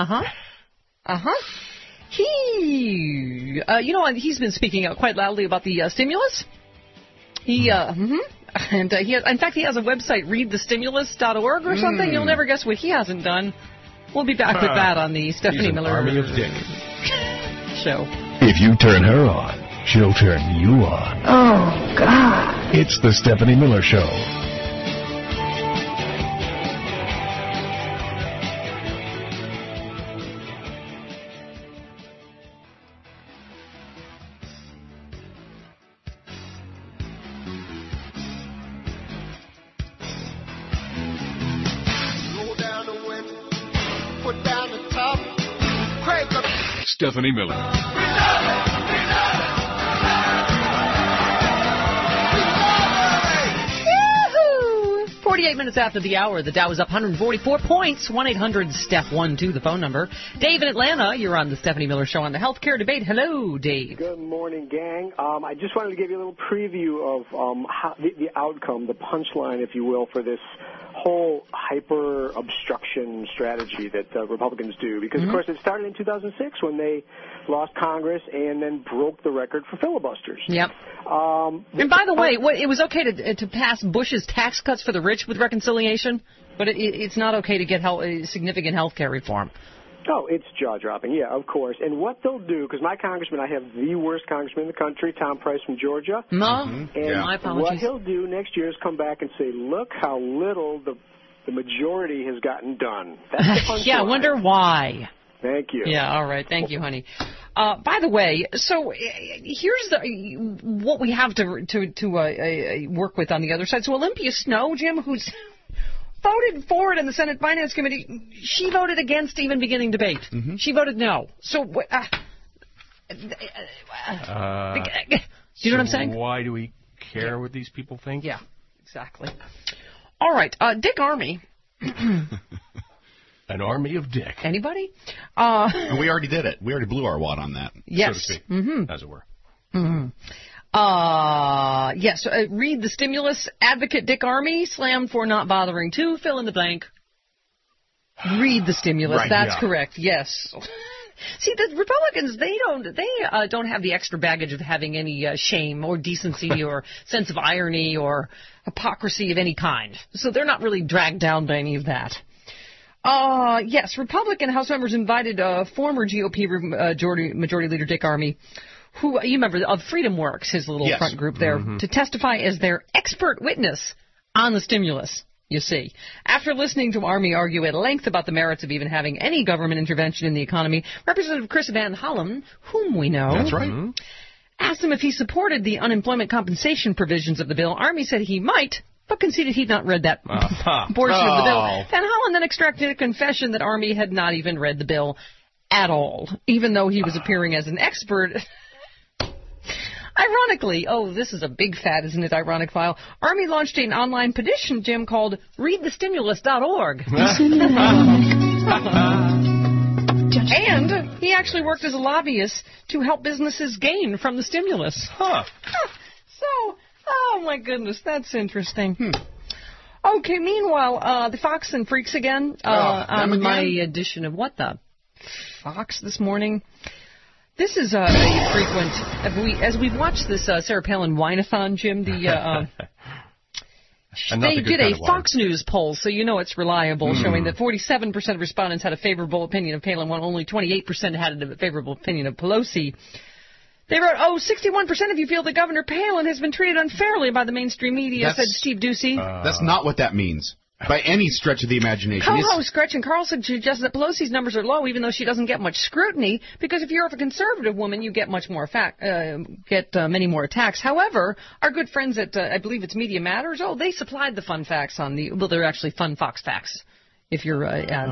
He, he's been speaking out quite loudly about the stimulus. And he has, in fact, he has a website, readthestimulus.org or something. You'll never guess what he hasn't done. We'll be back with that on the Stephanie Miller Army of Dick show. If you turn her on, she'll turn you on. Oh, God. It's the Stephanie Miller Show. Roll down the window, put down the top, crank up. Stephanie Miller. 48 minutes after the hour, the Dow is up 144 points. 1-800-STEP-1-2, the phone number. Dave in Atlanta, you're on the Stephanie Miller Show on the Healthcare Debate. Hello, Dave. Good morning, gang. I just wanted to give you a little preview of how the outcome, the punchline, if you will, for this whole hyper-obstruction strategy that Republicans do. Because, of course, it started in 2006 when they lost Congress and then broke the record for filibusters. Yep. And by the way, it was okay to pass Bush's tax cuts for the rich with reconciliation, but it's not okay to get significant health care reform. Oh, it's jaw-dropping, yeah, of course. And what they'll do, because my congressman, I have the worst congressman in the country, Tom Price from Georgia. No, and my apologies. What he'll do next year is come back and say, look how little the majority has gotten done. That's the punchline. Yeah, I wonder why. Thank you. Yeah, all right. Thank you, honey. By the way, so here's what we have to work with on the other side. So Olympia Snowe, Jim, who's voted for it in the Senate Finance Committee, she voted against even beginning debate. Mm-hmm. She voted no. So, do you know what I'm saying? Why do we care what these people think? Yeah, exactly. All right, Dick Armey. An army of Dick. Anybody? And we already did it. We already blew our wad on that, yes. so to speak, as it were. Mm-hmm. Yes, read the stimulus advocate Dick Armey slammed for not bothering to fill in the blank. Read the stimulus. Right, That's yeah. correct. Yes. See, the Republicans, they don't have the extra baggage of having any shame or decency or sense of irony or hypocrisy of any kind. So they're not really dragged down by any of that. Yes, Republican House members invited former GOP Majority Leader Dick Armey, who, you remember, of Freedom Works, his little front group there, to testify as their expert witness on the stimulus, you see. After listening to Armey argue at length about the merits of even having any government intervention in the economy, Representative Chris Van Hollen, whom we know, that's right, asked him if he supported the unemployment compensation provisions of the bill. Armey said he might, but conceded he'd not read that portion of the bill. Van Hollen then extracted a confession that Armey had not even read the bill at all, even though he was appearing as an expert. Ironically, this is a big fat, isn't it, ironic file, Armey launched an online petition, Jim, called readthestimulus.org. And he actually worked as a lobbyist to help businesses gain from the stimulus. So, oh my goodness, that's interesting. Okay, meanwhile, the Fox and Freaks again, on my edition of What the Fox this morning. This is a frequent, as we watched this Sarah Palin Wine-a-thon, Jim, they did a Fox News poll, so you know it's reliable, showing that 47% of respondents had a favorable opinion of Palin, while only 28% had a favorable opinion of Pelosi. They wrote, 61% of you feel that Governor Palin has been treated unfairly by the mainstream media, said Steve Ducey. That's not what that means, by any stretch of the imagination. Co-host Gretchen Carlson suggests that Pelosi's numbers are low, even though she doesn't get much scrutiny, because if you're a conservative woman, you get much more many more attacks. However, our good friends at, I believe it's Media Matters, they supplied the fun facts they're actually fun Fox facts. If you're,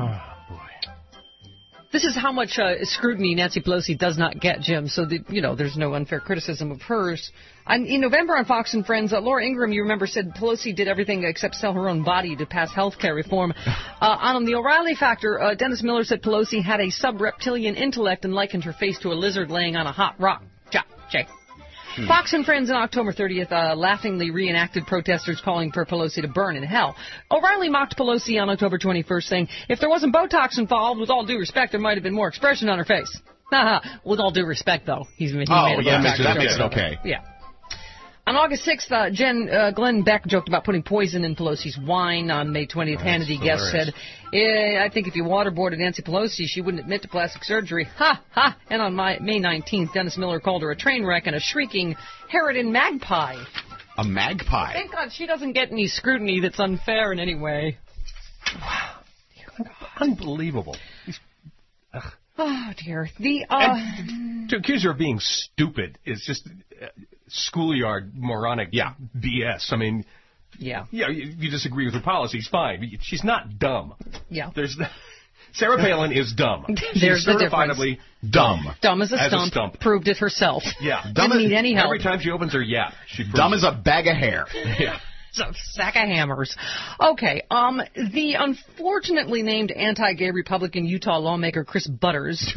this is how much scrutiny Nancy Pelosi does not get, Jim, so there's no unfair criticism of hers. In November on Fox and Friends, Laura Ingraham, you remember, said Pelosi did everything except sell her own body to pass health care reform. On the O'Reilly factor, Dennis Miller said Pelosi had a sub-reptilian intellect and likened her face to a lizard laying on a hot rock. Jay. Fox and Friends on October 30th laughingly reenacted protesters calling for Pelosi to burn in hell. O'Reilly mocked Pelosi on October 21st, saying, if there wasn't Botox involved, with all due respect, there might have been more expression on her face. With all due respect, though. He made a Botox that makes it okay. Yeah. On August 6th, Glenn Beck joked about putting poison in Pelosi's wine. On May 20th, Hannity guest said, I think if you waterboarded Nancy Pelosi, she wouldn't admit to plastic surgery. Ha, ha. And on May 19th, Dennis Miller called her a train wreck and a shrieking Harridan magpie. A magpie? Thank God she doesn't get any scrutiny that's unfair in any way. Wow. Unbelievable. Oh, dear. To accuse her of being stupid is just schoolyard moronic BS. I mean, Yeah. Yeah, you disagree with her policies, fine. She's not dumb. Yeah. Sarah Palin is dumb. There's She's certifiably dumb. Dumb as a stump. Proved it herself. Yeah. Didn't need any help. Every time she opens her yap, she proves dumb it. as a bag of hair. Yeah. It's a sack of hammers. Okay, the unfortunately named anti-gay Republican Utah lawmaker Chris Butters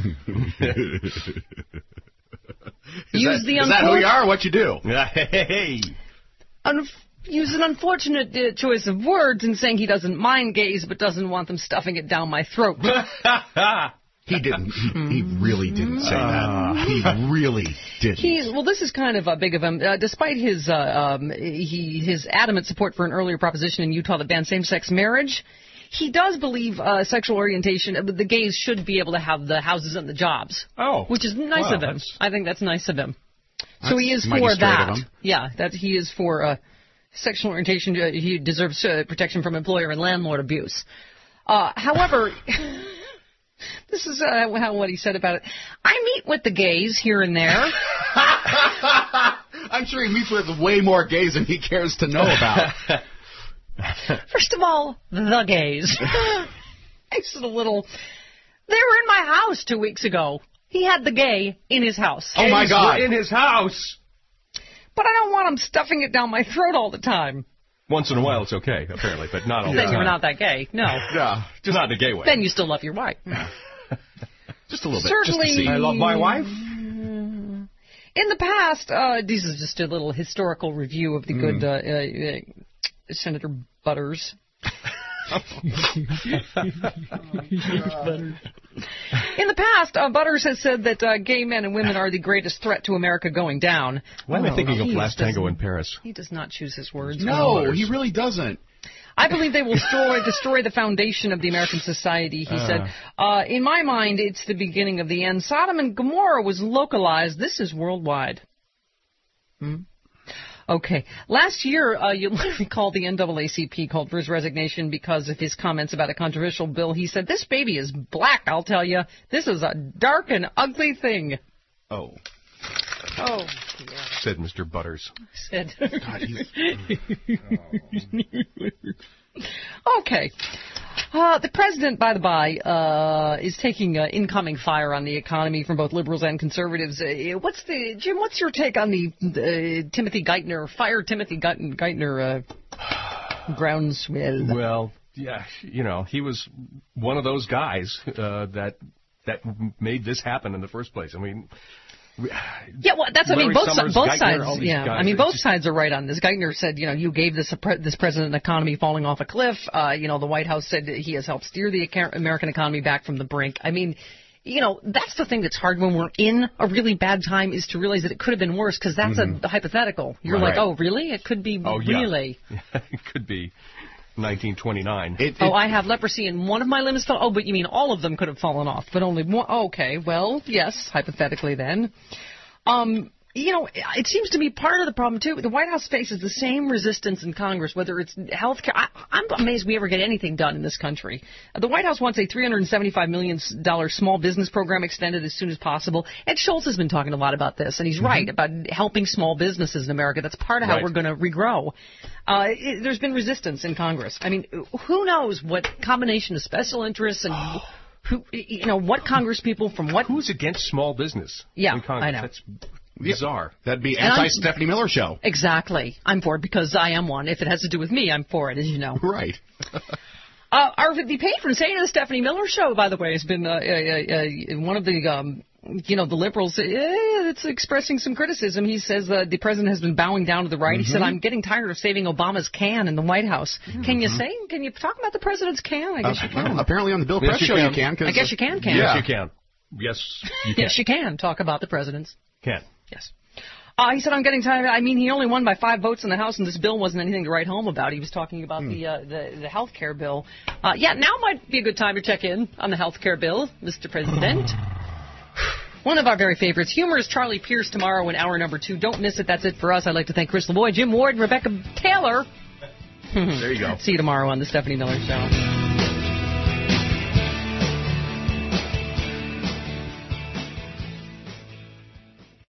Is that who you are or what you do? Hey. Used an unfortunate choice of words in saying he doesn't mind gays but doesn't want them stuffing it down my throat. He didn't. He really didn't say that. He really didn't. Well, this is kind of big of him. Despite his adamant support for an earlier proposition in Utah that banned same-sex marriage, he does believe sexual orientation, the gays should be able to have the houses and the jobs. Oh. Which is nice of him. I think that's nice of him. So he is mighty for straight that. of him. Yeah, that he is for sexual orientation. He deserves protection from employer and landlord abuse. However... This is what he said about it. I meet with the gays here and there. I'm sure he meets with way more gays than he cares to know about. First of all, the gays. It's a little... They were in my house 2 weeks ago. He had the gay in his house. Oh, my God. In his house. But I don't want him stuffing it down my throat all the time. Once in a while, it's okay, apparently, but not all the Then time. you're not that gay. No. Yeah, just not in a gay way. Then you still love your wife. Just a little bit. Certainly. Just to see. I love my wife. In the past, this is just a little historical review of the good Senator Butters. In the past, Butters has said that gay men and women are the greatest threat to America going down. Why am I thinking of Last Tango in Paris? He does not choose his words. No, he really doesn't. I believe they will destroy the foundation of the American society, he said. In my mind, it's the beginning of the end. Sodom and Gomorrah was localized. This is worldwide. Okay. Last year, you'll recall the NAACP called for his resignation because of his comments about a controversial bill. He said, "This baby is black, I'll tell you. This is a dark and ugly thing." Oh. Oh, yeah. Said Mr. Butters. Said. God, Okay. The president, by the by, is taking incoming fire on the economy from both liberals and conservatives. Jim, what's your take on the Timothy Geithner, groundswell? Well, yeah, he was one of those guys that made this happen in the first place. I mean... Yeah, well, that's, I mean, both Summers, sides, Geithner, yeah. Guys, I mean, both sides are right on this. Geithner said, you gave this president an economy falling off a cliff. The White House said he has helped steer the American economy back from the brink. I mean, that's the thing that's hard when we're in a really bad time is to realize that it could have been worse because that's a hypothetical. You're like, oh, really? It could be really. Yeah. It could be 1929. I have leprosy and one of my limbs fell. Oh, but you mean all of them could have fallen off, but only one. Okay, well, yes, hypothetically then. It seems to be part of the problem, too. The White House faces the same resistance in Congress, whether it's health care. I'm amazed we ever get anything done in this country. The White House wants a $375 million small business program extended as soon as possible. Ed Schultz has been talking a lot about this, and he's right about helping small businesses in America. That's part of how we're going to regrow. There's been resistance in Congress. I mean, who knows what combination of special interests and... what Congress people from what... Who's against small business in Congress? I know. That's bizarre. That'd be anti-Stephanie Miller show. Exactly. I'm for it because I am one. If it has to do with me, I'm for it, as you know. Right. The patron saint of the Stephanie Miller show, by the way, has been one of the... the liberals, it's expressing some criticism. He says the president has been bowing down to the right. He said, I'm getting tired of saving Obama's can in the White House. Can you talk about the president's can? I guess you can. Well, apparently on the Bill Press show you can. I guess you can. Yes, you can. Yes, you can. Yes, you can talk about the president's. Can. Yes. He said, I'm getting tired. I mean, he only won by 5 votes in the House, and this bill wasn't anything to write home about. He was talking about the health care bill. Now might be a good time to check in on the health care bill, Mr. President. One of our very favorites. Humorous Charlie Pierce tomorrow in hour number 2. Don't miss it. That's it for us. I'd like to thank Chris Lavoie, Jim Ward, and Rebecca Taylor. There you go. See you tomorrow on the Stephanie Miller Show.